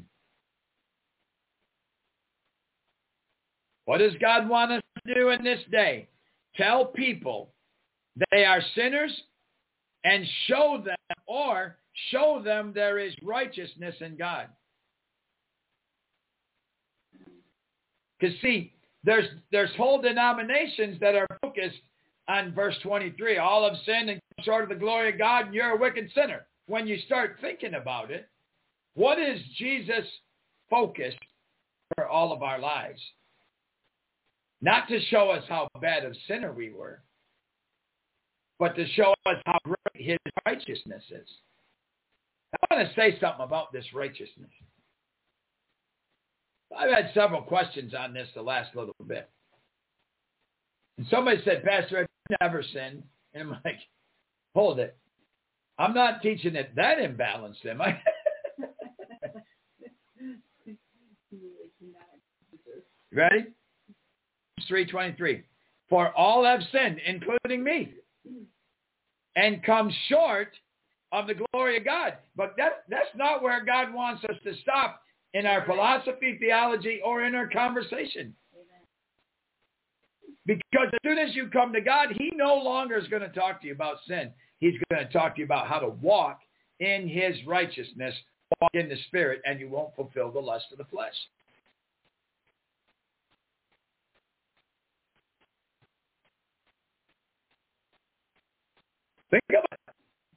What does God want us to do in this day? Tell people they are sinners and show them, or show them there is righteousness in God. Because see, there's there's whole denominations that are focused on verse twenty-three. All have sinned and come short of the glory of God, and you're a wicked sinner. When you start thinking about it, what is Jesus' focus for all of our lives? Not to show us how bad of sinner we were, but to show us how great his righteousness is. I want to say something about this righteousness. I've had several questions on this the last little bit. And somebody said, Pastor, I've never sinned. And I'm like, hold it. I'm not teaching it that imbalanced, am I? Ready? three twenty-three. For all have sinned, including me, and come short of the glory of God. But that, that's not where God wants us to stop in our philosophy, theology, or in our conversation. Because as soon as you come to God, he no longer is going to talk to you about sin. He's going to talk to you about how to walk in his righteousness, walk in the Spirit, and you won't fulfill the lust of the flesh. Think about it.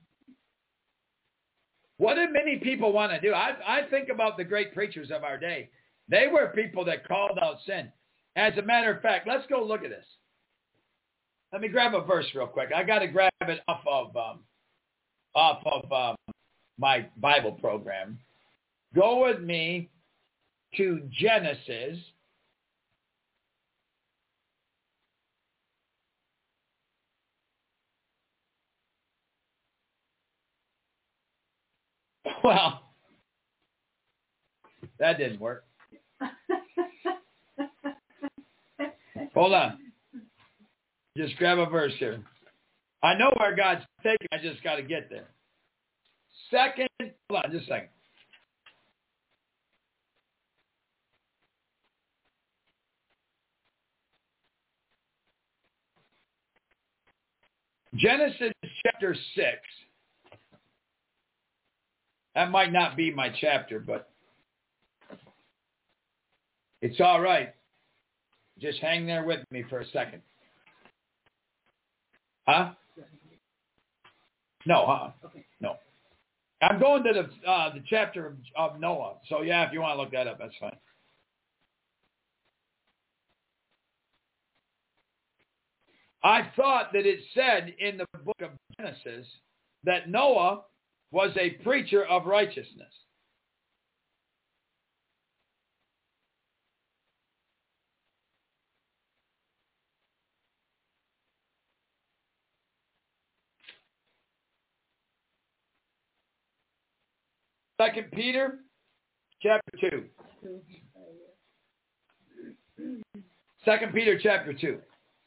What did many people want to do? I, I think about the great preachers of our day. They were people that called out sin. As a matter of fact, let's go look at this. Let me grab a verse real quick. I got to grab it off of um, off of um, my Bible program. Go with me to Genesis. Well, that didn't work. Hold on. Just grab a verse here. I know where God's taking. I just got to get there. Second, hold on just a second. Genesis chapter six. That might not be my chapter, but it's all right. Just hang there with me for a second. Huh? No, huh? Okay. No. I'm going to the uh, the chapter of, of Noah. So, yeah, if you want to look that up, that's fine. I thought that it said in the book of Genesis that Noah was a preacher of righteousness. Second Peter, chapter two. Second Peter, chapter two.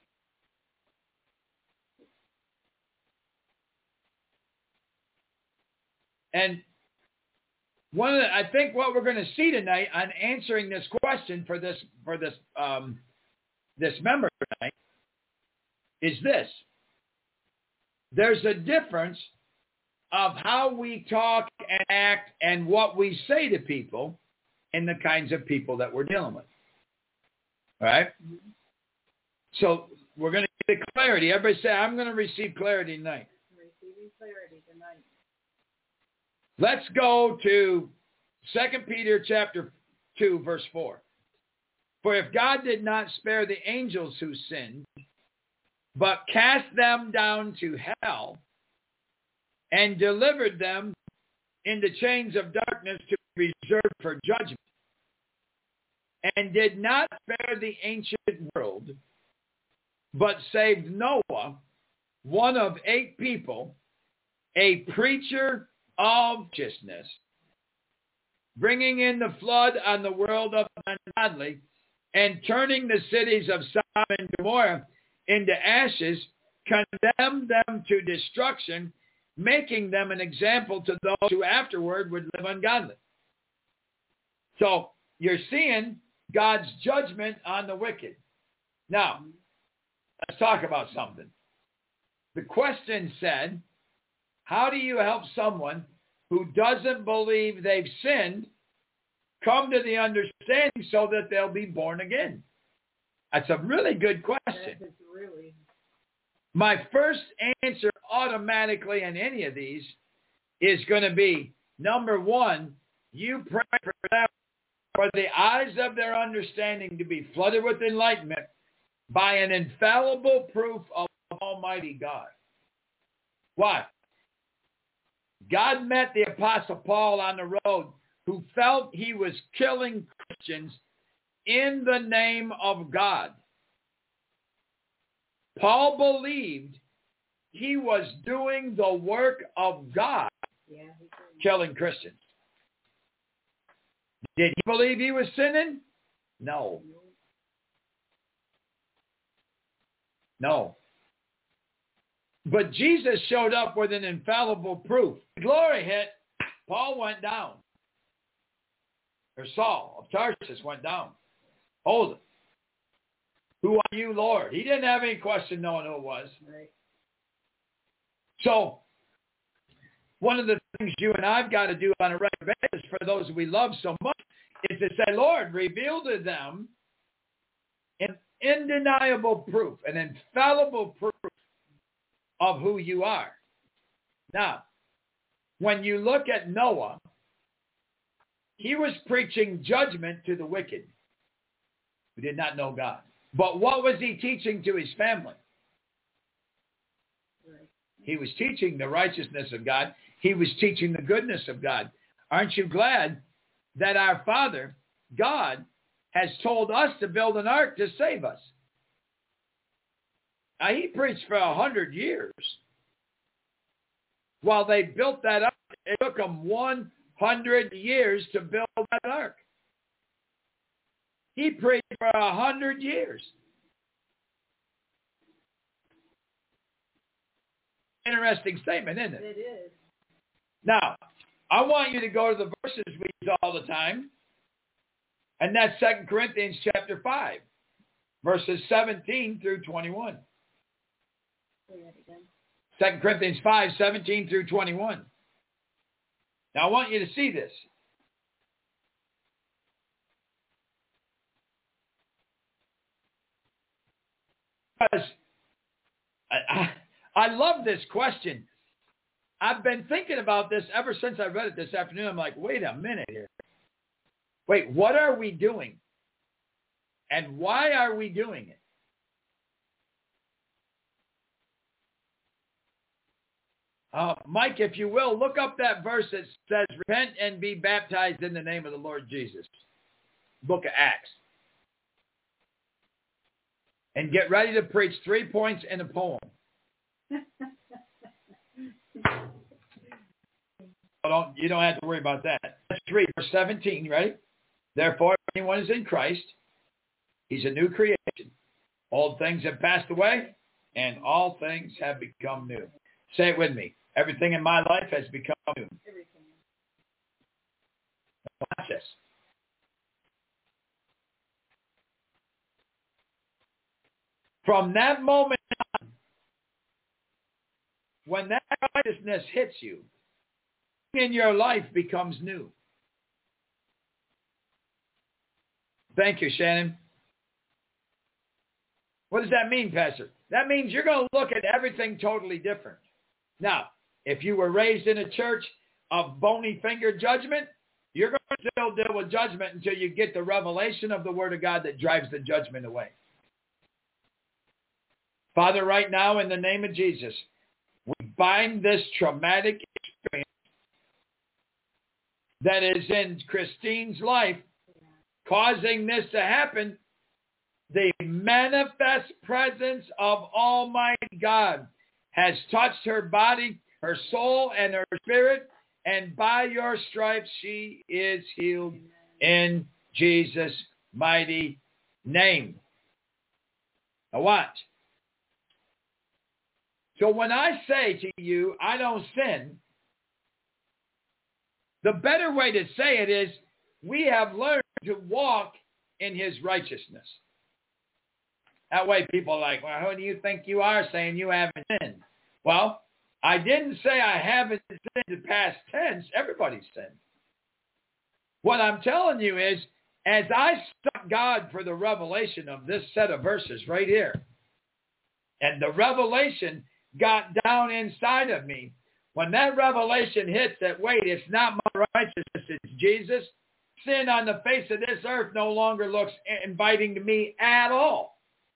And one of the, I think what we're going to see tonight on answering this question for this for this um, this member tonight is this: there's a difference of how we talk and act and what we say to people and the kinds of people that we're dealing with. All right? So we're going to get clarity. Everybody say, I'm going to receive clarity tonight. Receiving clarity tonight. Let's go to Second Peter chapter two, verse four. For if God did not spare the angels who sinned, but cast them down to hell and delivered them into chains of darkness to be reserved for judgment, and did not spare the ancient world, but saved Noah, one of eight people, a preacher of righteousness, bringing in the flood on the world of the ungodly, and turning the cities of Sodom and Gomorrah into ashes, condemned them to destruction, making them an example to those who afterward would live ungodly. So you're seeing God's judgment on the wicked. Now, let's talk about something. The question said, how do you help someone who doesn't believe they've sinned come to the understanding so that they'll be born again? That's a really good question. That is really. My first answer automatically in any of these is going to be, number one, you pray for them, for the eyes of their understanding to be flooded with enlightenment by an infallible proof of Almighty God. Why? God met the Apostle Paul on the road who felt he was killing Christians in the name of God. Paul believed he was doing the work of God, Yeah, killing Christians. Did he believe he was sinning? No. No. But Jesus showed up with an infallible proof. The glory hit, Paul went down. Or Saul of Tarsus went down. Hold it. Who are you, Lord? He didn't have any question knowing who it was. Right. So, one of the things you and I've got to do on a regular basis for those we love so much is to say, Lord, reveal to them an undeniable proof, an infallible proof of who you are. Now, when you look at Noah, he was preaching judgment to the wicked who did not know God. But what was he teaching to his family? He was teaching the righteousness of God. He was teaching the goodness of God. Aren't you glad that our Father, God, has told us to build an ark to save us? Now, he preached for a hundred years. While they built that ark, it took them one hundred years to build that ark. He preached for a hundred years. Interesting statement, isn't it? It is. Now, I want you to go to the verses we use all the time, and that's Second Corinthians chapter five, verses seventeen through twenty-one. Say that again. Second Corinthians five, seventeen through twenty-one. Now, I want you to see this. Because I, I, I love this question. I've been thinking about this ever since I read it this afternoon. I'm like, wait a minute here. Wait, what are we doing? And why are we doing it? Uh, Mike, if you will, look up that verse that says, repent and be baptized in the name of the Lord Jesus. Book of Acts. And get ready to preach three points in a poem. Don't, you don't have to worry about that. Let's read verse seventeen, right? Therefore, if anyone is in Christ, he's a new creation. Old things have passed away, and all things have become new. Say it with me. Everything in my life has become new. Everything. Watch this. From that moment on, when that righteousness hits you, in your life becomes new. Thank you, Shannon. What does that mean, Pastor? That means you're going to look at everything totally different. Now, if you were raised in a church of bony finger judgment, You're going to still deal with judgment until you get the revelation of the Word of God that drives the judgment away. Father, right now, in the name of Jesus, we bind this traumatic experience that is in Christine's life, causing this to happen. The manifest presence of Almighty God has touched her body, her soul, and her spirit, and by your stripes she is healed in Jesus' mighty name. Now watch. So when I say to you, I don't sin, the better way to say it is, we have learned to walk in his righteousness. That way people are like, well, who do you think you are saying you haven't sinned? Well, I didn't say I haven't sinned in past tense. Everybody's sinned. What I'm telling you is, as I sought God for the revelation of this set of verses right here, and the revelation got down inside of me, when that revelation hits that, wait, it's not my righteousness, it's Jesus, sin on the face of this earth no longer looks inviting to me at all.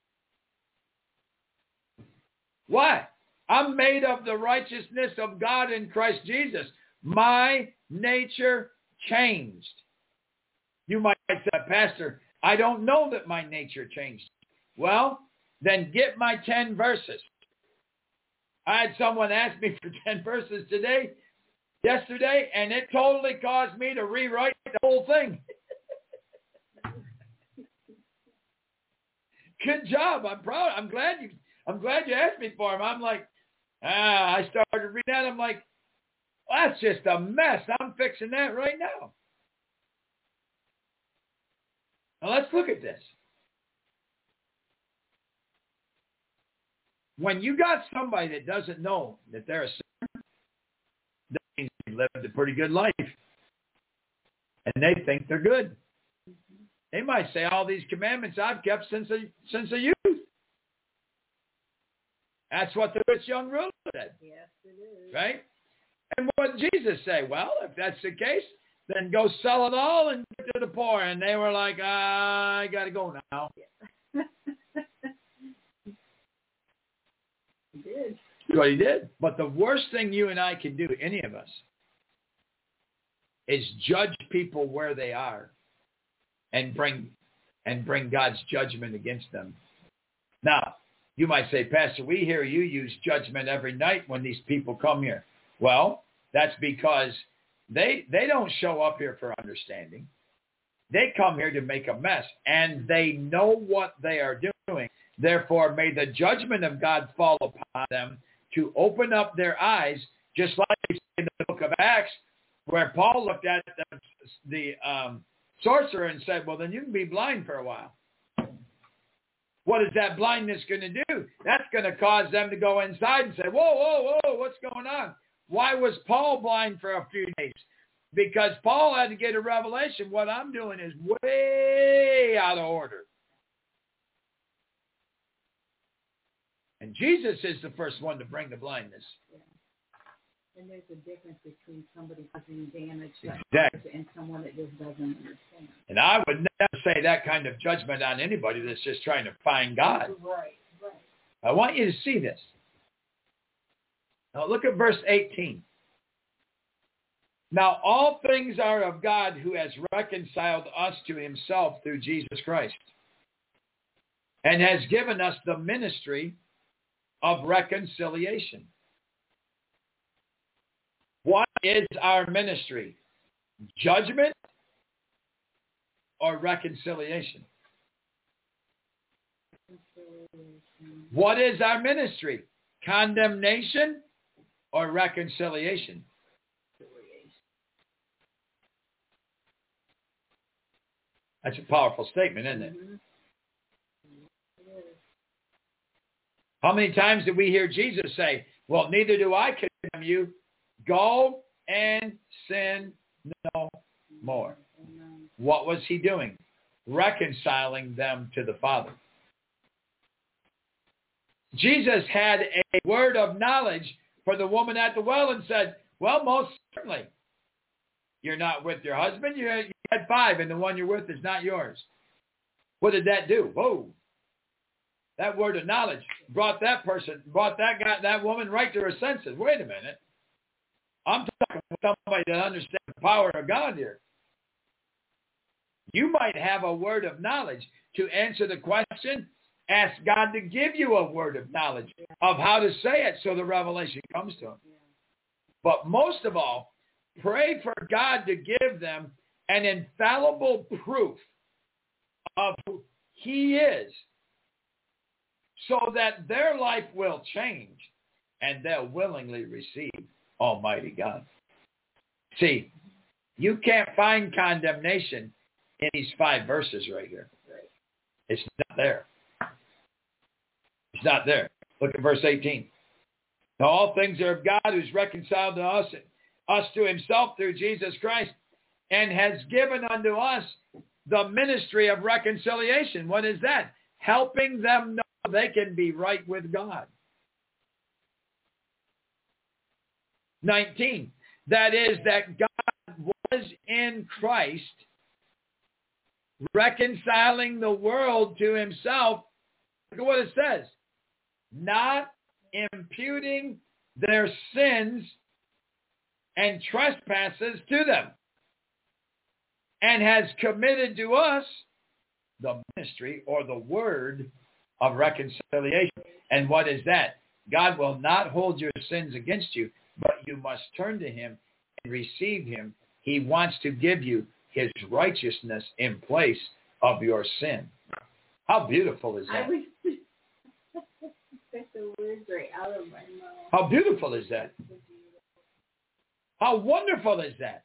Why? I'm made of the righteousness of God in Christ Jesus. My nature changed. You might say, Pastor, I don't know that my nature changed. Well, then get my ten verses. I had someone ask me for ten verses today, yesterday, and it totally caused me to rewrite the whole thing. Good job. I'm proud. I'm glad you I'm glad you asked me for them. I'm like, ah, I started reading that. I'm like, well, that's just a mess. I'm fixing that right now. Now let's look at this. When you got somebody that doesn't know that they're a sinner, that means they lived a pretty good life. And they think they're good. They might say all these commandments I've kept since a, since a youth. That's what the rich young ruler said. Yes, it is. Right? And what did Jesus say? Well, if that's the case, then go sell it all and give it to the poor. And they were like, ah, I got to go now. Yeah. He did. That's what he did. But the worst thing you and I can do, any of us, is judge people where they are and bring and bring God's judgment against them. Now, you might say, Pastor, we hear you use judgment every night when these people come here. Well, that's because they they don't show up here for understanding. They come here to make a mess, and they know what they are doing. Therefore, may the judgment of God fall upon them to open up their eyes, just like in the book of Acts, where Paul looked at the, the um, sorcerer and said, well, then you can be blind for a while. What is that blindness going to do? That's going to cause them to go inside and say, whoa, whoa, whoa, what's going on? Why was Paul blind for a few days? Because Paul had to get a revelation. What I'm doing is way out of order. And Jesus is the first one to bring the blindness. Yeah. And there's a difference between somebody causing damage exactly. and someone that just doesn't understand. And I would never say that kind of judgment on anybody that's just trying to find God. Right, right. I want you to see this. Now look at verse eighteen. Now all things are of God, who has reconciled us to himself through Jesus Christ, and has given us the ministry of reconciliation. What is our ministry? Judgment or reconciliation? reconciliation? What is our ministry? Condemnation or reconciliation? That's a powerful statement, isn't it? Mm-hmm. How many times did we hear Jesus say, well, neither do I condemn you. Go and sin no more. Amen. What was he doing? Reconciling them to the Father. Jesus had a word of knowledge for the woman at the well and said, well, most certainly. you're not with your husband. You had, you had five, and the one you're with is not yours. What did that do? Whoa. That word of knowledge brought that person, brought that guy, that woman right to her senses. Wait a minute. I'm talking to somebody that understands the power of God here. You might have a word of knowledge. To answer the question, ask God to give you a word of knowledge of how to say it so the revelation comes to him. But most of all, pray for God to give them an infallible proof of who he is, so that their life will change and they'll willingly receive Almighty God. See, you can't find condemnation in these five verses right here. It's not there. It's not there. Look at verse eighteen. Now all things are of God, who's reconciled to us, us to himself through Jesus Christ, and has given unto us the ministry of reconciliation. What is that? Helping them know they can be right with God. nineteen. That is, that God was in Christ, reconciling the world to himself. Look at what it says. Not imputing their sins and trespasses to them, and has committed to us the ministry or the word of reconciliation. And what is that? God will not hold your sins against you, but you must turn to him and receive him. He wants to give you his righteousness in place of your sin. How beautiful is that? I was that's the words right out of my mouth. How beautiful is that? How wonderful is that?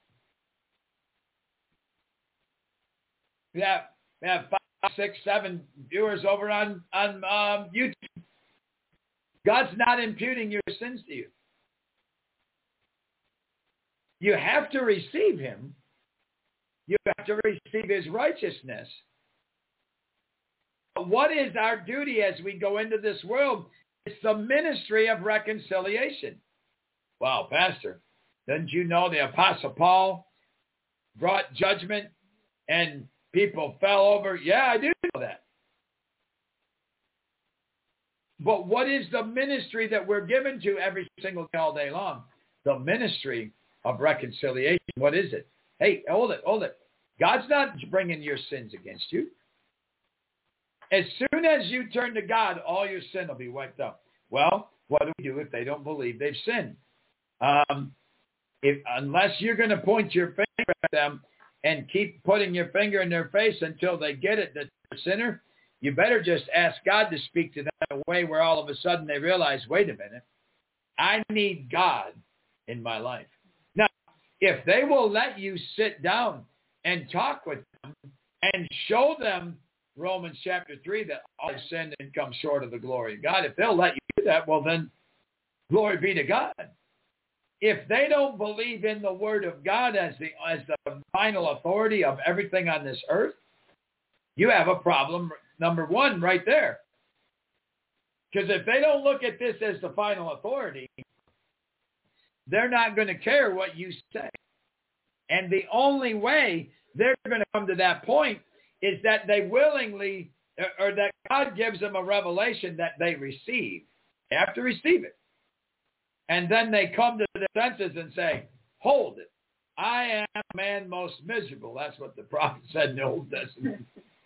We have, we have five, six, seven viewers over on, on um, YouTube. God's not imputing your sins to you. You have to receive him. You have to receive his righteousness. But what is our duty as we go into this world? It's the ministry of reconciliation. Wow, Pastor, didn't you know the Apostle Paul brought judgment and people fell over? Yeah, I do know that. But what is the ministry that we're given to every single day, all day long? The ministry of reconciliation. What is it? Hey, hold it, hold it. God's not bringing your sins against you. As soon as you turn to God, all your sin will be wiped out. Well, what do we do if they don't believe they've sinned? Um, if unless you're going to point your finger at them and keep putting your finger in their face until they get it that they're a sinner, you better just ask God to speak to them in a way where all of a sudden they realize, wait a minute, I need God in my life. Now, if they will let you sit down and talk with them and show them Romans chapter three, that all have sinned and come short of the glory of God, if they'll let you do that, well then, glory be to God. If they don't believe in the word of God as the as the final authority of everything on this earth, you have a problem, number one, right there. Because if they don't look at this as the final authority, they're not going to care what you say. And the only way they're going to come to that point is that they willingly, or that God gives them a revelation that they receive. They have to receive it. And then they come to their senses and say, hold it. I am a man most miserable. That's what the prophet said in the Old Testament.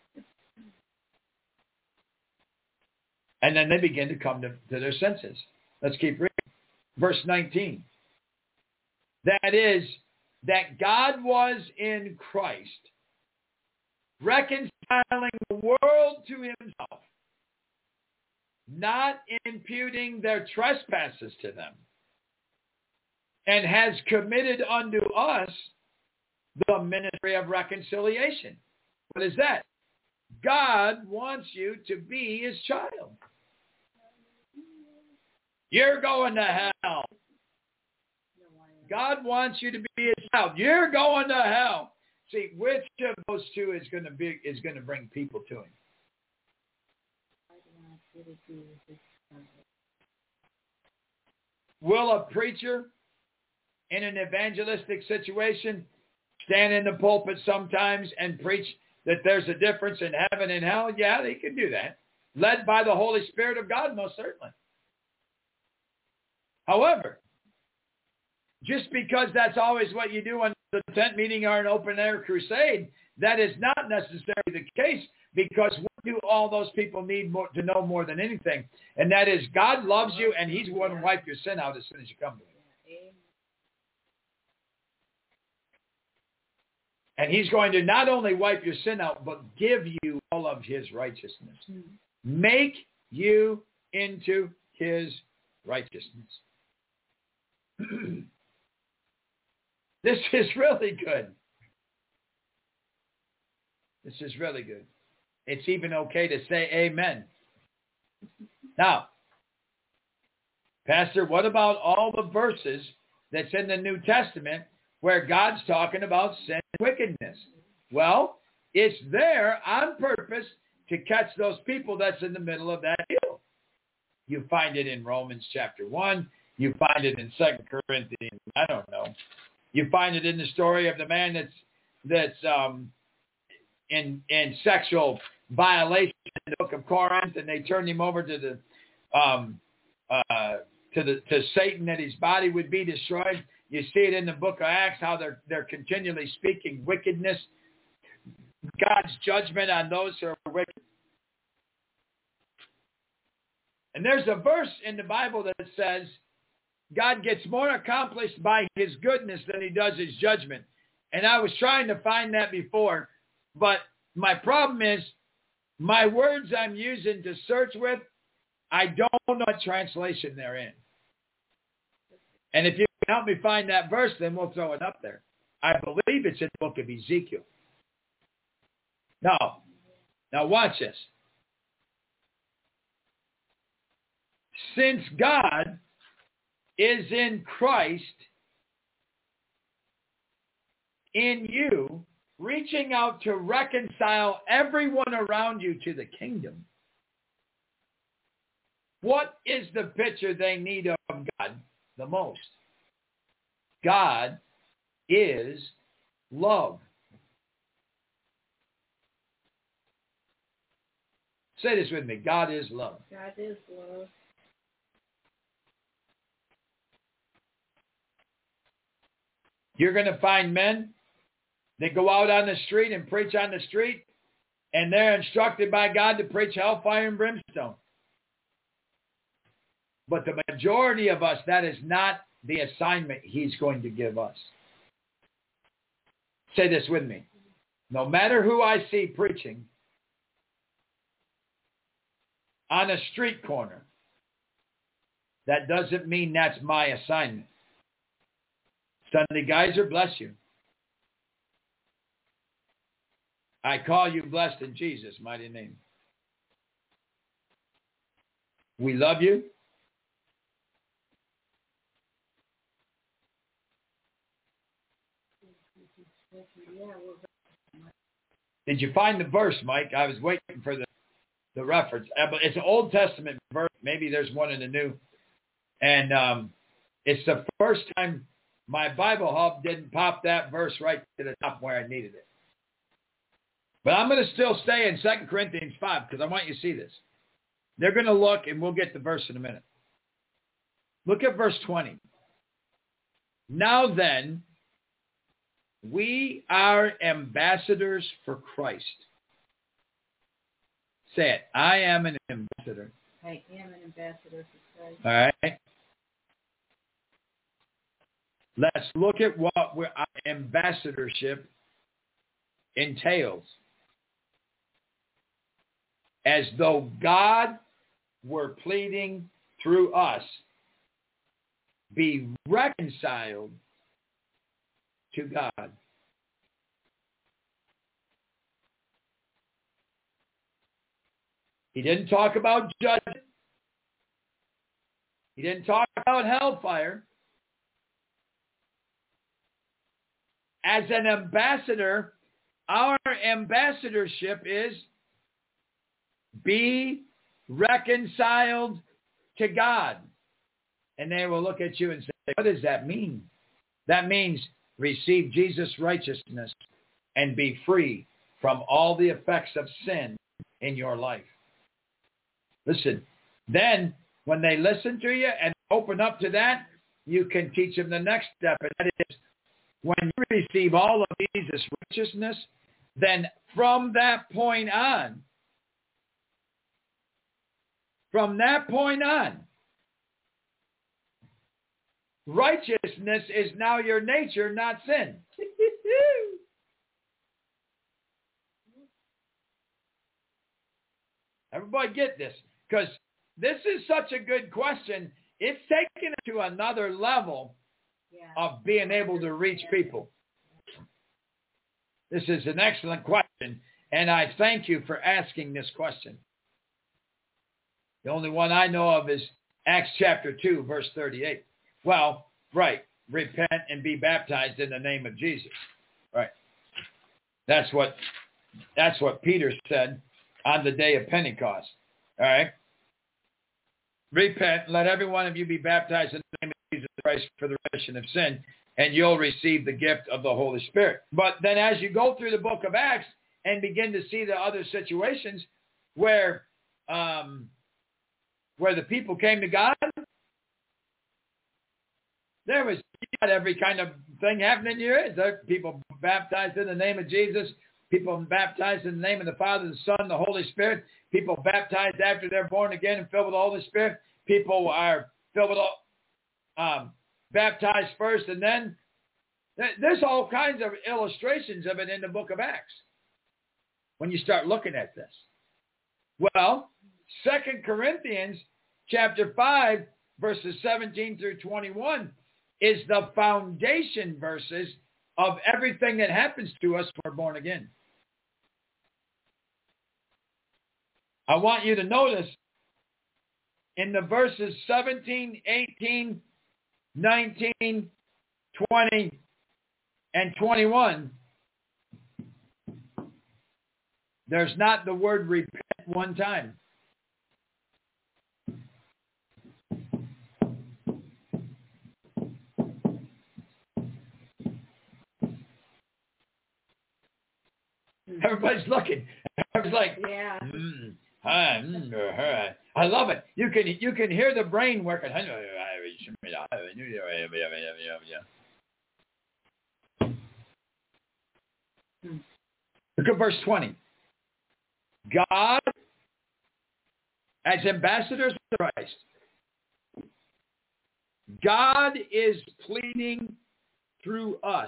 And then they begin to come to, to their senses. Let's keep reading. Verse nineteen. That is, that God was in Christ, reconciling the world to himself, not imputing their trespasses to them, and has committed unto us the ministry of reconciliation. What is that? God wants you to be his child. You're going to hell. God wants you to be his child. You're going to hell. See, which of those two is going to be is going to bring people to him? Will a preacher in an evangelistic situation stand in the pulpit sometimes and preach that there's a difference in heaven and hell? Yeah, they can do that. Led by the Holy Spirit of God, most certainly. However, just because that's always what you do on the tent meeting or an open-air crusade, that is not necessarily the case, because what do all those people need more, to know more than anything? And that is, God loves you, and he's going to wipe your sin out as soon as you come to him. And he's going to not only wipe your sin out, but give you all of his righteousness. Mm-hmm. Make you into his righteousness. This is really good. This is really good. It's even okay to say amen. Now, Pastor, what about all the verses that's in the New Testament where God's talking about sin and wickedness? Well, it's there on purpose to catch those people that's in the middle of that hill. You find it in Romans chapter one. You find it in Second Corinthians. I don't know. You find it in the story of the man that's that's um, in in sexual violation in the book of Corinth, and they turned him over to the um, uh, to the to Satan, that his body would be destroyed. You see it in the book of Acts, how they're they're continually speaking wickedness, God's judgment on those who are wicked. And there's a verse in the Bible that says God gets more accomplished by his goodness than he does his judgment. And I was trying to find that before, but my problem is my words I'm using to search with, I don't know what translation they're in. And if you can help me find that verse, then we'll throw it up there. I believe it's in the book of Ezekiel. Now, now watch this. Since God is in Christ, in you, reaching out to reconcile everyone around you to the kingdom, what is the picture they need of God the most? God is love. Say this with me. God is love. God is love. You're going to find men that go out on the street and preach on the street, and they're instructed by God to preach hellfire and brimstone. But the majority of us, that is not the assignment he's going to give us. Say this with me. No matter who I see preaching on a street corner, that doesn't mean that's my assignment. Sunday Geyser, bless you. I call you blessed in Jesus' mighty name. We love you. Did you find the verse, Mike? I was waiting for the, the reference. It's an Old Testament verse. Maybe there's one in the New. And um, it's the first time my Bible Hub didn't pop that verse right to the top where I needed it. But I'm going to still stay in Second Corinthians five because I want you to see this. They're going to look, and we'll get the verse in a minute. Look at verse twenty. Now then, we are ambassadors for Christ. Say it. I am an ambassador. I am an ambassador for Christ. All right. Let's look at what our ambassadorship entails. As though God were pleading through us, be reconciled to God. He didn't talk about judgment. He didn't talk about hellfire. As an ambassador, our ambassadorship is be reconciled to God. And they will look at you and say, what does that mean? That means receive Jesus' righteousness, and be free from all the effects of sin in your life. Listen, then when they listen to you and open up to that, you can teach them the next step, and that is when you receive all of Jesus' righteousness, then from that point on, from that point on, righteousness is now your nature, not sin. Everybody get this, because this is such a good question. It's taken it to another level yeah. of being able to reach people. This is an excellent question, and I thank you for asking this question. The only one I know of is Acts chapter two, verse thirty-eight. Well, right, repent and be baptized in the name of Jesus. Right. That's what that's what Peter said on the day of Pentecost. All right. Repent, let every one of you be baptized in the name of Jesus Christ for the remission of sin, and you'll receive the gift of the Holy Spirit. But then as you go through the book of Acts and begin to see the other situations where um, where the people came to God, there was not every kind of thing happening here. There are people baptized in the name of Jesus, people baptized in the name of the Father, the Son, the Holy Spirit, people baptized after they're born again and filled with the Holy Spirit. People are filled with all, um, baptized first, and then there's all kinds of illustrations of it in the book of Acts when you start looking at this. Well, Second Corinthians chapter five, verses seventeen through twenty-one is the foundation verses of everything that happens to us when we're born again. I want you to notice in the verses seventeen, eighteen, nineteen, twenty, and twenty-one, there's not the word repent one time. Everybody's looking. Everybody's like, yeah. Mm, hi, mm, uh, I love it. You can you can hear the brain working. Look at verse twenty. God, as ambassadors of Christ, God is pleading through us.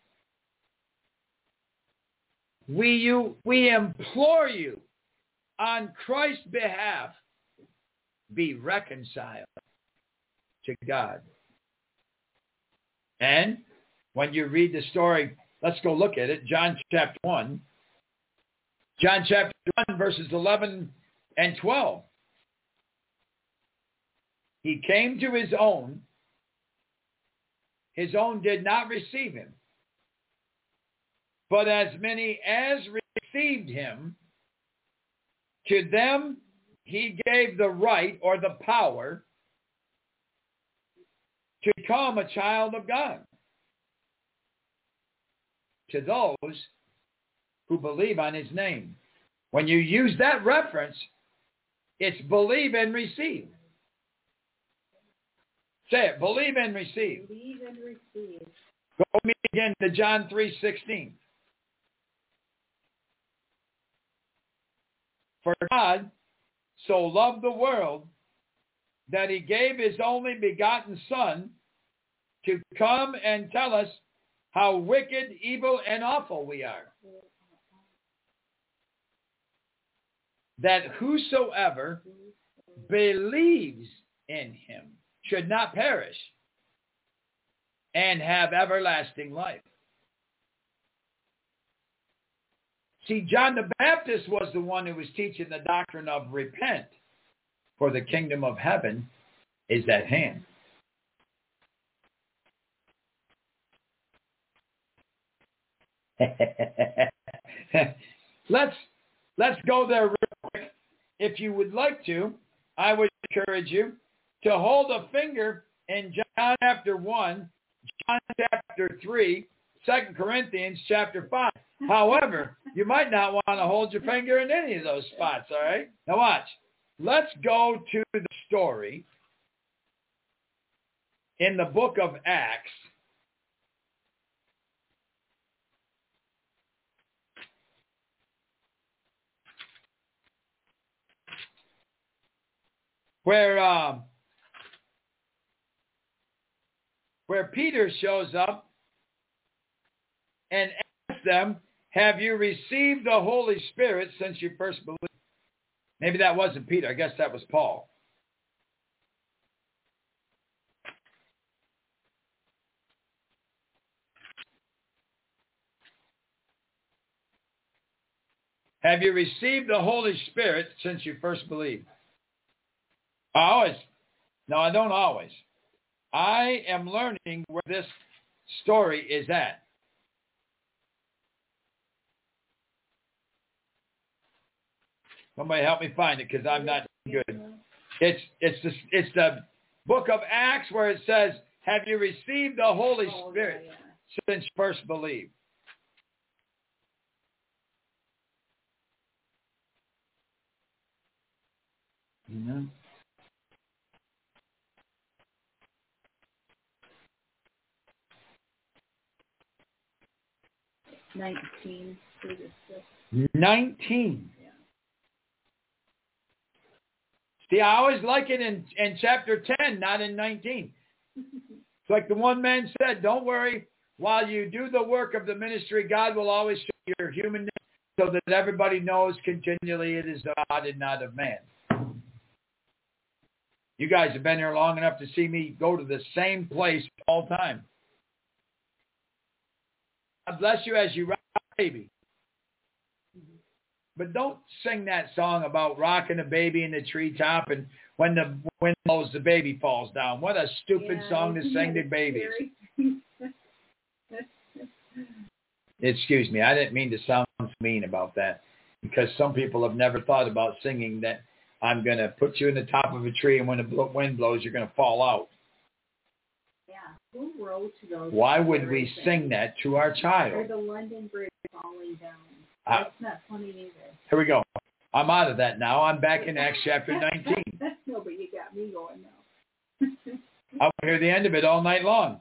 We, you, we implore you on Christ's behalf, be reconciled to God. And when you read the story, let's go look at it. John chapter one. John chapter one, verses eleven and twelve. He came to his own. His own did not receive him. But as many as received him, to them he gave the right or the power to become a child of God. To those who believe on his name. When you use that reference, it's believe and receive. Say it, believe and receive. Believe and receive. Go with me again to John three sixteen. For God so loved the world that he gave his only begotten Son to come and tell us how wicked, evil, and awful we are. That whosoever believes in him should not perish and have everlasting life. See, John the Baptist was the one who was teaching the doctrine of repent, for the kingdom of heaven is at hand. let's let's go there real quick. If you would like to, I would encourage you to hold a finger in John chapter one, John chapter three, Second Corinthians chapter five. However, you might not want to hold your finger in any of those spots, all right? Now watch. Let's go to the story in the book of Acts. Where um, where Peter shows up and asks them, have you received the Holy Spirit since you first believed? Maybe that wasn't Peter. I guess that was Paul. Have you received the Holy Spirit since you first believed? I always, no, I don't always. I am learning where this story is at. Somebody help me find it because I'm not good. It's it's the, it's the book of Acts where it says, have you received the Holy Spirit since you first believed? Mm-hmm. Nineteen. Nineteen. Yeah. See, I always like it in, in chapter ten, not in nineteen. It's like the one man said, don't worry, while you do the work of the ministry, God will always show your humanness so that everybody knows continually it is of God and not of man. You guys have been here long enough to see me go to the same place all the time. God bless you as you rock a baby. But don't sing that song about rocking a baby in the treetop and when the wind blows, the baby falls down. What a stupid yeah, song to sing to babies. Excuse me, I didn't mean to sound mean about that because some people have never thought about singing that I'm going to put you in the top of a tree and when the wind blows, you're going to fall out. Yeah, who wrote those? Why would we sing that to our child? Or the London Bridge falling down. That's uh, not funny either. Here we go. I'm out of that now. I'm back in Acts chapter nineteen. No, but you got me going now. I'll hear the end of it all night long.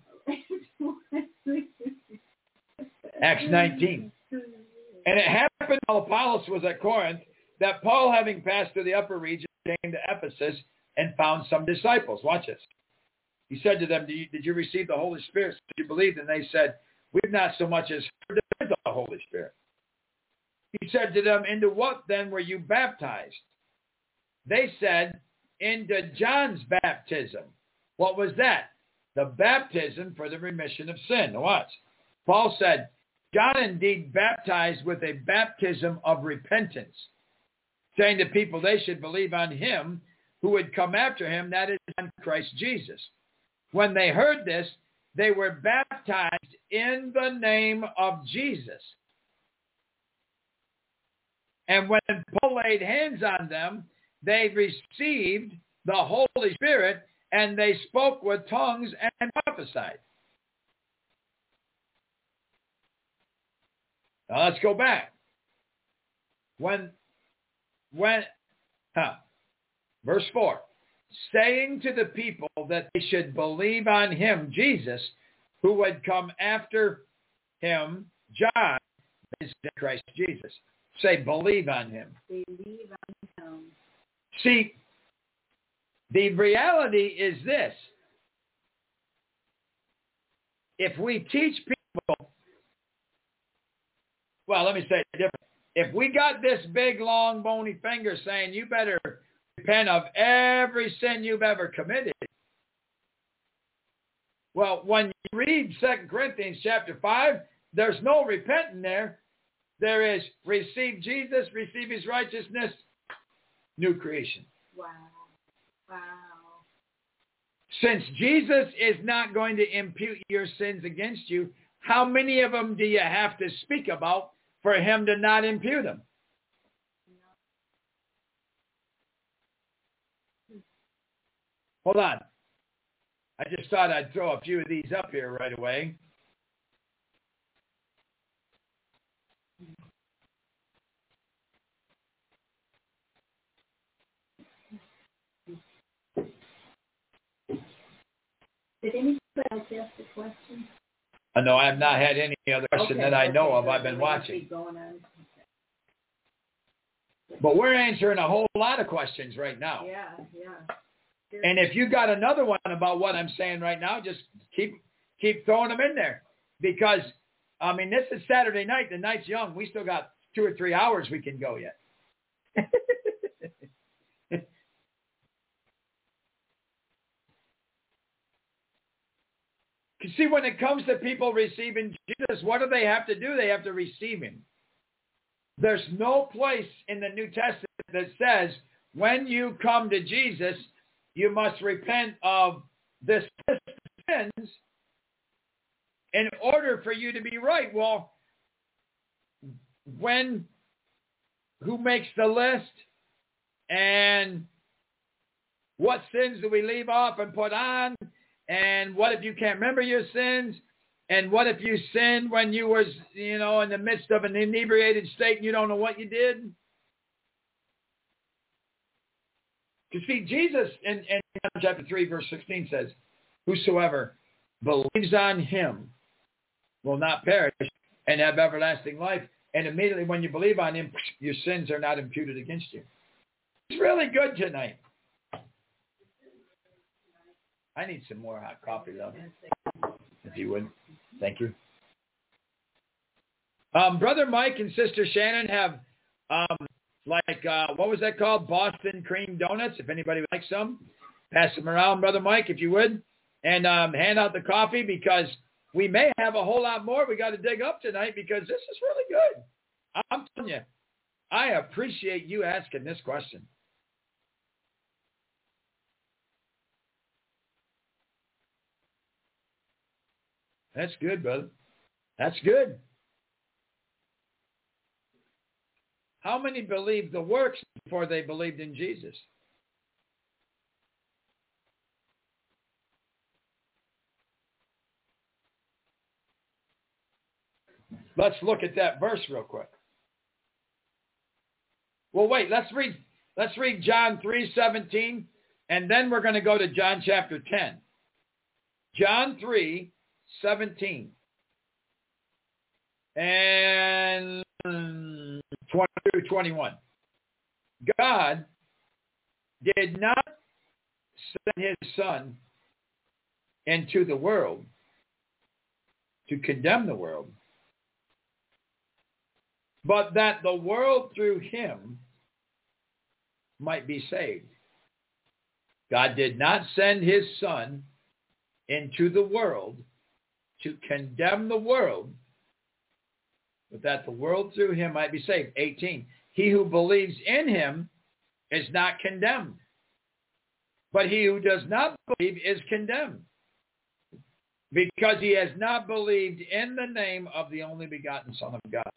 Acts nineteen. And it happened while Apollos was at Corinth that Paul, having passed through the upper region, came to Ephesus and found some disciples. Watch this. He said to them, did you, did you receive the Holy Spirit? Did you believe? And they said, we've not so much as heard the Holy Spirit. He said to them, into what then were you baptized? They said, into John's baptism. What was that? The baptism for the remission of sin. Watch. Paul said, John indeed baptized with a baptism of repentance, saying to people they should believe on him who would come after him, that is on Christ Jesus. When they heard this, they were baptized in the name of Jesus. And when Paul laid hands on them, they received the Holy Spirit, and they spoke with tongues and prophesied. Now let's go back. When, when, huh, verse four, saying to the people that they should believe on him, Jesus, who would come after him, John, is Christ Jesus. Say, believe on him. Believe on him. See, the reality is this. If we teach people, well, let me say it different. If we got this big, long, bony finger saying, you better repent of every sin you've ever committed. Well, when you read Second Corinthians chapter five, there's no repenting there. There is receive Jesus, receive his righteousness, new creation. Wow. Wow. Since Jesus is not going to impute your sins against you, how many of them do you have to speak about for him to not impute them? Hold on. I just thought I'd throw a few of these up here right away. questions? Uh, no, I have not had any other question Okay, that I know okay, of. good. I've been We'll watching. keep going on. But we're answering a whole lot of questions right now. Yeah, yeah. Sure. And if you got another one about what I'm saying right now, just keep keep throwing them in there. Because, I mean, this is Saturday night. The night's young. We still got two or three hours we can go yet. You see, when it comes to people receiving Jesus, what do they have to do? They have to receive him. There's no place in the New Testament that says when you come to Jesus, you must repent of this list of sins in order for you to be right. Well, when, who makes the list, and what sins do we leave off and put on? And what if you can't remember your sins? And what if you sinned when you was, you know, in the midst of an inebriated state and you don't know what you did? You see, Jesus in, in John chapter three, verse sixteen says, whosoever believes on him will not perish and have everlasting life. And immediately when you believe on him, your sins are not imputed against you. It's really good tonight. I need some more hot coffee, though, if you would. Thank you. Um, Brother Mike and Sister Shannon have, um, like, uh, what was that called? Boston cream donuts. If anybody would like some, pass them around, Brother Mike, if you would. And um, hand out the coffee, because we may have a whole lot more we got to dig up tonight, because this is really good. I'm telling you, I appreciate you asking this question. That's good, brother. That's good. How many believed the works before they believed in Jesus? Let's look at that verse real quick. Well, wait, let's read let's read John three seventeen, and then we're going to go to John chapter ten. John three seventeen. And twenty through twenty-one. God did not send his Son into the world to condemn the world, but that the world through him might be saved. God did not send his Son into the world to condemn the world, but that the world through him might be saved. eighteen. He who believes in him is not condemned, but he who does not believe is condemned, because he has not believed in the name of the only begotten Son of God.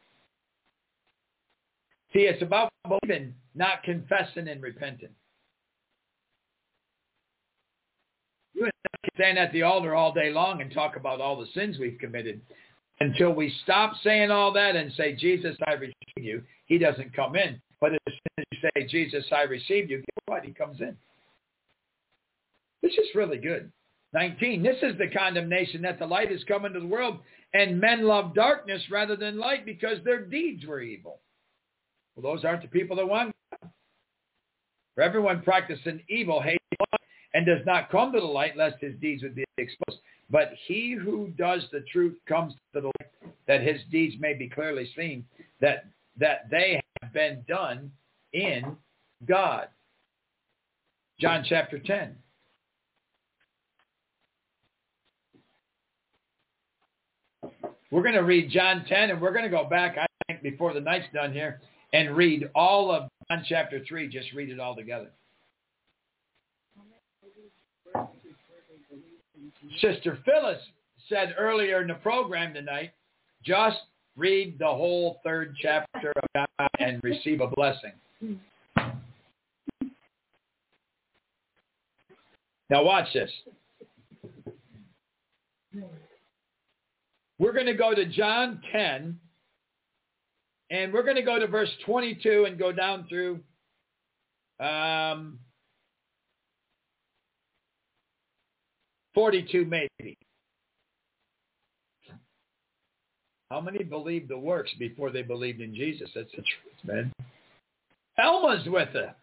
See, it's about believing, not confessing and repenting. You and I can stand at the altar all day long and talk about all the sins we've committed. Until we stop saying all that and say, Jesus, I receive you, he doesn't come in. But as soon as you say, Jesus, I receive you, guess what? He comes in. This is really good. nineteen, this is the condemnation, that the light has come into the world, and men love darkness rather than light, because their deeds were evil. Well, those aren't the people that want God. For everyone practicing evil hates light and does not come to the light, lest his deeds would be exposed. But he who does the truth comes to the light, that his deeds may be clearly seen, that that they have been done in God. John chapter ten. We're going to read John ten, and we're going to go back, I think, before the night's done here, and read all of John chapter three. Just read it all together. Sister Phyllis said earlier in the program tonight, just read the whole third chapter of John and receive a blessing. Now watch this. We're going to go to John ten, and we're going to go to verse twenty-two and go down through um, forty-two maybe. How many believed the works before they believed in Jesus? That's the truth, man. Elma's with her.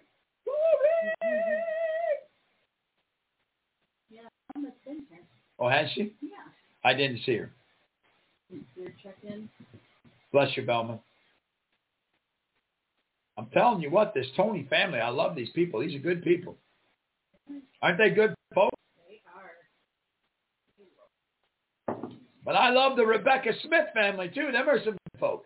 Yeah, Elma's been here. Oh, has she? Yeah. I didn't see her. Did you check in? Bless you, Belma. I'm telling you what, this Tony family, I love these people. These are good people. Aren't they good folks? They are. But I love the Rebecca Smith family, too. Them are some good folk.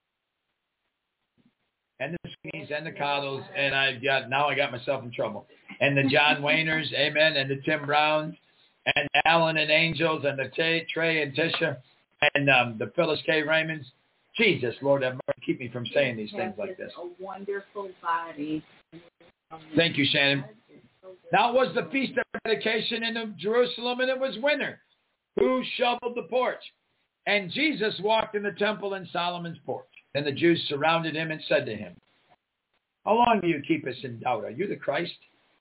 And the Sweeneys and the Coddles, and I got now I got myself in trouble. And the John Wayners, amen, and the Tim Browns, and Alan and Angels, and the Tay, Trey and Tisha, and um, the Phyllis K. Raymonds. Jesus, Lord, have mercy, keep me from saying these things like this. A wonderful body. Thank you, Shannon. Now it was the Feast of Dedication in Jerusalem, and it was winter. Who shoveled the porch? And Jesus walked in the temple in Solomon's porch. And the Jews surrounded him and said to him, how long do you keep us in doubt? Are you the Christ?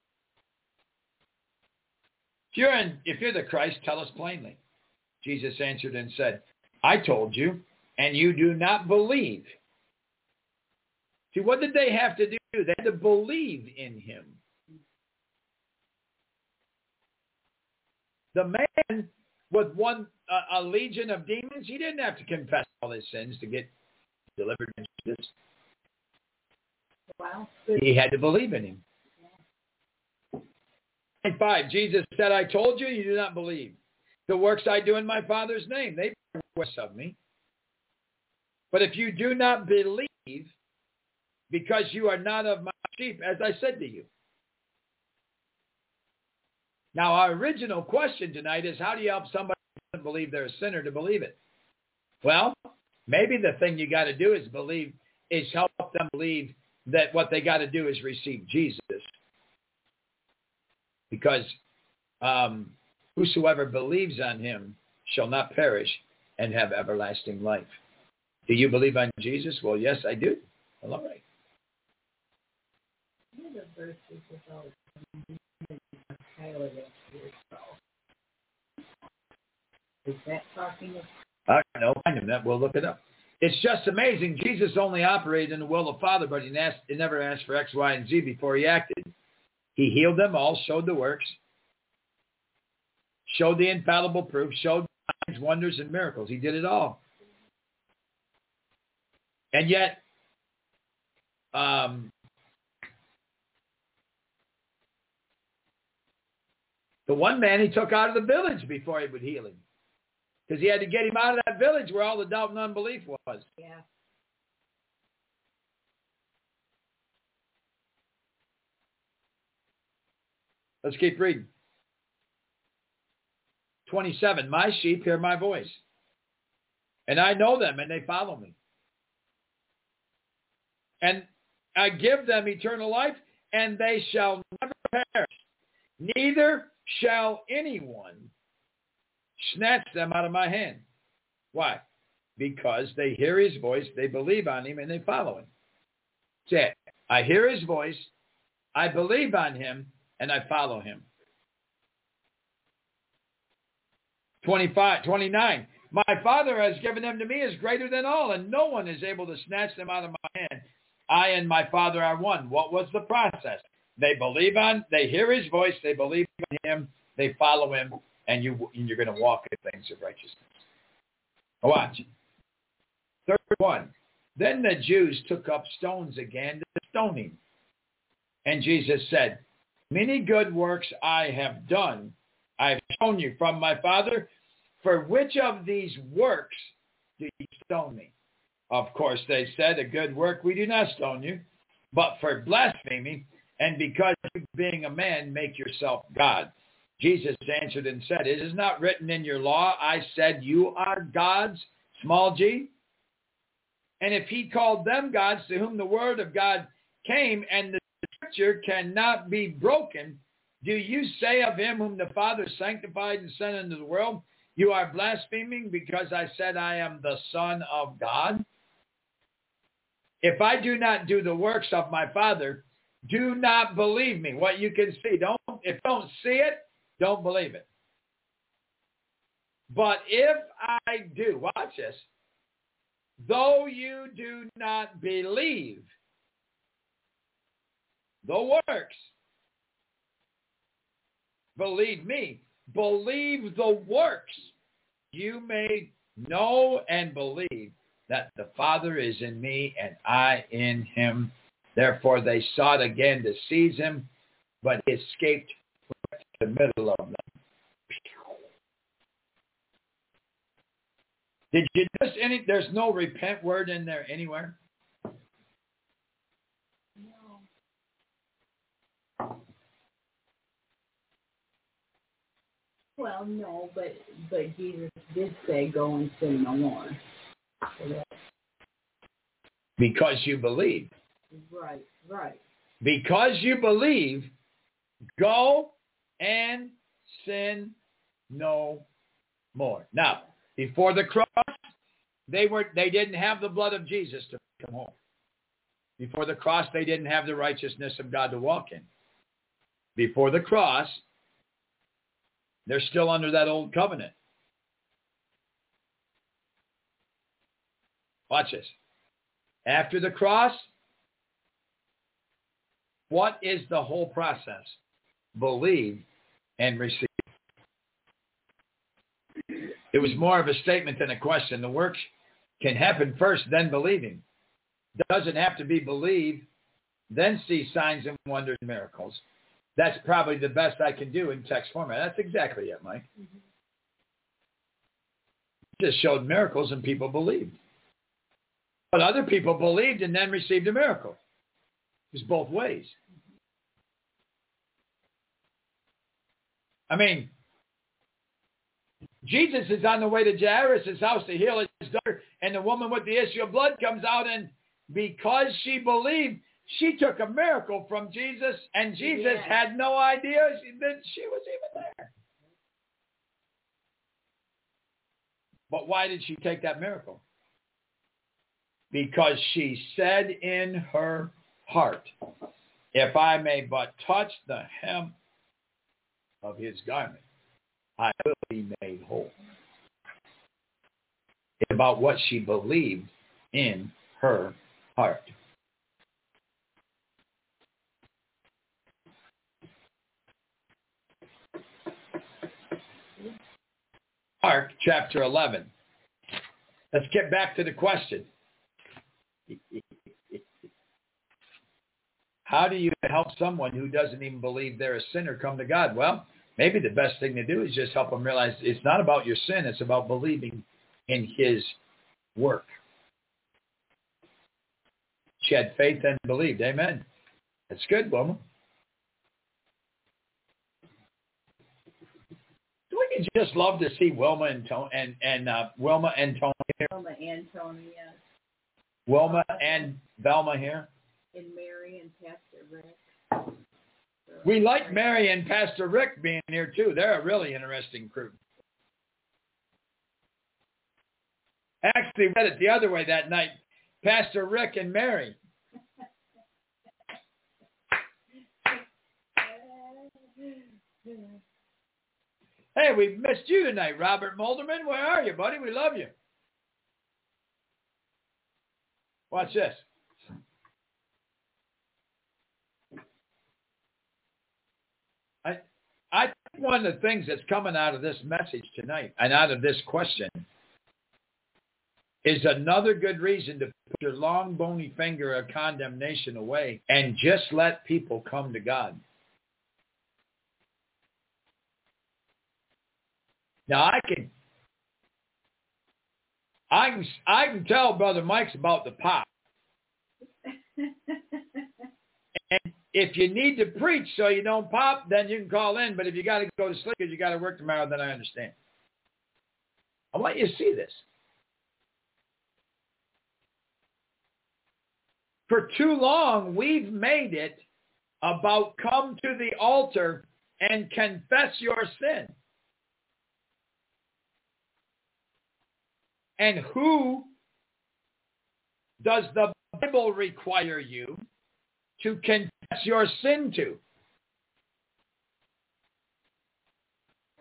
If you're, in, if you're the Christ, tell us plainly. Jesus answered and said, I told you, and you do not believe. See, what did they have to do? They had to believe in him. The man with one uh, a legion of demons, he didn't have to confess all his sins to get delivered from Jesus. Wow. He had to believe in him. Yeah. Five, Jesus said, I told you, you do not believe. The works I do in my Father's name, they bear witness of me. But if you do not believe, because you are not of my sheep, as I said to you. Now, our original question tonight is, how do you help somebody who doesn't believe they're a sinner to believe it? Well, maybe the thing you got to do is believe, is help them believe that what they got to do is receive Jesus. Because um, whosoever believes on him shall not perish and have everlasting life. Do you believe on Jesus? Well, yes, I do. Well, all right. The verses about entirely to yourself. Is that talking of? I don't know. I know that. We'll look it up. It's just amazing. Jesus only operated in the will of the Father, but he, asked, he never asked for X, Y, and Z before he acted. He healed them all, showed the works, showed the infallible proof, showed signs, wonders, and miracles. He did it all. And yet, um, the one man he took out of the village before he would heal him. Because he had to get him out of that village where all the doubt and unbelief was. Yeah. Let's keep reading. twenty-seven, my sheep hear my voice. And I know them and they follow me. And I give them eternal life and they shall never perish. Neither shall anyone snatch them out of my hand. Why? Because they hear his voice, they believe on him, and they follow him. Say, I hear his voice, I believe on him, and I follow him. twenty-five, twenty-nine, my Father has given them to me is greater than all, and no one is able to snatch them out of my hand. I and my Father are one. What was the process? They believe on, they hear his voice, they believe on him, they follow him, and, you, and you're going to walk in things of righteousness. Watch. thirty-one. Then the Jews took up stones again to stone him. And Jesus said, many good works I have done, I have shown you from my Father. For which of these works do you stone me? Of course, they said, a good work we do not stone you, but for blasphemy, and because you, being a man, make yourself God. Jesus answered and said, it is not written in your law, I said you are gods, small g. And if he called them gods to whom the word of God came, and the scripture cannot be broken, do you say of him whom the Father sanctified and sent into the world, you are blaspheming because I said I am the Son of God? If I do not do the works of my Father, do not believe me. What you can see, don't if you don't see it, don't believe it. But if I do, watch this, though you do not believe the works. Believe me, believe the works. You may know and believe that the Father is in me and I in him. Therefore they sought again to seize him, but he escaped the middle of them. Did you notice any? There's no repent word in there anywhere. No. Well, no, but but Jesus did say, "Go and sin no more." So because you believe. Right, right. Because you believe, go and sin no more. Now, before the cross, they were they didn't have the blood of Jesus to come home. Before the cross, they didn't have the righteousness of God to walk in. Before the cross, they're still under that old covenant. Watch this. After the cross, what is the whole process? Believe and receive. It was more of a statement than a question. The works can happen first, then believing. It doesn't have to be believe, then see signs and wonders and miracles. That's probably the best I can do in text format. That's exactly it, Mike. Mm-hmm. Just showed miracles and people believed. But other people believed and then received a miracle. It's both ways. I mean, Jesus is on the way to Jairus' house to heal his daughter, and the woman with the issue of blood comes out, and because she believed, she took a miracle from Jesus, and Jesus yes. had no idea that she was even there. But why did she take that miracle? Because she said in her heart, if I may but touch the hem of his garment, I will be made whole. It's about what she believed in her heart. Mark chapter eleven. Let's get back to the question. How do you help someone who doesn't even believe they're a sinner come to God? Well, maybe the best thing to do is just help them realize it's not about your sin. It's about believing in his work. She had faith and believed. Amen. That's good, woman. We could just love to see Wilma and Tony and, and uh, Wilma and Tony here. Wilma and Tony, yes. Wilma and Velma here. And Mary and Pastor Rick. We like Mary and Pastor Rick being here too. They're a really interesting crew. Actually, read it the other way that night. Pastor Rick and Mary. Hey, we've missed you tonight, Robert Molderman. Where are you, buddy? We love you. Watch this. I, I think one of the things that's coming out of this message tonight and out of this question is another good reason to put your long, bony finger of condemnation away and just let people come to God. Now, I can, I can, I can tell Brother Mike's about the pop. And if you need to preach so you don't pop, then you can call in. But if you got to go to sleep because you got to work tomorrow, then I understand. I want you to see this. For too long, we've made it about come to the altar and confess your sin. And who does the Bible require you to confess your sin to?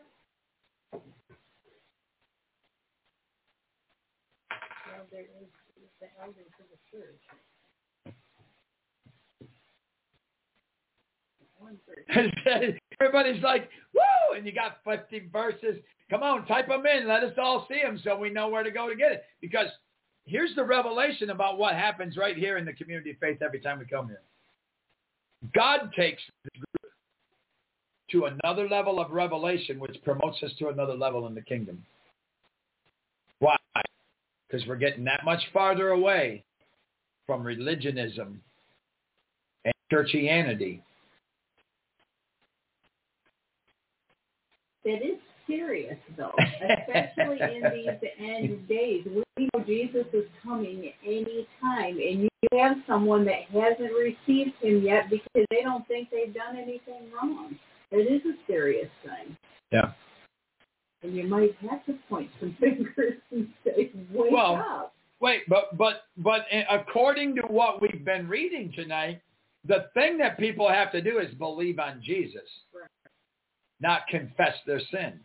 Well, there is the elders of the church. Everybody's like, woo! And you got fifty verses. Come on, type them in. Let us all see them so we know where to go to get it. Because here's the revelation about what happens right here in the community of faith every time we come here. God takes this group to another level of revelation, which promotes us to another level in the kingdom. Why? Because we're getting that much farther away from religionism and churchianity. It is serious, though, especially in these end days. We know Jesus is coming any time, and you have someone that hasn't received him yet because they don't think they've done anything wrong. It is a serious thing. Yeah. And you might have to point some fingers and say, wake well, up. Wait, but, but, but according to what we've been reading tonight, the thing that people have to do is believe on Jesus, right. Not confess their sin.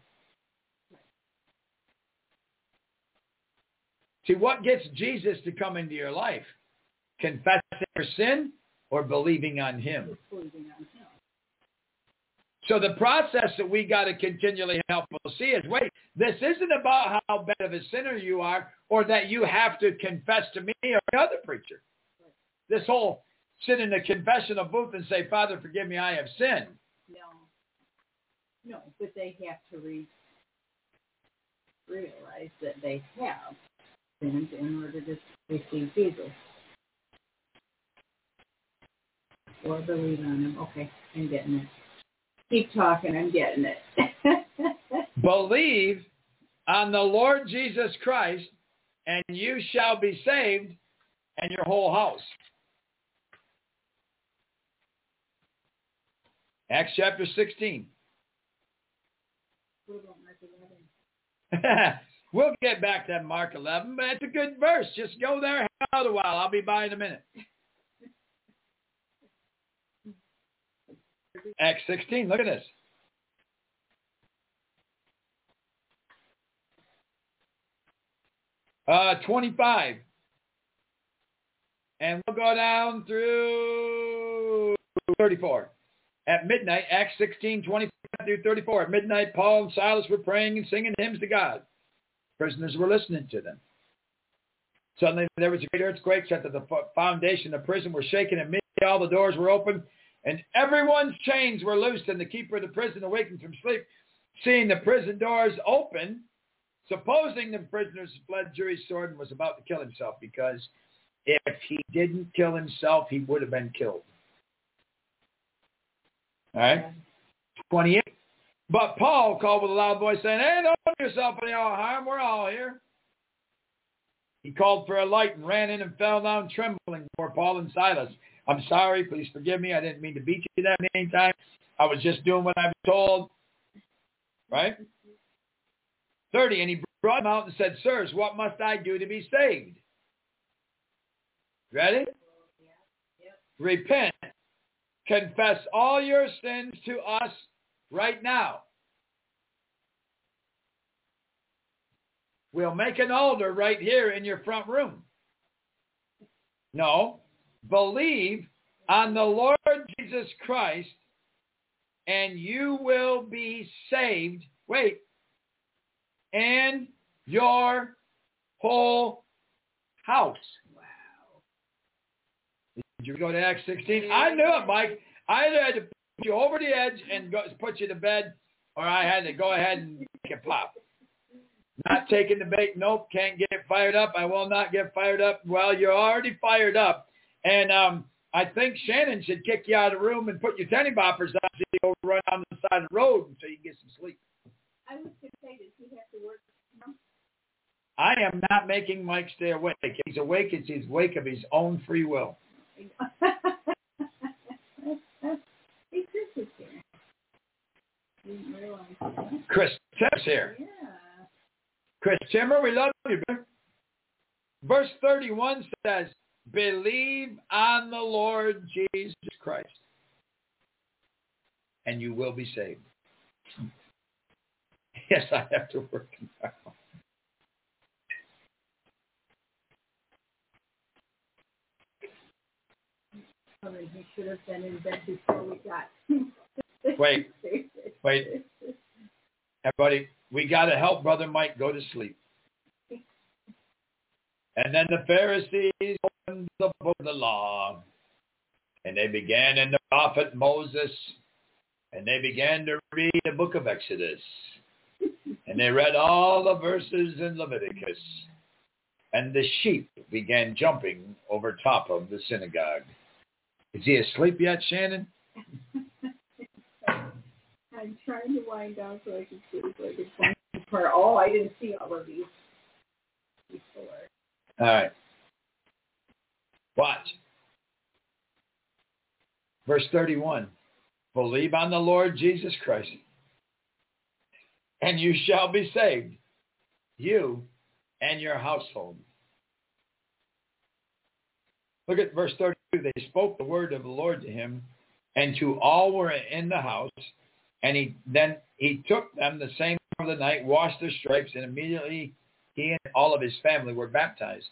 See, what gets Jesus to come into your life? Confessing your sin or believing on him? Believing on him. So the process that we got to continually help people see is, wait, this isn't about how bad of a sinner you are or that you have to confess to me or another preacher. This whole sit in the confessional booth and say, Father, forgive me, I have sinned. No. No, but they have to re- realize that they have sinned in order to receive Jesus. Or believe on him. Okay, I'm getting it. Keep talking, I'm getting it. Believe on the Lord Jesus Christ, and you shall be saved, and your whole house. Acts chapter sixteen. We'll get back to Mark eleven, but it's a good verse. Just go there, hang out a while. I'll be by in a minute. Acts sixteen, look at this. Uh, twenty-five. And we'll go down through thirty-four. At midnight, Acts sixteen, twenty-five through thirty-four. At midnight, Paul and Silas were praying and singing hymns to God. Prisoners were listening to them. Suddenly there was a great earthquake, so that the foundation of the prison were shaken, and immediately all the doors were open, and everyone's chains were loosed, and the keeper of the prison, awakened from sleep, seeing the prison doors open, supposing the prisoners fled, drew his sword and was about to kill himself, because if he didn't kill himself, he would have been killed. All right? twenty-eight. But Paul called with a loud voice, saying, hey, don't do yourself any harm. We're all here. He called for a light and ran in and fell down trembling before Paul and Silas. I'm sorry. Please forgive me. I didn't mean to beat you that many times. I was just doing what I was told. Right? thirty. And he brought them out and said, sirs, what must I do to be saved? Ready? Repent. Confess all your sins to us right now. We'll make an altar right here in your front room. No. Believe on the Lord Jesus Christ and you will be saved. Wait. And your whole house. Did you go to Acts sixteen? I knew it, Mike. I either had to put you over the edge and go, put you to bed, or I had to go ahead and make it pop. Not taking the bait. Nope, can't get fired up. I will not get fired up. Well, you're already fired up. And um, I think Shannon should kick you out of the room and put your tenny boppers on so you go run on the side of the road until you get some sleep. I was going to say, does he have to work tomorrow? I am not making Mike stay awake. If he's awake, it's his wake of his own free will. Hey, Chris is here. Didn't realize that. Chris Timmer's here. Yeah. Chris Timmer, we love you, brother. Verse thirty-one says, believe on the Lord Jesus Christ, and you will be saved. Yes, I have to work tomorrow. I mean, he should have been in bed before we got. Wait, wait. Everybody, we got to help Brother Mike go to sleep. And then the Pharisees opened the book of the law, and they began in the prophet Moses, and they began to read the book of Exodus. And they read all the verses in Leviticus. And the sheep began jumping over top of the synagogue. Is he asleep yet, Shannon? I'm trying to wind down so I can see so I can find the part. Oh, I didn't see all of these before. All right. Watch. Verse thirty-one. Believe on the Lord Jesus Christ, and you shall be saved, you and your household. Look at verse thirty-two. They spoke the word of the Lord to him, and to all were in the house. And he then he took them the same hour of the night, washed their stripes, and immediately he and all of his family were baptized.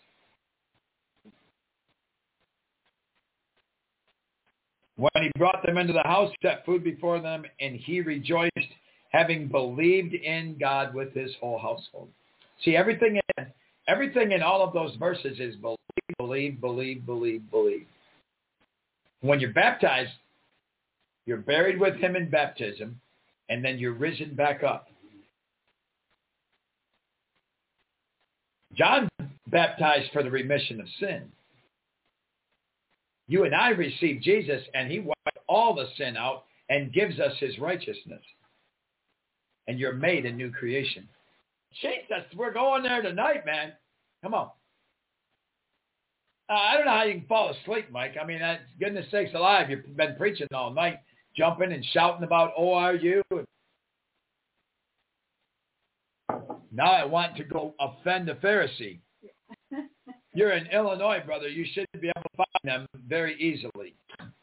When he brought them into the house, he set food before them, and he rejoiced, having believed in God with his whole household. See, everything in, everything in all of those verses is believe, believe, believe, believe, believe. When you're baptized, you're buried with him in baptism, and then you're risen back up. John baptized for the remission of sin. You and I receive Jesus, and he wiped all the sin out and gives us his righteousness. And you're made a new creation. Jesus, we're going there tonight, man. Come on. Uh, I don't know how you can fall asleep, Mike. I mean, uh, goodness sakes alive, you've been preaching all night, jumping and shouting about O R U. Now I want to go offend the Pharisee. You're in Illinois, brother. You should be able to find them very easily.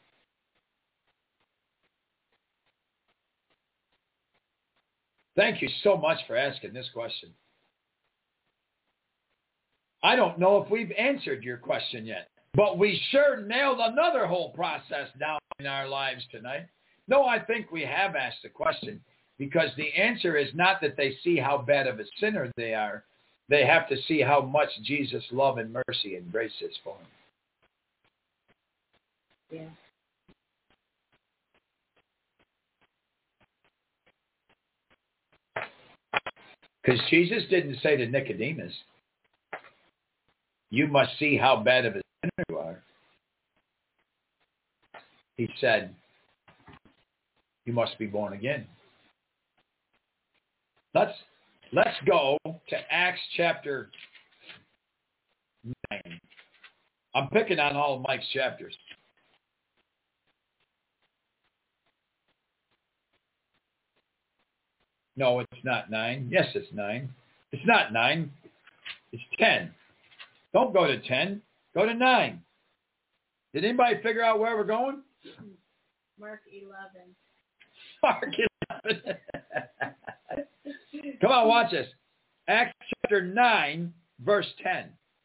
Thank you so much for asking this question. I don't know if we've answered your question yet, but we sure nailed another whole process down in our lives tonight. No, I think we have asked the question, because the answer is not that they see how bad of a sinner they are. They have to see how much Jesus' love and mercy and grace is for them. Yeah. Because Jesus didn't say to Nicodemus, you must see how bad of a sinner you are. He said, you must be born again. Let's let's go to Acts chapter nine. I'm picking on all of Mike's chapters. No, it's not nine. Yes, it's nine. It's not nine. It's ten. Don't go to ten. Go to nine. Did anybody figure out where we're going? Mark eleven. Mark eleven. Come on, watch this. Acts chapter nine, verse ten.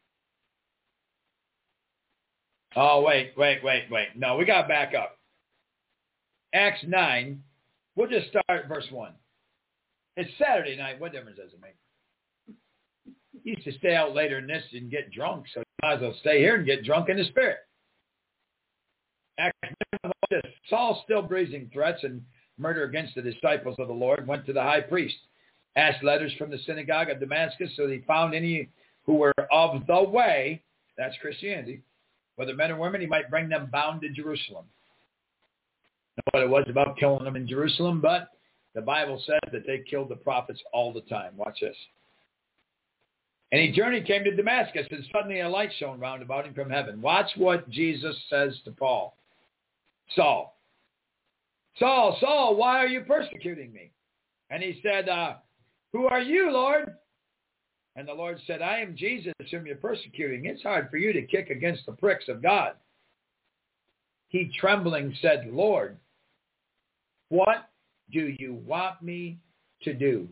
Oh, wait, wait, wait, wait. No, we got to back up. Acts nine, we'll just start at verse one. It's Saturday night. What difference does it make? You used to stay out later than this and get drunk, so you might as well stay here and get drunk in the spirit. Acts nine, Saul, still breathing threats and murder against the disciples of the Lord, went to the high priest, asked letters from the synagogue of Damascus, so he found any who were of the way, that's Christianity, whether men or women, he might bring them bound to Jerusalem. Not what it was about killing them in Jerusalem, but the Bible says that they killed the prophets all the time. Watch this. And he journeyed, came to Damascus, and suddenly a light shone round about him from heaven. Watch what Jesus says to Paul. Saul, Saul, Saul, why are you persecuting me? And he said, uh, who are you, Lord? And the Lord said, I am Jesus whom you're persecuting. It's hard for you to kick against the pricks of God. He trembling said, Lord, what do you want me to do?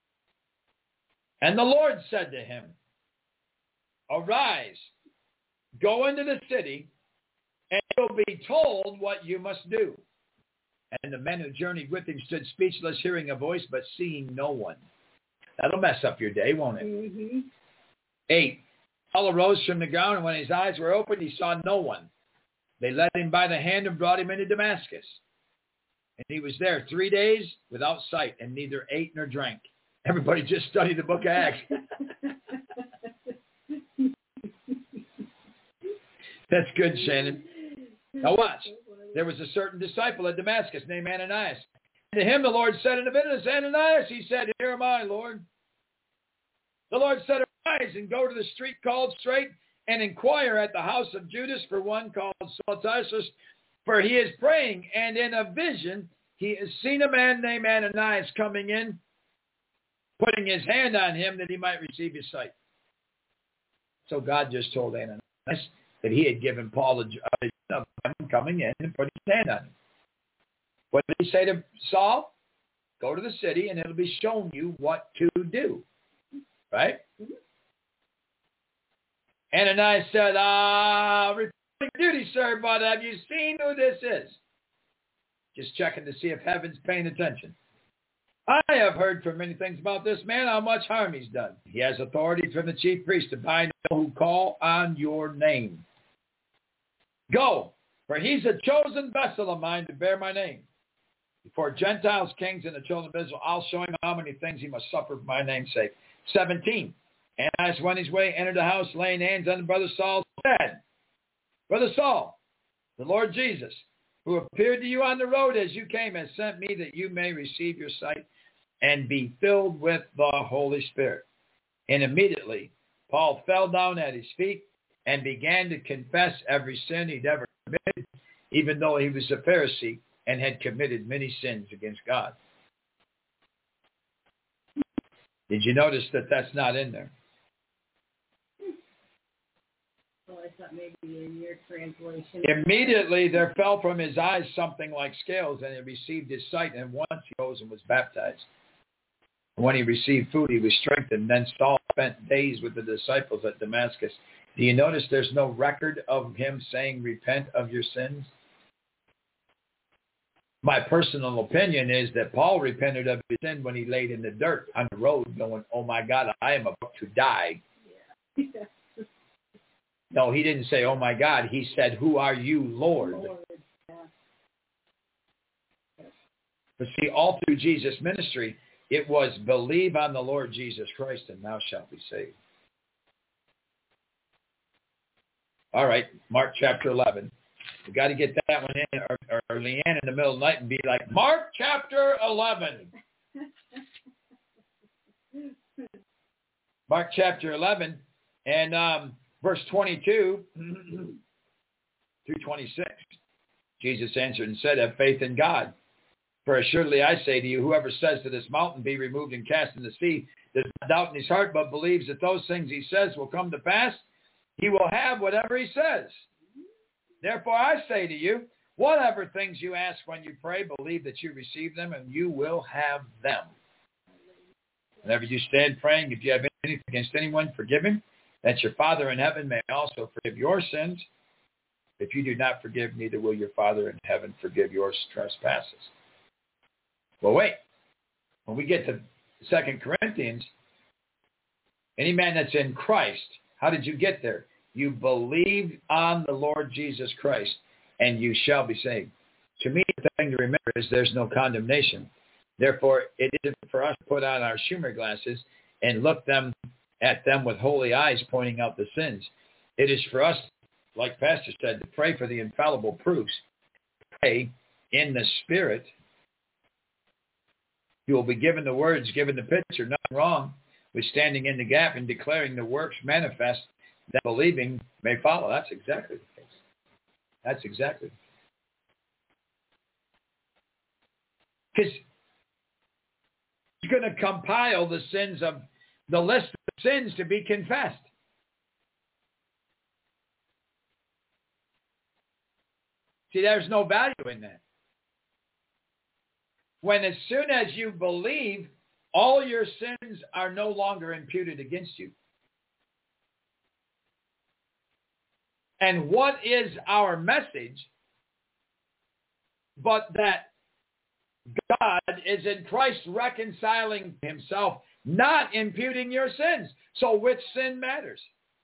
And the Lord said to him, arise, go into the city, and you'll be told what you must do. And the men who journeyed with him stood speechless, hearing a voice, but seeing no one. That'll mess up your day, won't it? Mm-hmm. Eight, Paul arose from the ground, and when his eyes were opened, he saw no one. They led him by the hand and brought him into Damascus. And he was there three days without sight, and neither ate nor drank. Everybody just studied the book of Acts. That's good, Shannon. Now watch. There was a certain disciple at Damascus named Ananias. And to him the Lord said in the wilderness, Ananias, he said, here am I, Lord. The Lord said, arise and go to the street called Straight and inquire at the house of Judas for one called Saul Tarsus, for he is praying. And in a vision he has seen a man named Ananias coming in, putting his hand on him that he might receive his sight. So God just told Ananias that he had given Paul a vision of him coming in and putting his hand on him. What did he say to Saul? Go to the city and it'll be shown you what to do. Right? Mm-hmm. Ananias said, ah, reporting duty, sir, but have you seen who this is? Just checking to see if heaven's paying attention. I have heard from many things about this man, how much harm he's done. He has authority from the chief priest to bind all who call on your name. Go, for he's a chosen vessel of mine to bear my name. Before Gentiles, kings, and the children of Israel, I'll show him how many things he must suffer for my name's sake. seventeen. Ananias went his way, entered the house, laying hands on Brother Saul, said, Brother Saul, the Lord Jesus, who appeared to you on the road as you came, has sent me that you may receive your sight and be filled with the Holy Spirit. And immediately Paul fell down at his feet and began to confess every sin he'd ever committed, even though he was a Pharisee and had committed many sins against God. Did you notice that that's not in there? Well, I thought maybe in your translation. Immediately there fell from his eyes something like scales, and he received his sight, and once he rose and was baptized. And when he received food, he was strengthened. Then Saul spent days with the disciples at Damascus. Do you notice there's no record of him saying, repent of your sins? My personal opinion is that Paul repented of his sin when he laid in the dirt on the road going, oh my God, I am about to die. Yeah. No, he didn't say, oh my God. He said, who are you, Lord? Lord. Yeah. But see, all through Jesus' ministry, it was believe on the Lord Jesus Christ and thou shalt be saved. All right, Mark chapter eleven. We got to get that one in, or, or Leanne in the middle of the night and be like, Mark chapter eleven. Mark chapter eleven and um, verse twenty-two through twenty-six. Jesus answered and said, have faith in God. For assuredly I say to you, whoever says to this mountain, be removed and cast in the sea, does not doubt in his heart, but believes that those things he says will come to pass, he will have whatever he says. Therefore I say to you, whatever things you ask when you pray, believe that you receive them, and you will have them. Whenever you stand praying, if you have anything against anyone, forgive him, that your Father in heaven may also forgive your sins. If you do not forgive, neither will your Father in heaven forgive your trespasses. Well, wait. When we get to Second Corinthians, any man that's in Christ, how did you get there? You believe on the Lord Jesus Christ, and you shall be saved. To me, the thing to remember is there's no condemnation. Therefore, it isn't for us to put on our Schumer glasses and look them at them with holy eyes pointing out the sins. It is for us, like Pastor said, to pray for the infallible proofs. Pray in the Spirit. You will be given the words, given the picture, nothing wrong with standing in the gap and declaring the works manifest that believing may follow. That's exactly the case. That's exactly. Because he's going to compile the sins of the list of sins to be confessed. See, there's no value in that. When as soon as you believe, all your sins are no longer imputed against you. And what is our message? But that God is in Christ reconciling himself, not imputing your sins. So which sin matters?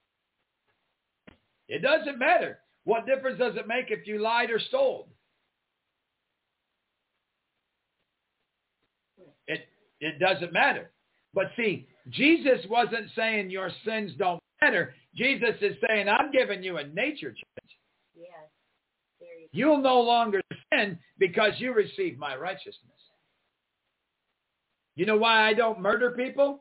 It doesn't matter. What difference does it make if you lied or stole? It it doesn't matter. But see, Jesus wasn't saying your sins don't matter. Jesus is saying, I'm giving you a nature change. Yes. There you go. You'll no longer sin because you receive my righteousness. You know why I don't murder people?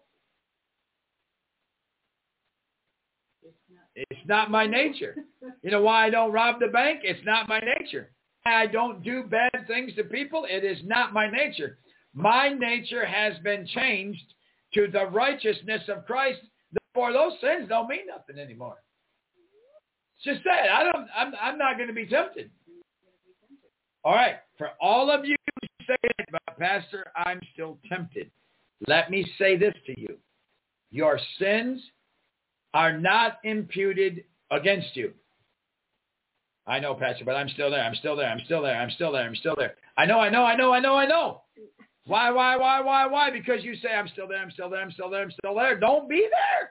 It's not my nature. You know why I don't rob the bank? It's not my nature. I don't do bad things to people. It is not my nature. My nature has been changed to the righteousness of Christ. Therefore, those sins don't mean nothing anymore. It's just that. I don't, I'm, I'm not going to be tempted. All right. For all of you who say, but Pastor, I'm still tempted. Let me say this to you. Your sins are not imputed against you. I know, Pastor, but I'm still there. I'm still there. I'm still there. I'm still there. I'm still there. I know, I know, I know, I know, I know. Why, why, why, why, why? Because you say, I'm still there, I'm still there, I'm still there, I'm still there. Don't be there.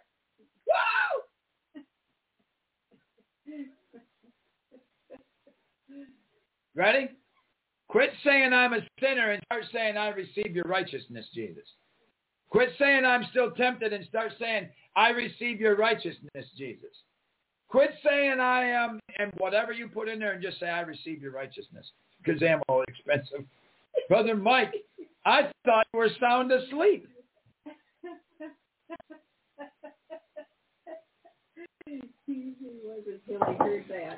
Wow. Ready? Quit saying I'm a sinner and start saying I receive your righteousness, Jesus. Quit saying I'm still tempted and start saying I receive your righteousness, Jesus. Quit saying I am, and whatever you put in there, and just say I receive your righteousness. Because ammo is expensive. Brother Mike, I thought you were sound asleep. He wasn't until he heard that.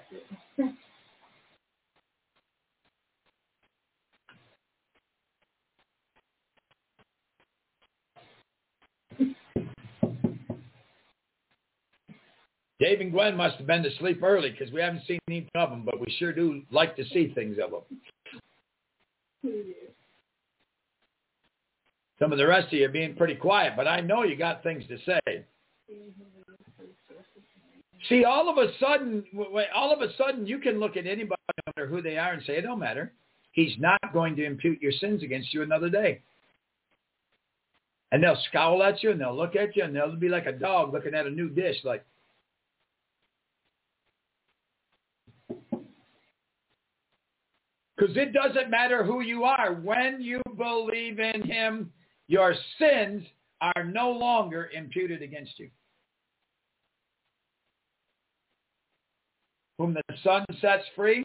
Dave and Gwen must have been to sleep early because we haven't seen anything of them, but we sure do like to see things of them. Some of the rest of you are being pretty quiet, but I know you got things to say. See, all of a sudden, all of a sudden, you can look at anybody, no matter who they are, and say, it don't matter. He's not going to impute your sins against you another day. And they'll scowl at you, and they'll look at you, and they'll be like a dog looking at a new dish, like, because it doesn't matter who you are. When you believe in him, your sins are no longer imputed against you. Whom the Son sets free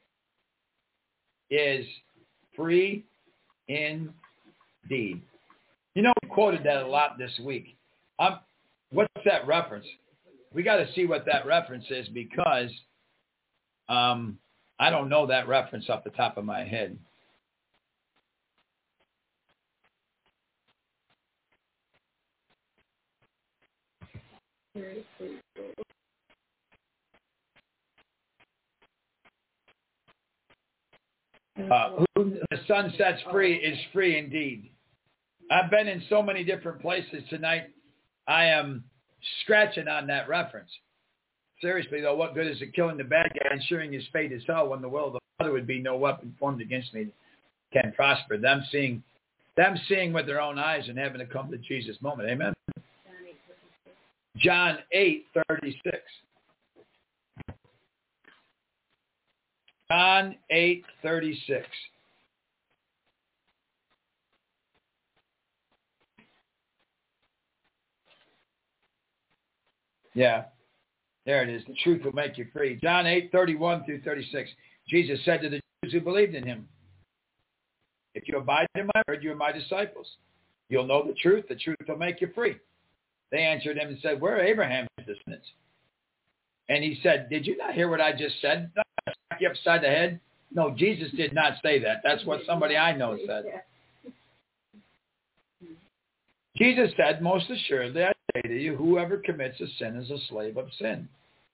is free indeed. You know, we quoted that a lot this week. Um, what's that reference? We got to see what that reference is because um, I don't know that reference off the top of my head. Uh, who the Son sets free is free indeed. I've been in so many different places tonight. I am scratching on that reference. Seriously, though, what good is it killing the bad guy and ensuring his fate is hell when the will of the Father would be no weapon formed against me can prosper? Them seeing, them seeing with their own eyes and having to come to Jesus' moment. Amen. John eight thirty-six. John eight thirty-six. Yeah, there it is. The truth will make you free. John eight thirty-one through thirty-six. Jesus said to the Jews who believed in him, if you abide in my word, you are my disciples. You'll know the truth. The truth will make you free. They answered him and said, we're Abraham's descendants. And he said, did you not hear what I just said? Did I smack you upside the head? No, Jesus did not say that. That's what somebody I know said. Jesus said, most assuredly, I say to you, whoever commits a sin is a slave of sin.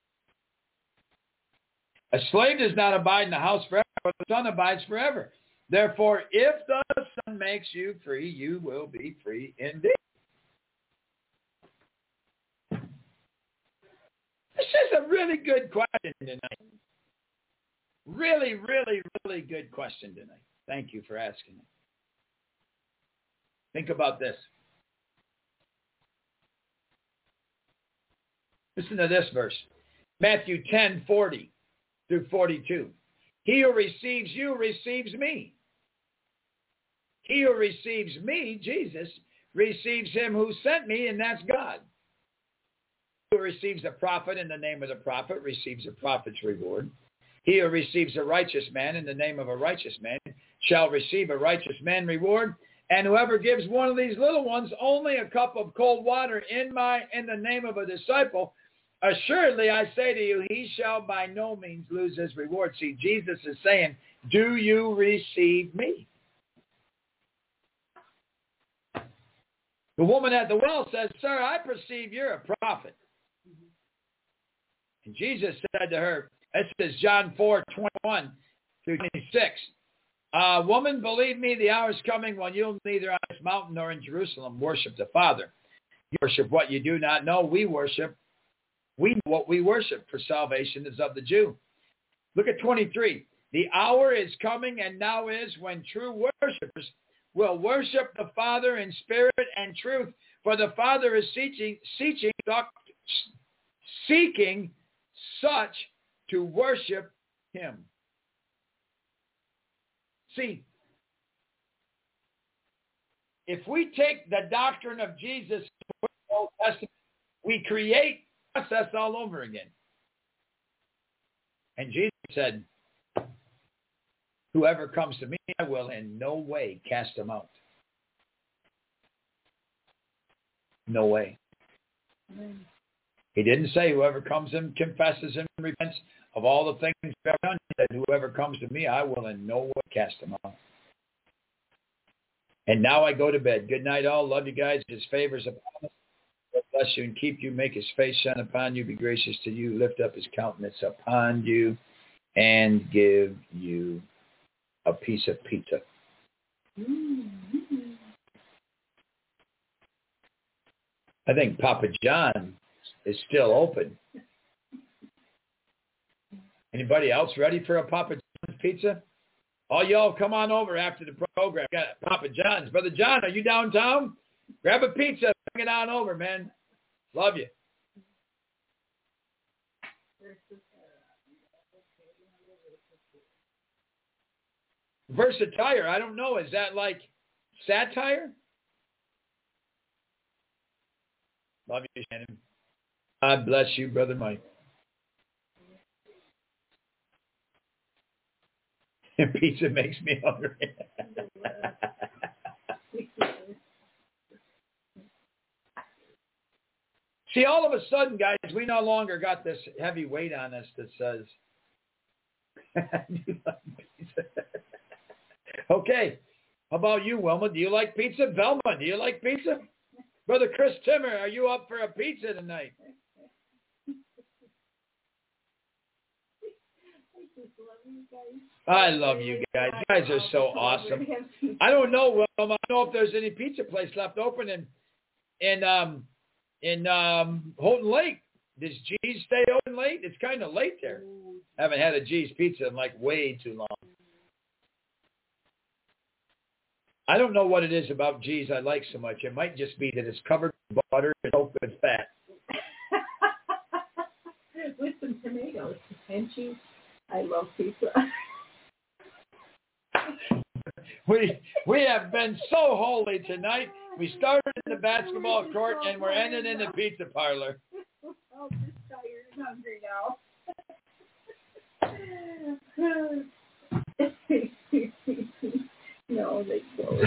A slave does not abide in the house forever, but the Son abides forever. Therefore, if the Son makes you free, you will be free indeed. This a really good question tonight. Really, really, really good question tonight. Thank you for asking it. Think about this. Listen to this verse. Matthew ten, forty through forty-two. He who receives you receives me. He who receives me, Jesus, receives him who sent me, and that's God. He who receives a prophet in the name of the prophet receives a prophet's reward. He who receives a righteous man in the name of a righteous man shall receive a righteous man reward. And whoever gives one of these little ones only a cup of cold water in my in the name of a disciple, assuredly I say to you, he shall by no means lose his reward. See, Jesus is saying, do you receive me? The woman at the well says, sir, I perceive you're a prophet. And Jesus said to her, this is John four, twenty-one through twenty-six. Uh, woman, believe me, the hour is coming when you'll neither on this mountain nor in Jerusalem worship the Father. You worship what you do not know. We worship. We know what we worship, for salvation is of the Jew. Look at twenty-three. The hour is coming and now is when true worshipers will worship the Father in spirit and truth. For the Father is seeking, seeking, seeking such to worship him. See, if we take the doctrine of Jesus to the Old Testament, we create a process all over again. And Jesus said, whoever comes to me, I will in no way cast him out. No way. Amen. He didn't say whoever comes and confesses and repents of all the things you've ever done. He said, whoever comes to me, I will in no way cast him out. And now I go to bed. Good night, all. Love you guys. His favors upon us. God bless you and keep you. Make his face shine upon you. Be gracious to you. Lift up his countenance upon you and give you a piece of pizza. Mm-hmm. I think Papa John is still open. Anybody else ready for a Papa John's pizza? All y'all come on over after the program. Got Papa John's. Brother John, are you downtown? Grab a pizza. Bring it on over, man. Love you. Versatire, I don't know. Is that like satire? Love you, Shannon. God bless you, Brother Mike. Pizza makes me hungry. See, all of a sudden, guys, we no longer got this heavy weight on us that says, you like pizza? Okay. How about you, Wilma? Do you like pizza? Velma, do you like pizza? Brother Chris Timmer, are you up for a pizza tonight? I love you guys. You guys are so awesome. I don't know, Wilma. I don't know if there's any pizza place left open in in um in um Houghton Lake. Does G's stay open late? It's kind of late there. I haven't had a G's pizza in like way too long. I don't know what it is about G's I like so much. It might just be that it's covered with butter and soaked with fat. With some tomatoes and cheese. I love pizza. we we have been so holy tonight. We started in the basketball court and we're ending in the pizza parlor. I'm just tired and hungry now. No, they closed.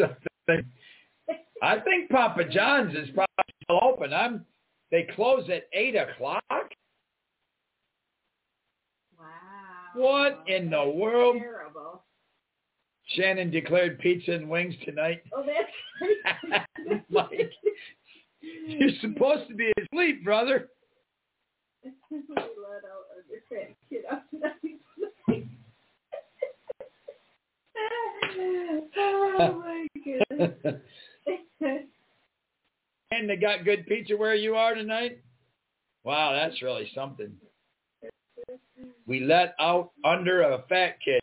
I think Papa John's is probably still open. I'm. They close at eight o'clock. Wow. What in the world? Terrible. Shannon declared pizza and wings tonight. Oh, that's Mike, you're supposed to be asleep, brother. We let out a different kid up tonight. Oh my goodness. And they got good pizza where you are tonight? Wow, that's really something. We let out under a fat kid.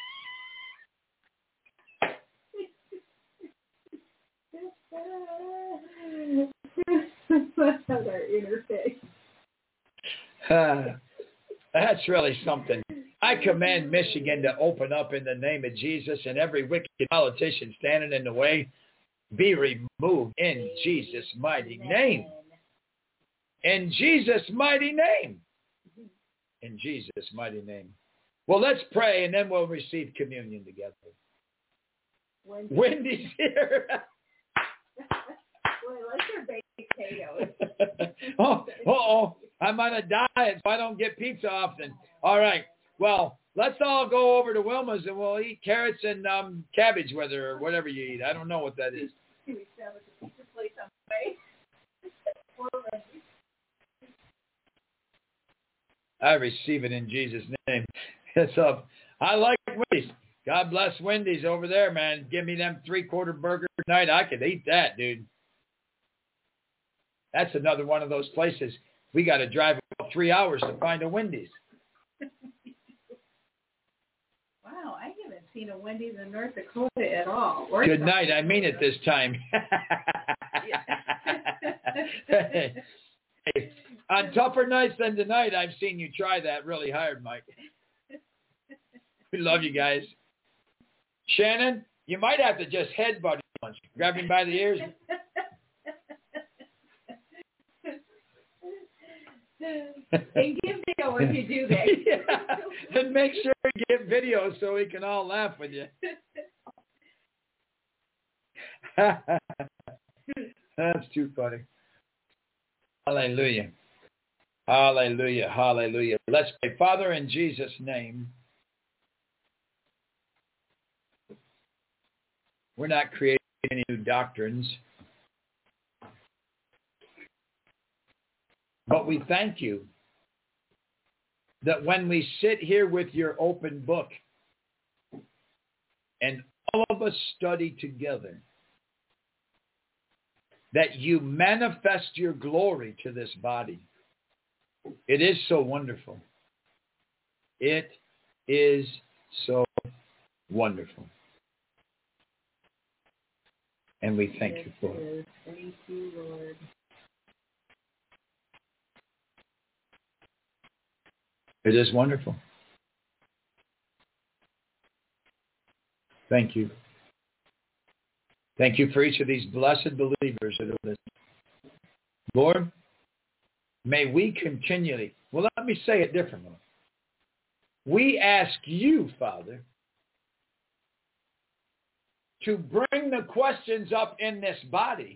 That's our interface. Uh, that's really something. I command Michigan to open up in the name of Jesus, and every wicked politician standing in the way be removed in Jesus' mighty name. In Jesus' mighty name. In Jesus' mighty name. Well, let's pray, and then we'll receive communion together. Wendy. Wendy's here. Boy, let's her baked potatoes. oh, uh-oh. I'm on a diet, so I don't get pizza often. All right. Well, let's all go over to Wilma's, and we'll eat carrots and um, cabbage with her, or whatever you eat. I don't know what that is. I receive it in Jesus' name. It's up. I like Wendy's. God bless Wendy's over there, man. Give me them three-quarter burgers tonight. I could eat that, dude. That's another one of those places. We got to drive about three hours to find a Wendy's. Wow, I haven't seen a Wendy's in North Dakota at all. Or Good night. I mean it this time. hey, hey, on tougher nights than tonight, I've seen you try that really hard, Mike. We love you guys. Shannon, you might have to just headbutt him once. Grab him by the ears. And give video when you do that. Yeah. And make sure you get video so we can all laugh with you. That's too funny. Hallelujah. Hallelujah. Hallelujah. Let's pray. Father, in Jesus' name, we're not creating any new doctrines, but we thank you that when we sit here with your open book and all of us study together, that you manifest your glory to this body. It is so wonderful. It is so wonderful. And we thank yes, you for it. it. Thank you, Lord. It is wonderful. Thank you. Thank you for each of these blessed believers that are listening. Lord, may we continually, well, let me say it differently. We ask you, Father, to bring the questions up in this body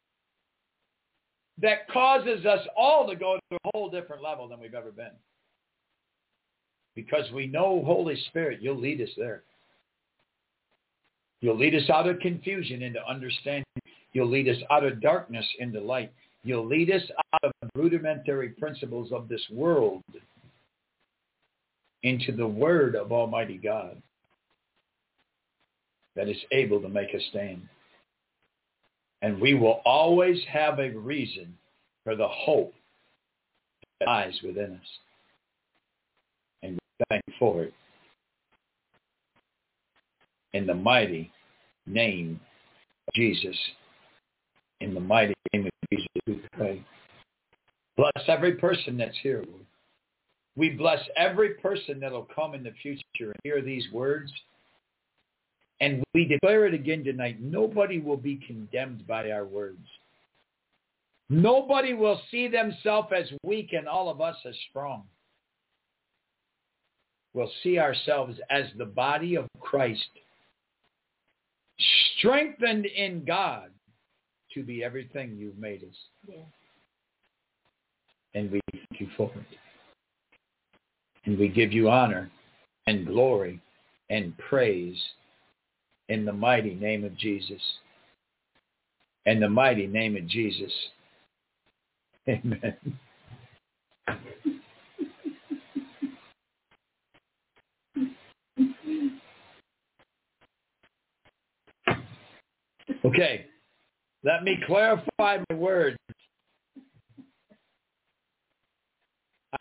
that causes us all to go to a whole different level than we've ever been. Because we know, Holy Spirit, you'll lead us there. You'll lead us out of confusion into understanding. You'll lead us out of darkness into light. You'll lead us out of the rudimentary principles of this world into the Word of Almighty God that is able to make us stand. And we will always have a reason for the hope that lies within us. And we thank you for it. In the mighty name of Jesus. In the mighty name of Jesus, we pray. Bless every person that's here, Lord. We bless every person that will come in the future and hear these words. And we declare it again tonight. Nobody will be condemned by our words. Nobody will see themselves as weak and all of us as strong. We'll see ourselves as the body of Christ, strengthened in God to be everything you've made us. Yes. And we thank you for it. And we give you honor and glory and praise in the mighty name of Jesus. In the mighty name of Jesus. Amen. Okay, let me clarify my words.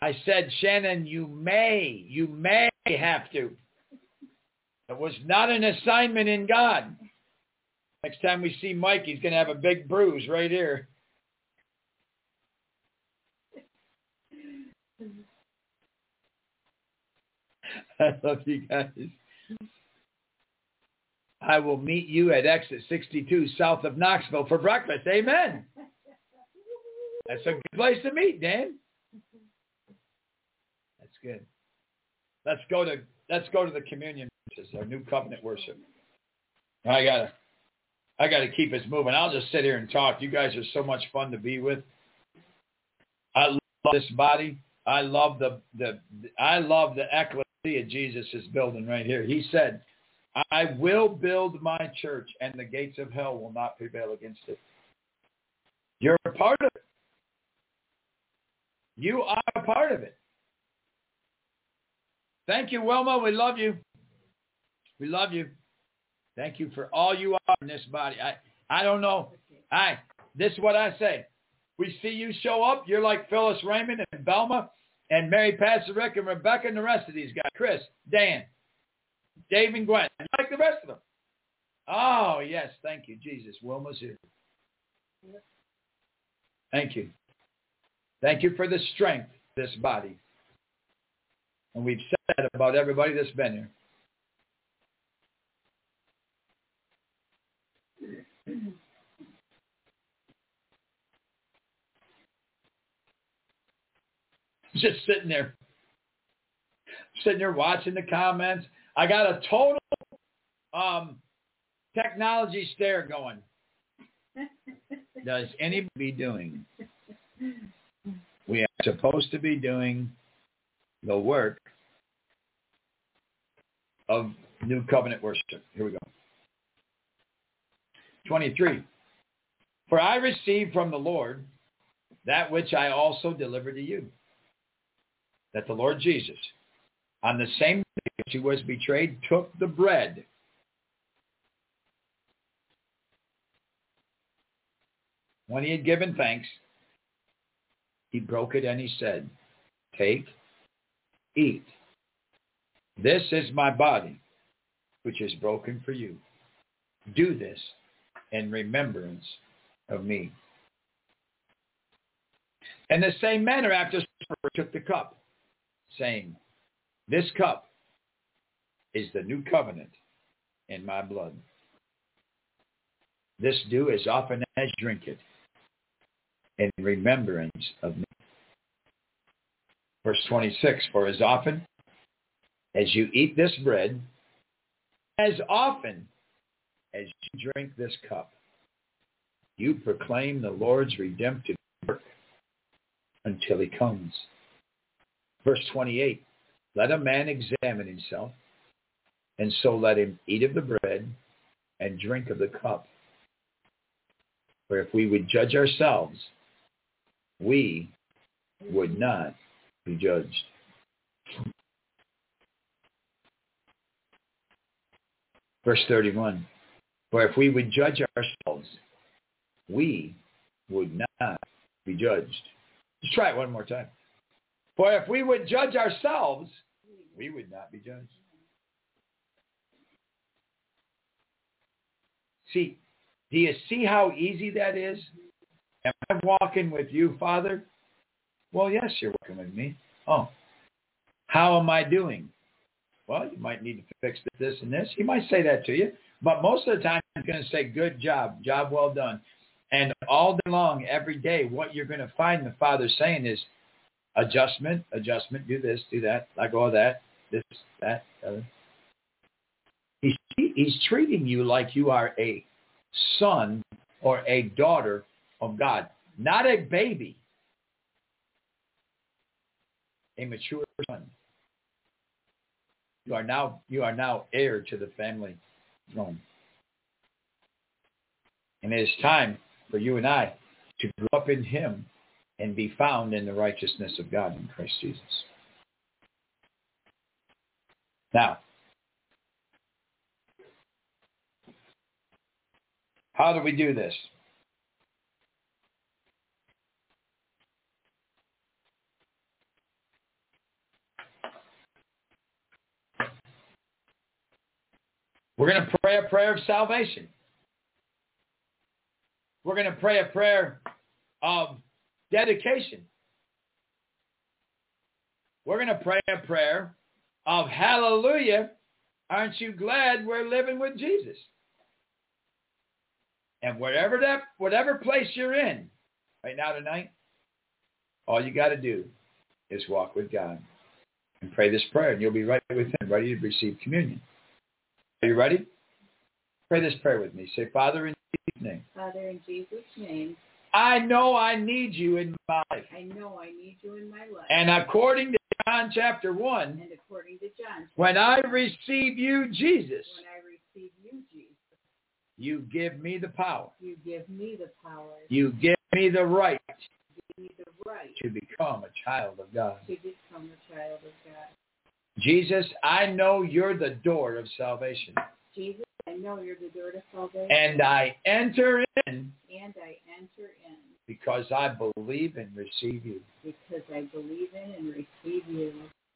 I said, Shannon, you may, you may have to. It was not an assignment in God. Next time we see Mike, he's going to have a big bruise right here. I love you guys. I will meet you at exit sixty-two south of Knoxville for breakfast. Amen. That's a good place to meet, Dan. That's good. Let's go to let's go to the communion, our new covenant worship. I gotta I gotta keep us moving. I'll just sit here and talk. You guys are so much fun to be with. I love this body. I love the the I love the ecclesia Jesus is building right here. He said, I will build my church, and the gates of hell will not prevail against it. You're a part of it. You are a part of it. Thank you, Wilma. We love you. We love you. Thank you for all you are in this body. I, I don't know. I this is what I say. We see you show up. You're like Phyllis Raymond and Belma and Mary Pastorick and Rebecca and the rest of these guys. Chris, Dan, Dave and Gwen. You're like the rest of them. Oh, yes. Thank you, Jesus. Wilma's here. Thank you. Thank you for the strength of this body. And we've said that about everybody that's been here. Just sitting there. Sitting there watching the comments. I got a total um, technology stare going. Does anybody be doing? We are supposed to be doing the work of New Covenant worship. Here we go. twenty-three. For I received from the Lord that which I also delivered to you, that the Lord Jesus, on the same day which he was betrayed, took the bread. When he had given thanks, he broke it and he said, take, eat. This is my body, which is broken for you. Do this in remembrance of me. In the same manner, after supper, he took the cup, saying, this cup is the new covenant in my blood. This do as often as you drink it in remembrance of me. Verse twenty-six, for as often as you eat this bread, as often as you drink this cup, you proclaim the Lord's redemptive work until he comes. Verse twenty-eight, let a man examine himself, and so let him eat of the bread and drink of the cup. For if we would judge ourselves, we would not be judged. Verse thirty-one, for if we would judge ourselves, we would not be judged. Let's try it one more time. For if we would judge ourselves, we would not be judged. See, do you see how easy that is? Am I walking with you, Father? Well, yes, you're walking with me. Oh, how am I doing? Well, you might need to fix this and this. He might say that to you. But most of the time, he's going to say, good job, job well done. And all day long, every day, what you're going to find the Father saying is adjustment, adjustment, do this, do that, let go of that, this, that, other. He's, he's treating you like you are a son or a daughter of God, not a baby, a mature son. You are now you are now heir to the family throne. And it is time for you and I to grow up in him and be found in the righteousness of God in Christ Jesus. Now, how do we do this? We're going to pray a prayer of salvation. We're going to pray a prayer of dedication. We're going to pray a prayer of hallelujah. Aren't you glad we're living with Jesus? And whatever that, whatever place you're in right now tonight, all you got to do is walk with God and pray this prayer, and you'll be right with him, ready to receive communion. Are you ready? Pray this prayer with me. Say, Father, in Jesus' name. Father, in Jesus' name. I know I need you in my life. I know I need you in my life. And according to John chapter one, and according to John, when I receive you, Jesus, when I receive you, Jesus, you give me the power. you give me the power. You give me the right give me the right to become a child of God. to become a child of God. Jesus, I know you're the door of salvation. Jesus, I know you're the door to salvation. And I enter in And I enter in because I believe and receive you. because I believe in and receive you.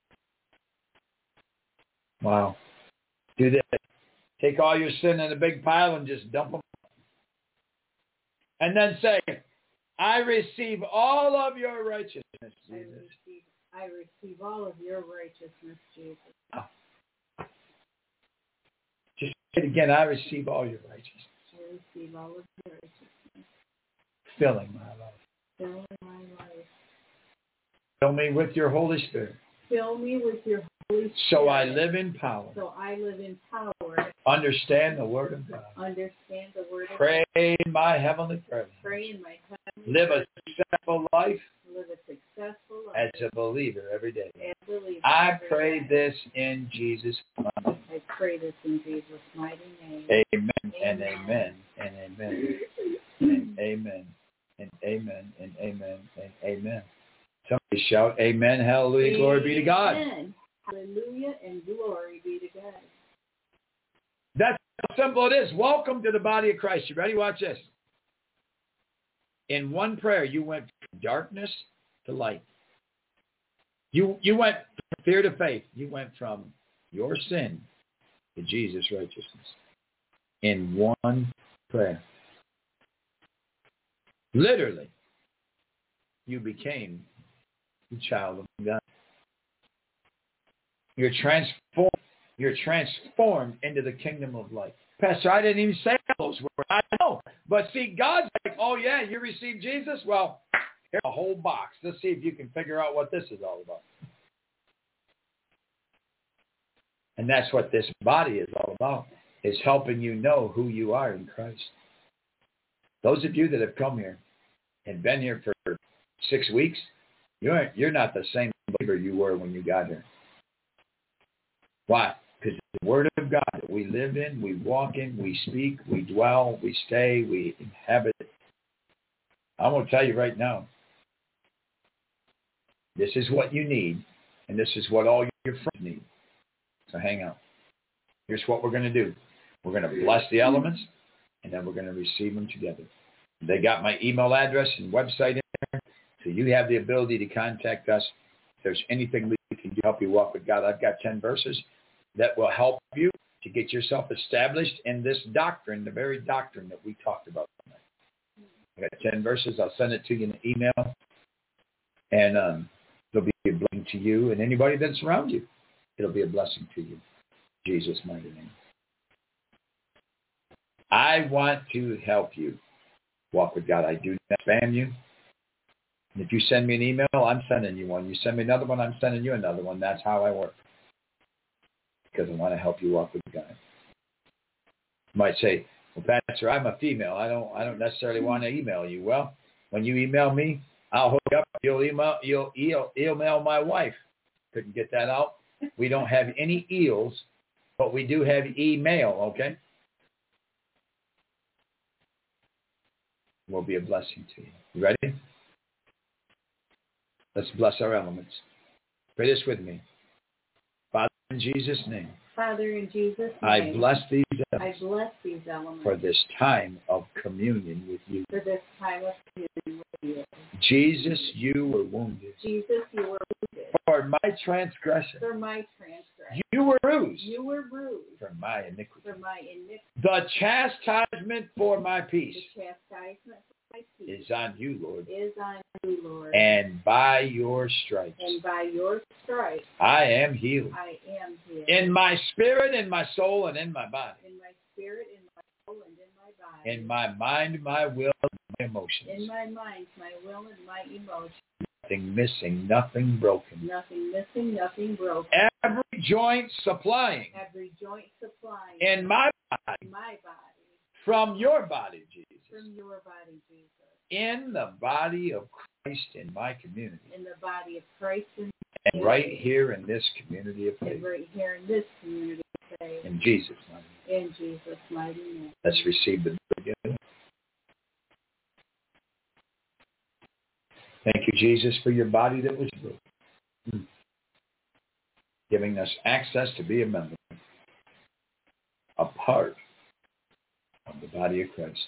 Wow. Do this. Take all your sin in a big pile and just dump them. And then say, I receive all of your righteousness, Jesus. I receive, I receive all of your righteousness, Jesus. Oh. Just say it again. I receive all your righteousness. I receive all of your righteousness. Filling my life. Fill my life. Fill me with your Holy Spirit. Fill me with your Holy Spirit. So I live in power. So I live in power. Understand the Word of God. Understand the Word of Pray God. in my heavenly prayer. Pray in my heavenly Live a prayer. successful life Live a successful life. as a believer every day. As a believer I every pray day. this in Jesus' name. I pray this in Jesus' mighty name. Amen and amen and amen and amen and amen and amen and amen. Somebody shout amen, hallelujah, glory be to God. Amen. Hallelujah and glory be to God. That's how simple it is. Welcome to the body of Christ. You ready? Watch this. In one prayer, you went from darkness to light. You you went from fear to faith. You went from your sin to Jesus' righteousness. In one prayer. Literally, you became the child of God. You're transformed. You're transformed into the kingdom of light. Pastor, I didn't even say those words. I know. But see, God's like, oh, yeah, you received Jesus? Well, here's a whole box. Let's see if you can figure out what this is all about. And that's what this body is all about, is helping you know who you are in Christ. Those of you that have come here and been here for six weeks, you're, you're not the same believer you were when you got here. Why? Because the Word of God that we live in, we walk in, we speak, we dwell, we stay, we inhabit. I'm going to tell you right now, this is what you need, and this is what all your friends need. So hang out. Here's what we're going to do. We're going to bless the elements, and then we're going to receive them together. They got my email address and website in there, so you have the ability to contact us. If there's anything we can do to help you walk with God, I've got ten verses that will help you to get yourself established in this doctrine, the very doctrine that we talked about tonight. I got ten verses. I'll send it to you in an email, and um, it'll be a blessing to you and anybody that's around you. It'll be a blessing to you. In Jesus' mighty name. I want to help you walk with God. I do not spam you. And if you send me an email, I'm sending you one. You send me another one, I'm sending you another one. That's how I work. Because I want to help you walk with God. You might say, well, Pastor, I'm a female. I don't I don't necessarily want to email you. Well, when you email me, I'll hook up. You'll email you'll email, email my wife. Couldn't get that out. We don't have any eels, but we do have email, okay? Will be a blessing to you. You ready? Let's bless our elements. Pray this with me. Father, in Jesus' name. Father, in Jesus' name. I bless these elements. I bless these elements. For this time of communion with you. For this time of communion with you. Jesus, you were wounded. Jesus, you were wounded. For my transgression. For my transgression. You were bruised You were bruised for my iniquity. for my iniquity. The chastisement for my peace The chastisement for my peace is on you, Lord. is on you, Lord. And by your stripes And by your stripes I am healed. I am healed. In my spirit, in my soul, and in my body. In my spirit, in my soul, and in my body. In my mind, my will, and my In emotions. my mind, my will, and my emotions. Nothing missing, nothing broken. Nothing missing, nothing broken. Every joint supplying Every joint supplying in my body my body from your body, Jesus. from your body, Jesus. In the body of Christ in my community. In the body of Christ and, And right here in this community of faith. and right here in this community of faith. In Jesus' name. In Jesus' mighty name. Let's receive the together. Thank you, Jesus, for your body that was broken, giving us access to be a member, a part of the body of Christ.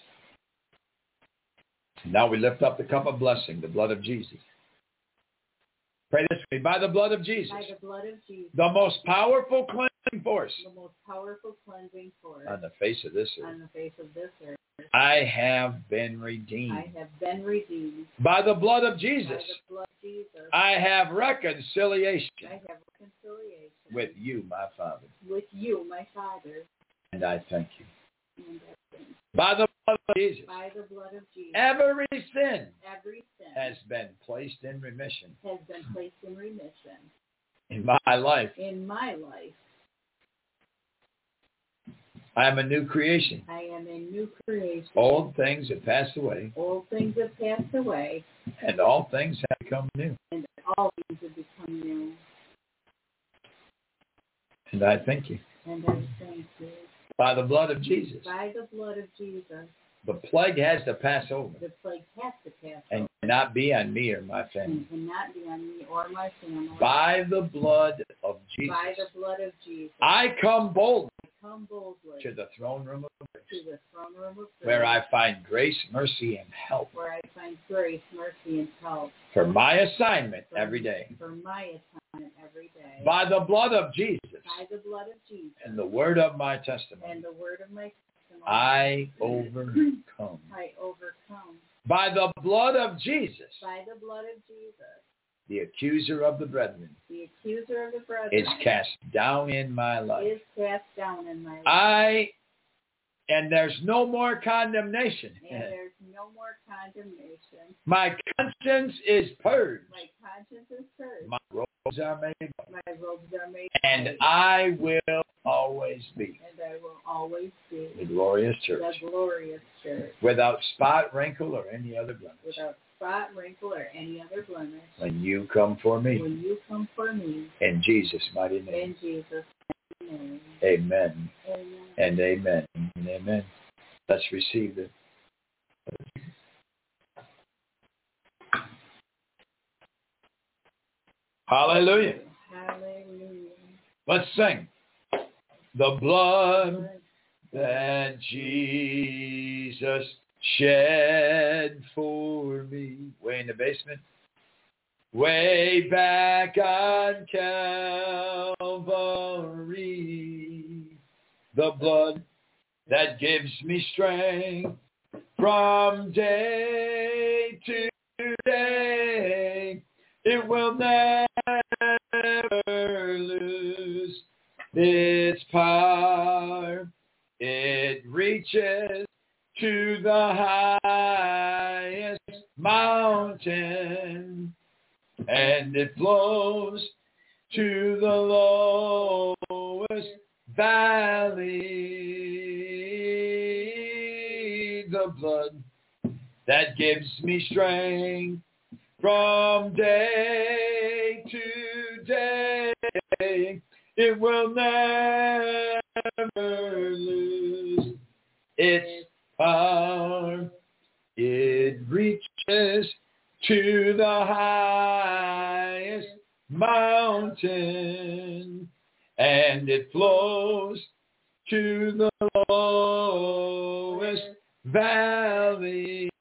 And now we lift up the cup of blessing, the blood of Jesus. Pray this with me. By the blood of Jesus, By the blood of Jesus, the most powerful cleansing force the most powerful cleansing force on the face of this on earth, the face of this earth, I have been redeemed. I have been redeemed. By the blood of By Jesus, the blood of Jesus, I have reconciliation I have reconciliation with you, my Father. with you, my Father. And I thank you. And I thank you. By the blood of Jesus, By the blood of Jesus, every sin every sin has been placed in remission has been placed in remission in my life. in my life. I am a new creation. I am a new creation. Old things have passed away, Old things have passed away, and all things have become new. and all things have become new. And I thank you. And I thank you. By the blood of Jesus, By the blood of Jesus, the plague has to pass over the plague has to pass and over cannot be on me or my and family. cannot be on me or my family. By the blood of Jesus, By the blood of Jesus, I come boldly I come boldly to the throne room of to grace, the throne room of grace, where I find grace, mercy, and help where I find grace, mercy, and help for my assignment for, every day. for my assignment every day. By the blood of Jesus By the blood of Jesus and the word of my testimony, and the word of my testimony, I overcome. I overcome. By the blood of Jesus, By the blood of Jesus, the accuser of the brethren the accuser of the brethren is cast down in my life. is cast down in my life. I, and there's no more condemnation. And there's no more condemnation. My conscience is purged. My conscience is purged. My robes are made, My robes are made and white, I will always be and I will always be the glorious church, the glorious church, without spot, wrinkle, or any other blemish. without spot, wrinkle, or any other blemish. When you come for me, When you come for me, in Jesus' mighty name, in Jesus' name. amen Amen. and amen and amen. Let's receive it. Hallelujah. Hallelujah. Let's sing. The blood that Jesus shed for me. Way in the basement. Way back on Calvary. The blood that gives me strength from day to day. It will never lose its power. It reaches to the highest mountain, and it flows to the lowest valley. The blood that gives me strength from day to day, it will never lose its power. It reaches to the highest mountain, and it flows to the lowest valley.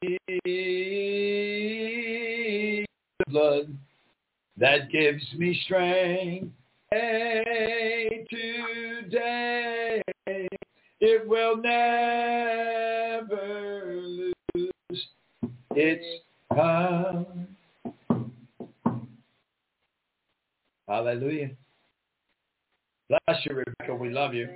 The blood that gives me strength today, it will never lose its power. Hallelujah. Bless you, Rebecca. We love you.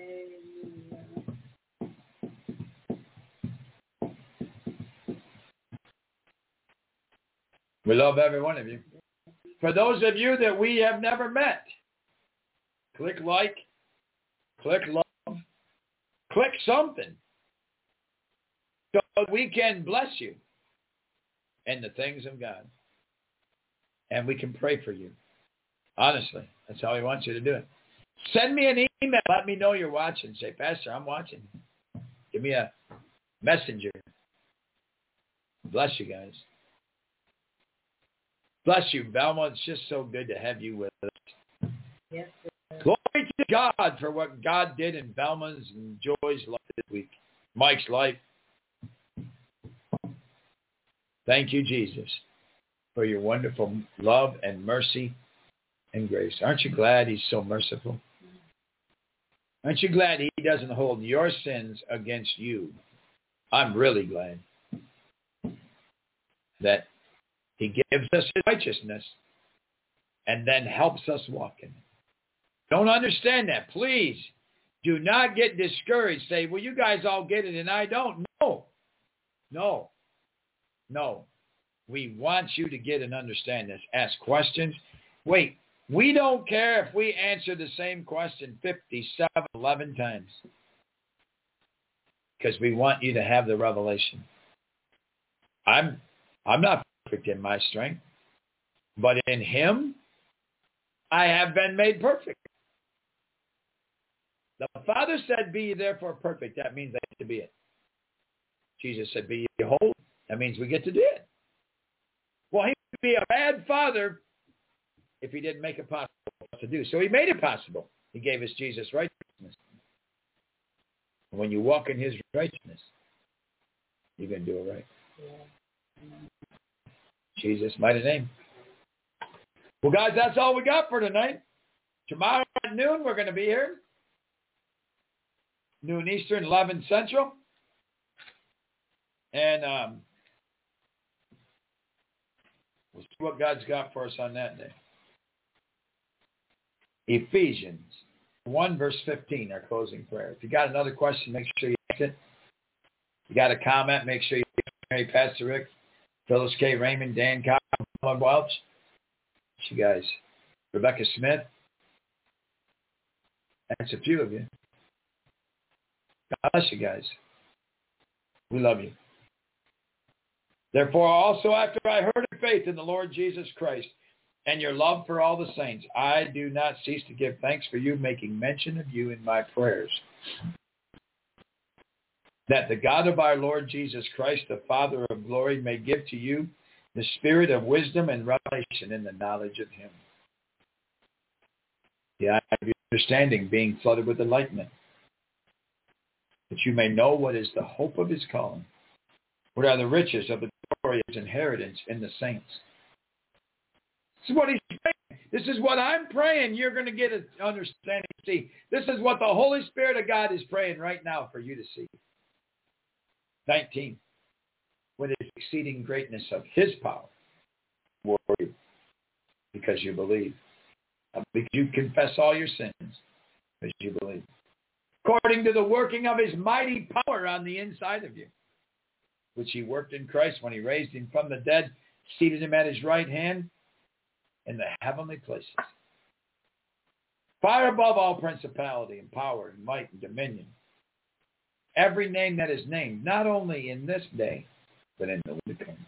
We love every one of you. For those of you that we have never met, click like, click love, click something so we can bless you in the things of God. And we can pray for you. Honestly, that's how he wants you to do it. Send me an email. Let me know you're watching. Say, Pastor, I'm watching. Give me a messenger. Bless you guys. Bless you, Velma. It's just so good to have you with us. Yes, sir. Glory to God for what God did in Velma's and Joy's life this week. Mike's life. Thank you, Jesus, for your wonderful love and mercy and grace. Aren't you glad he's so merciful? Aren't you glad he doesn't hold your sins against you? I'm really glad that he gives us his righteousness and then helps us walk in it. Don't understand that. Please do not get discouraged. Say, well, you guys all get it and I don't. No. No. No. We want you to get and understand this. Ask questions. Wait, we don't care if we answer the same question fifty-seven, eleven times. Because we want you to have the revelation. I'm I'm not perfect in my strength, but in him, I have been made perfect. The Father said, be ye therefore perfect. That means I get to be it. Jesus said, be ye whole. That means we get to do it. Well, he would be a bad father if he didn't make it possible to do. So he made it possible. He gave us Jesus' righteousness. And when you walk in his righteousness, you're going to do it right. Yeah. Jesus' mighty name. Well, guys, that's all we got for tonight. Tomorrow at noon, we're going to be here. Noon Eastern, eleven Central. And um, we'll see what God's got for us on that day. Ephesians one, verse fifteen, our closing prayer. If you got another question, make sure you ask it. If you got a comment, make sure you Mary, Pastor Rick, Phyllis K. Raymond, Dan Cobb, Welch. You guys, Rebecca Smith. That's a few of you. God bless you guys. We love you. Therefore, also after I heard of faith in the Lord Jesus Christ and your love for all the saints, I do not cease to give thanks for you, making mention of you in my prayers, that the God of our Lord Jesus Christ, the Father of glory, may give to you the spirit of wisdom and revelation in the knowledge of him. The eye of your understanding being flooded with enlightenment, that you may know what is the hope of his calling, what are the riches of the glorious inheritance in the saints. This is what he's praying. This is what I'm praying. You're going to get an understanding. See, this is what the Holy Spirit of God is praying right now for you to see. nineteen. With his exceeding greatness of his power, worry, because you believe. Because you confess all your sins, because you believe. According to the working of his mighty power on the inside of you, which he worked in Christ when he raised him from the dead, seated him at his right hand in the heavenly places, far above all principality and power and might and dominion. Every name that is named, not only in this day, but in the one to come.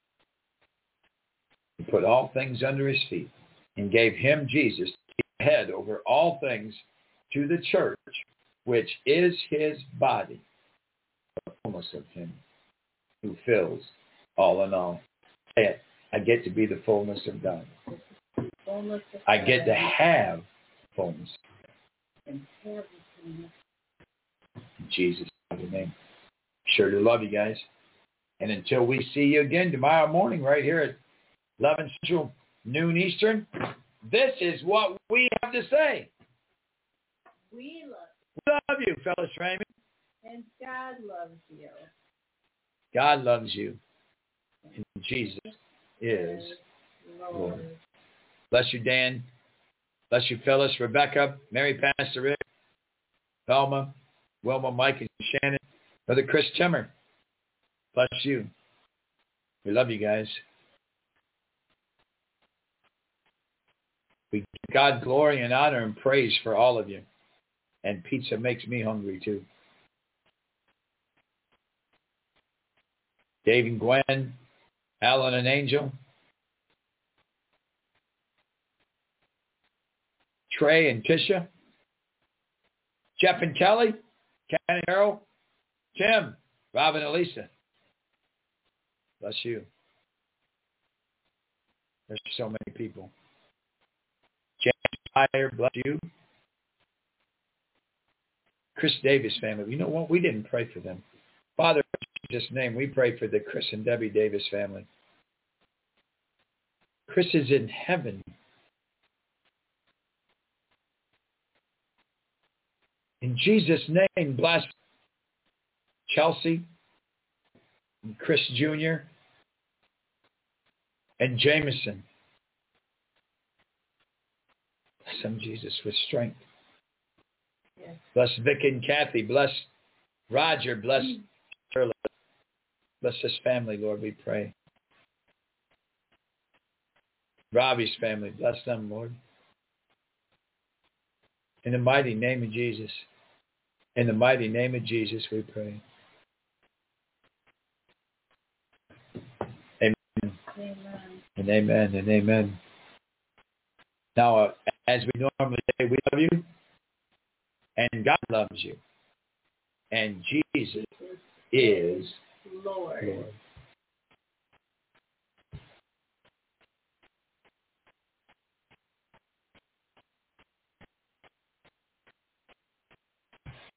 He put all things under his feet and gave him, Jesus, the head over all things to the church, which is his body, the fullness of him who fills all in all. Say it. I get to be the fullness of God. I get to have fullness. In Jesus' name. Sure to love you guys. And until we see you again tomorrow morning right here at eleven Central, noon Eastern, This is what we have to say. We love We love you, Phyllis Raymond. you, and God loves you. God loves you. And Jesus is Lord. Lord. Bless you, Dan. Bless you, Phyllis, Rebecca, Mary Pastor Rick, Thelma, Wilma, Mike, and Shannon. Brother Chris Timmer. Bless you. We love you guys. We give God glory and honor and praise for all of you. And pizza makes me hungry too. Dave and Gwen, Alan and Angel, Trey and Tisha, Jeff and Kelly, Ken and Harold, Tim, Robin and Lisa. Bless you. There's so many people. James Fire, bless you. Chris Davis family. You know what? We didn't pray for them. Father, in Jesus' name, we pray for the Chris and Debbie Davis family. Chris is in heaven. In Jesus' name, bless Chelsea and Chris Junior and Jameson. Bless them, Jesus, with strength. Yes. Bless Vic and Kathy. Bless Roger. Bless Shirley. Bless this family, Lord, we pray. Robbie's family. Bless them, Lord. In the mighty name of Jesus. In the mighty name of Jesus, we pray. Amen. Amen. And amen and amen. Now, uh, as we normally say, we love you. And God loves you. And Jesus is Lord. Lord.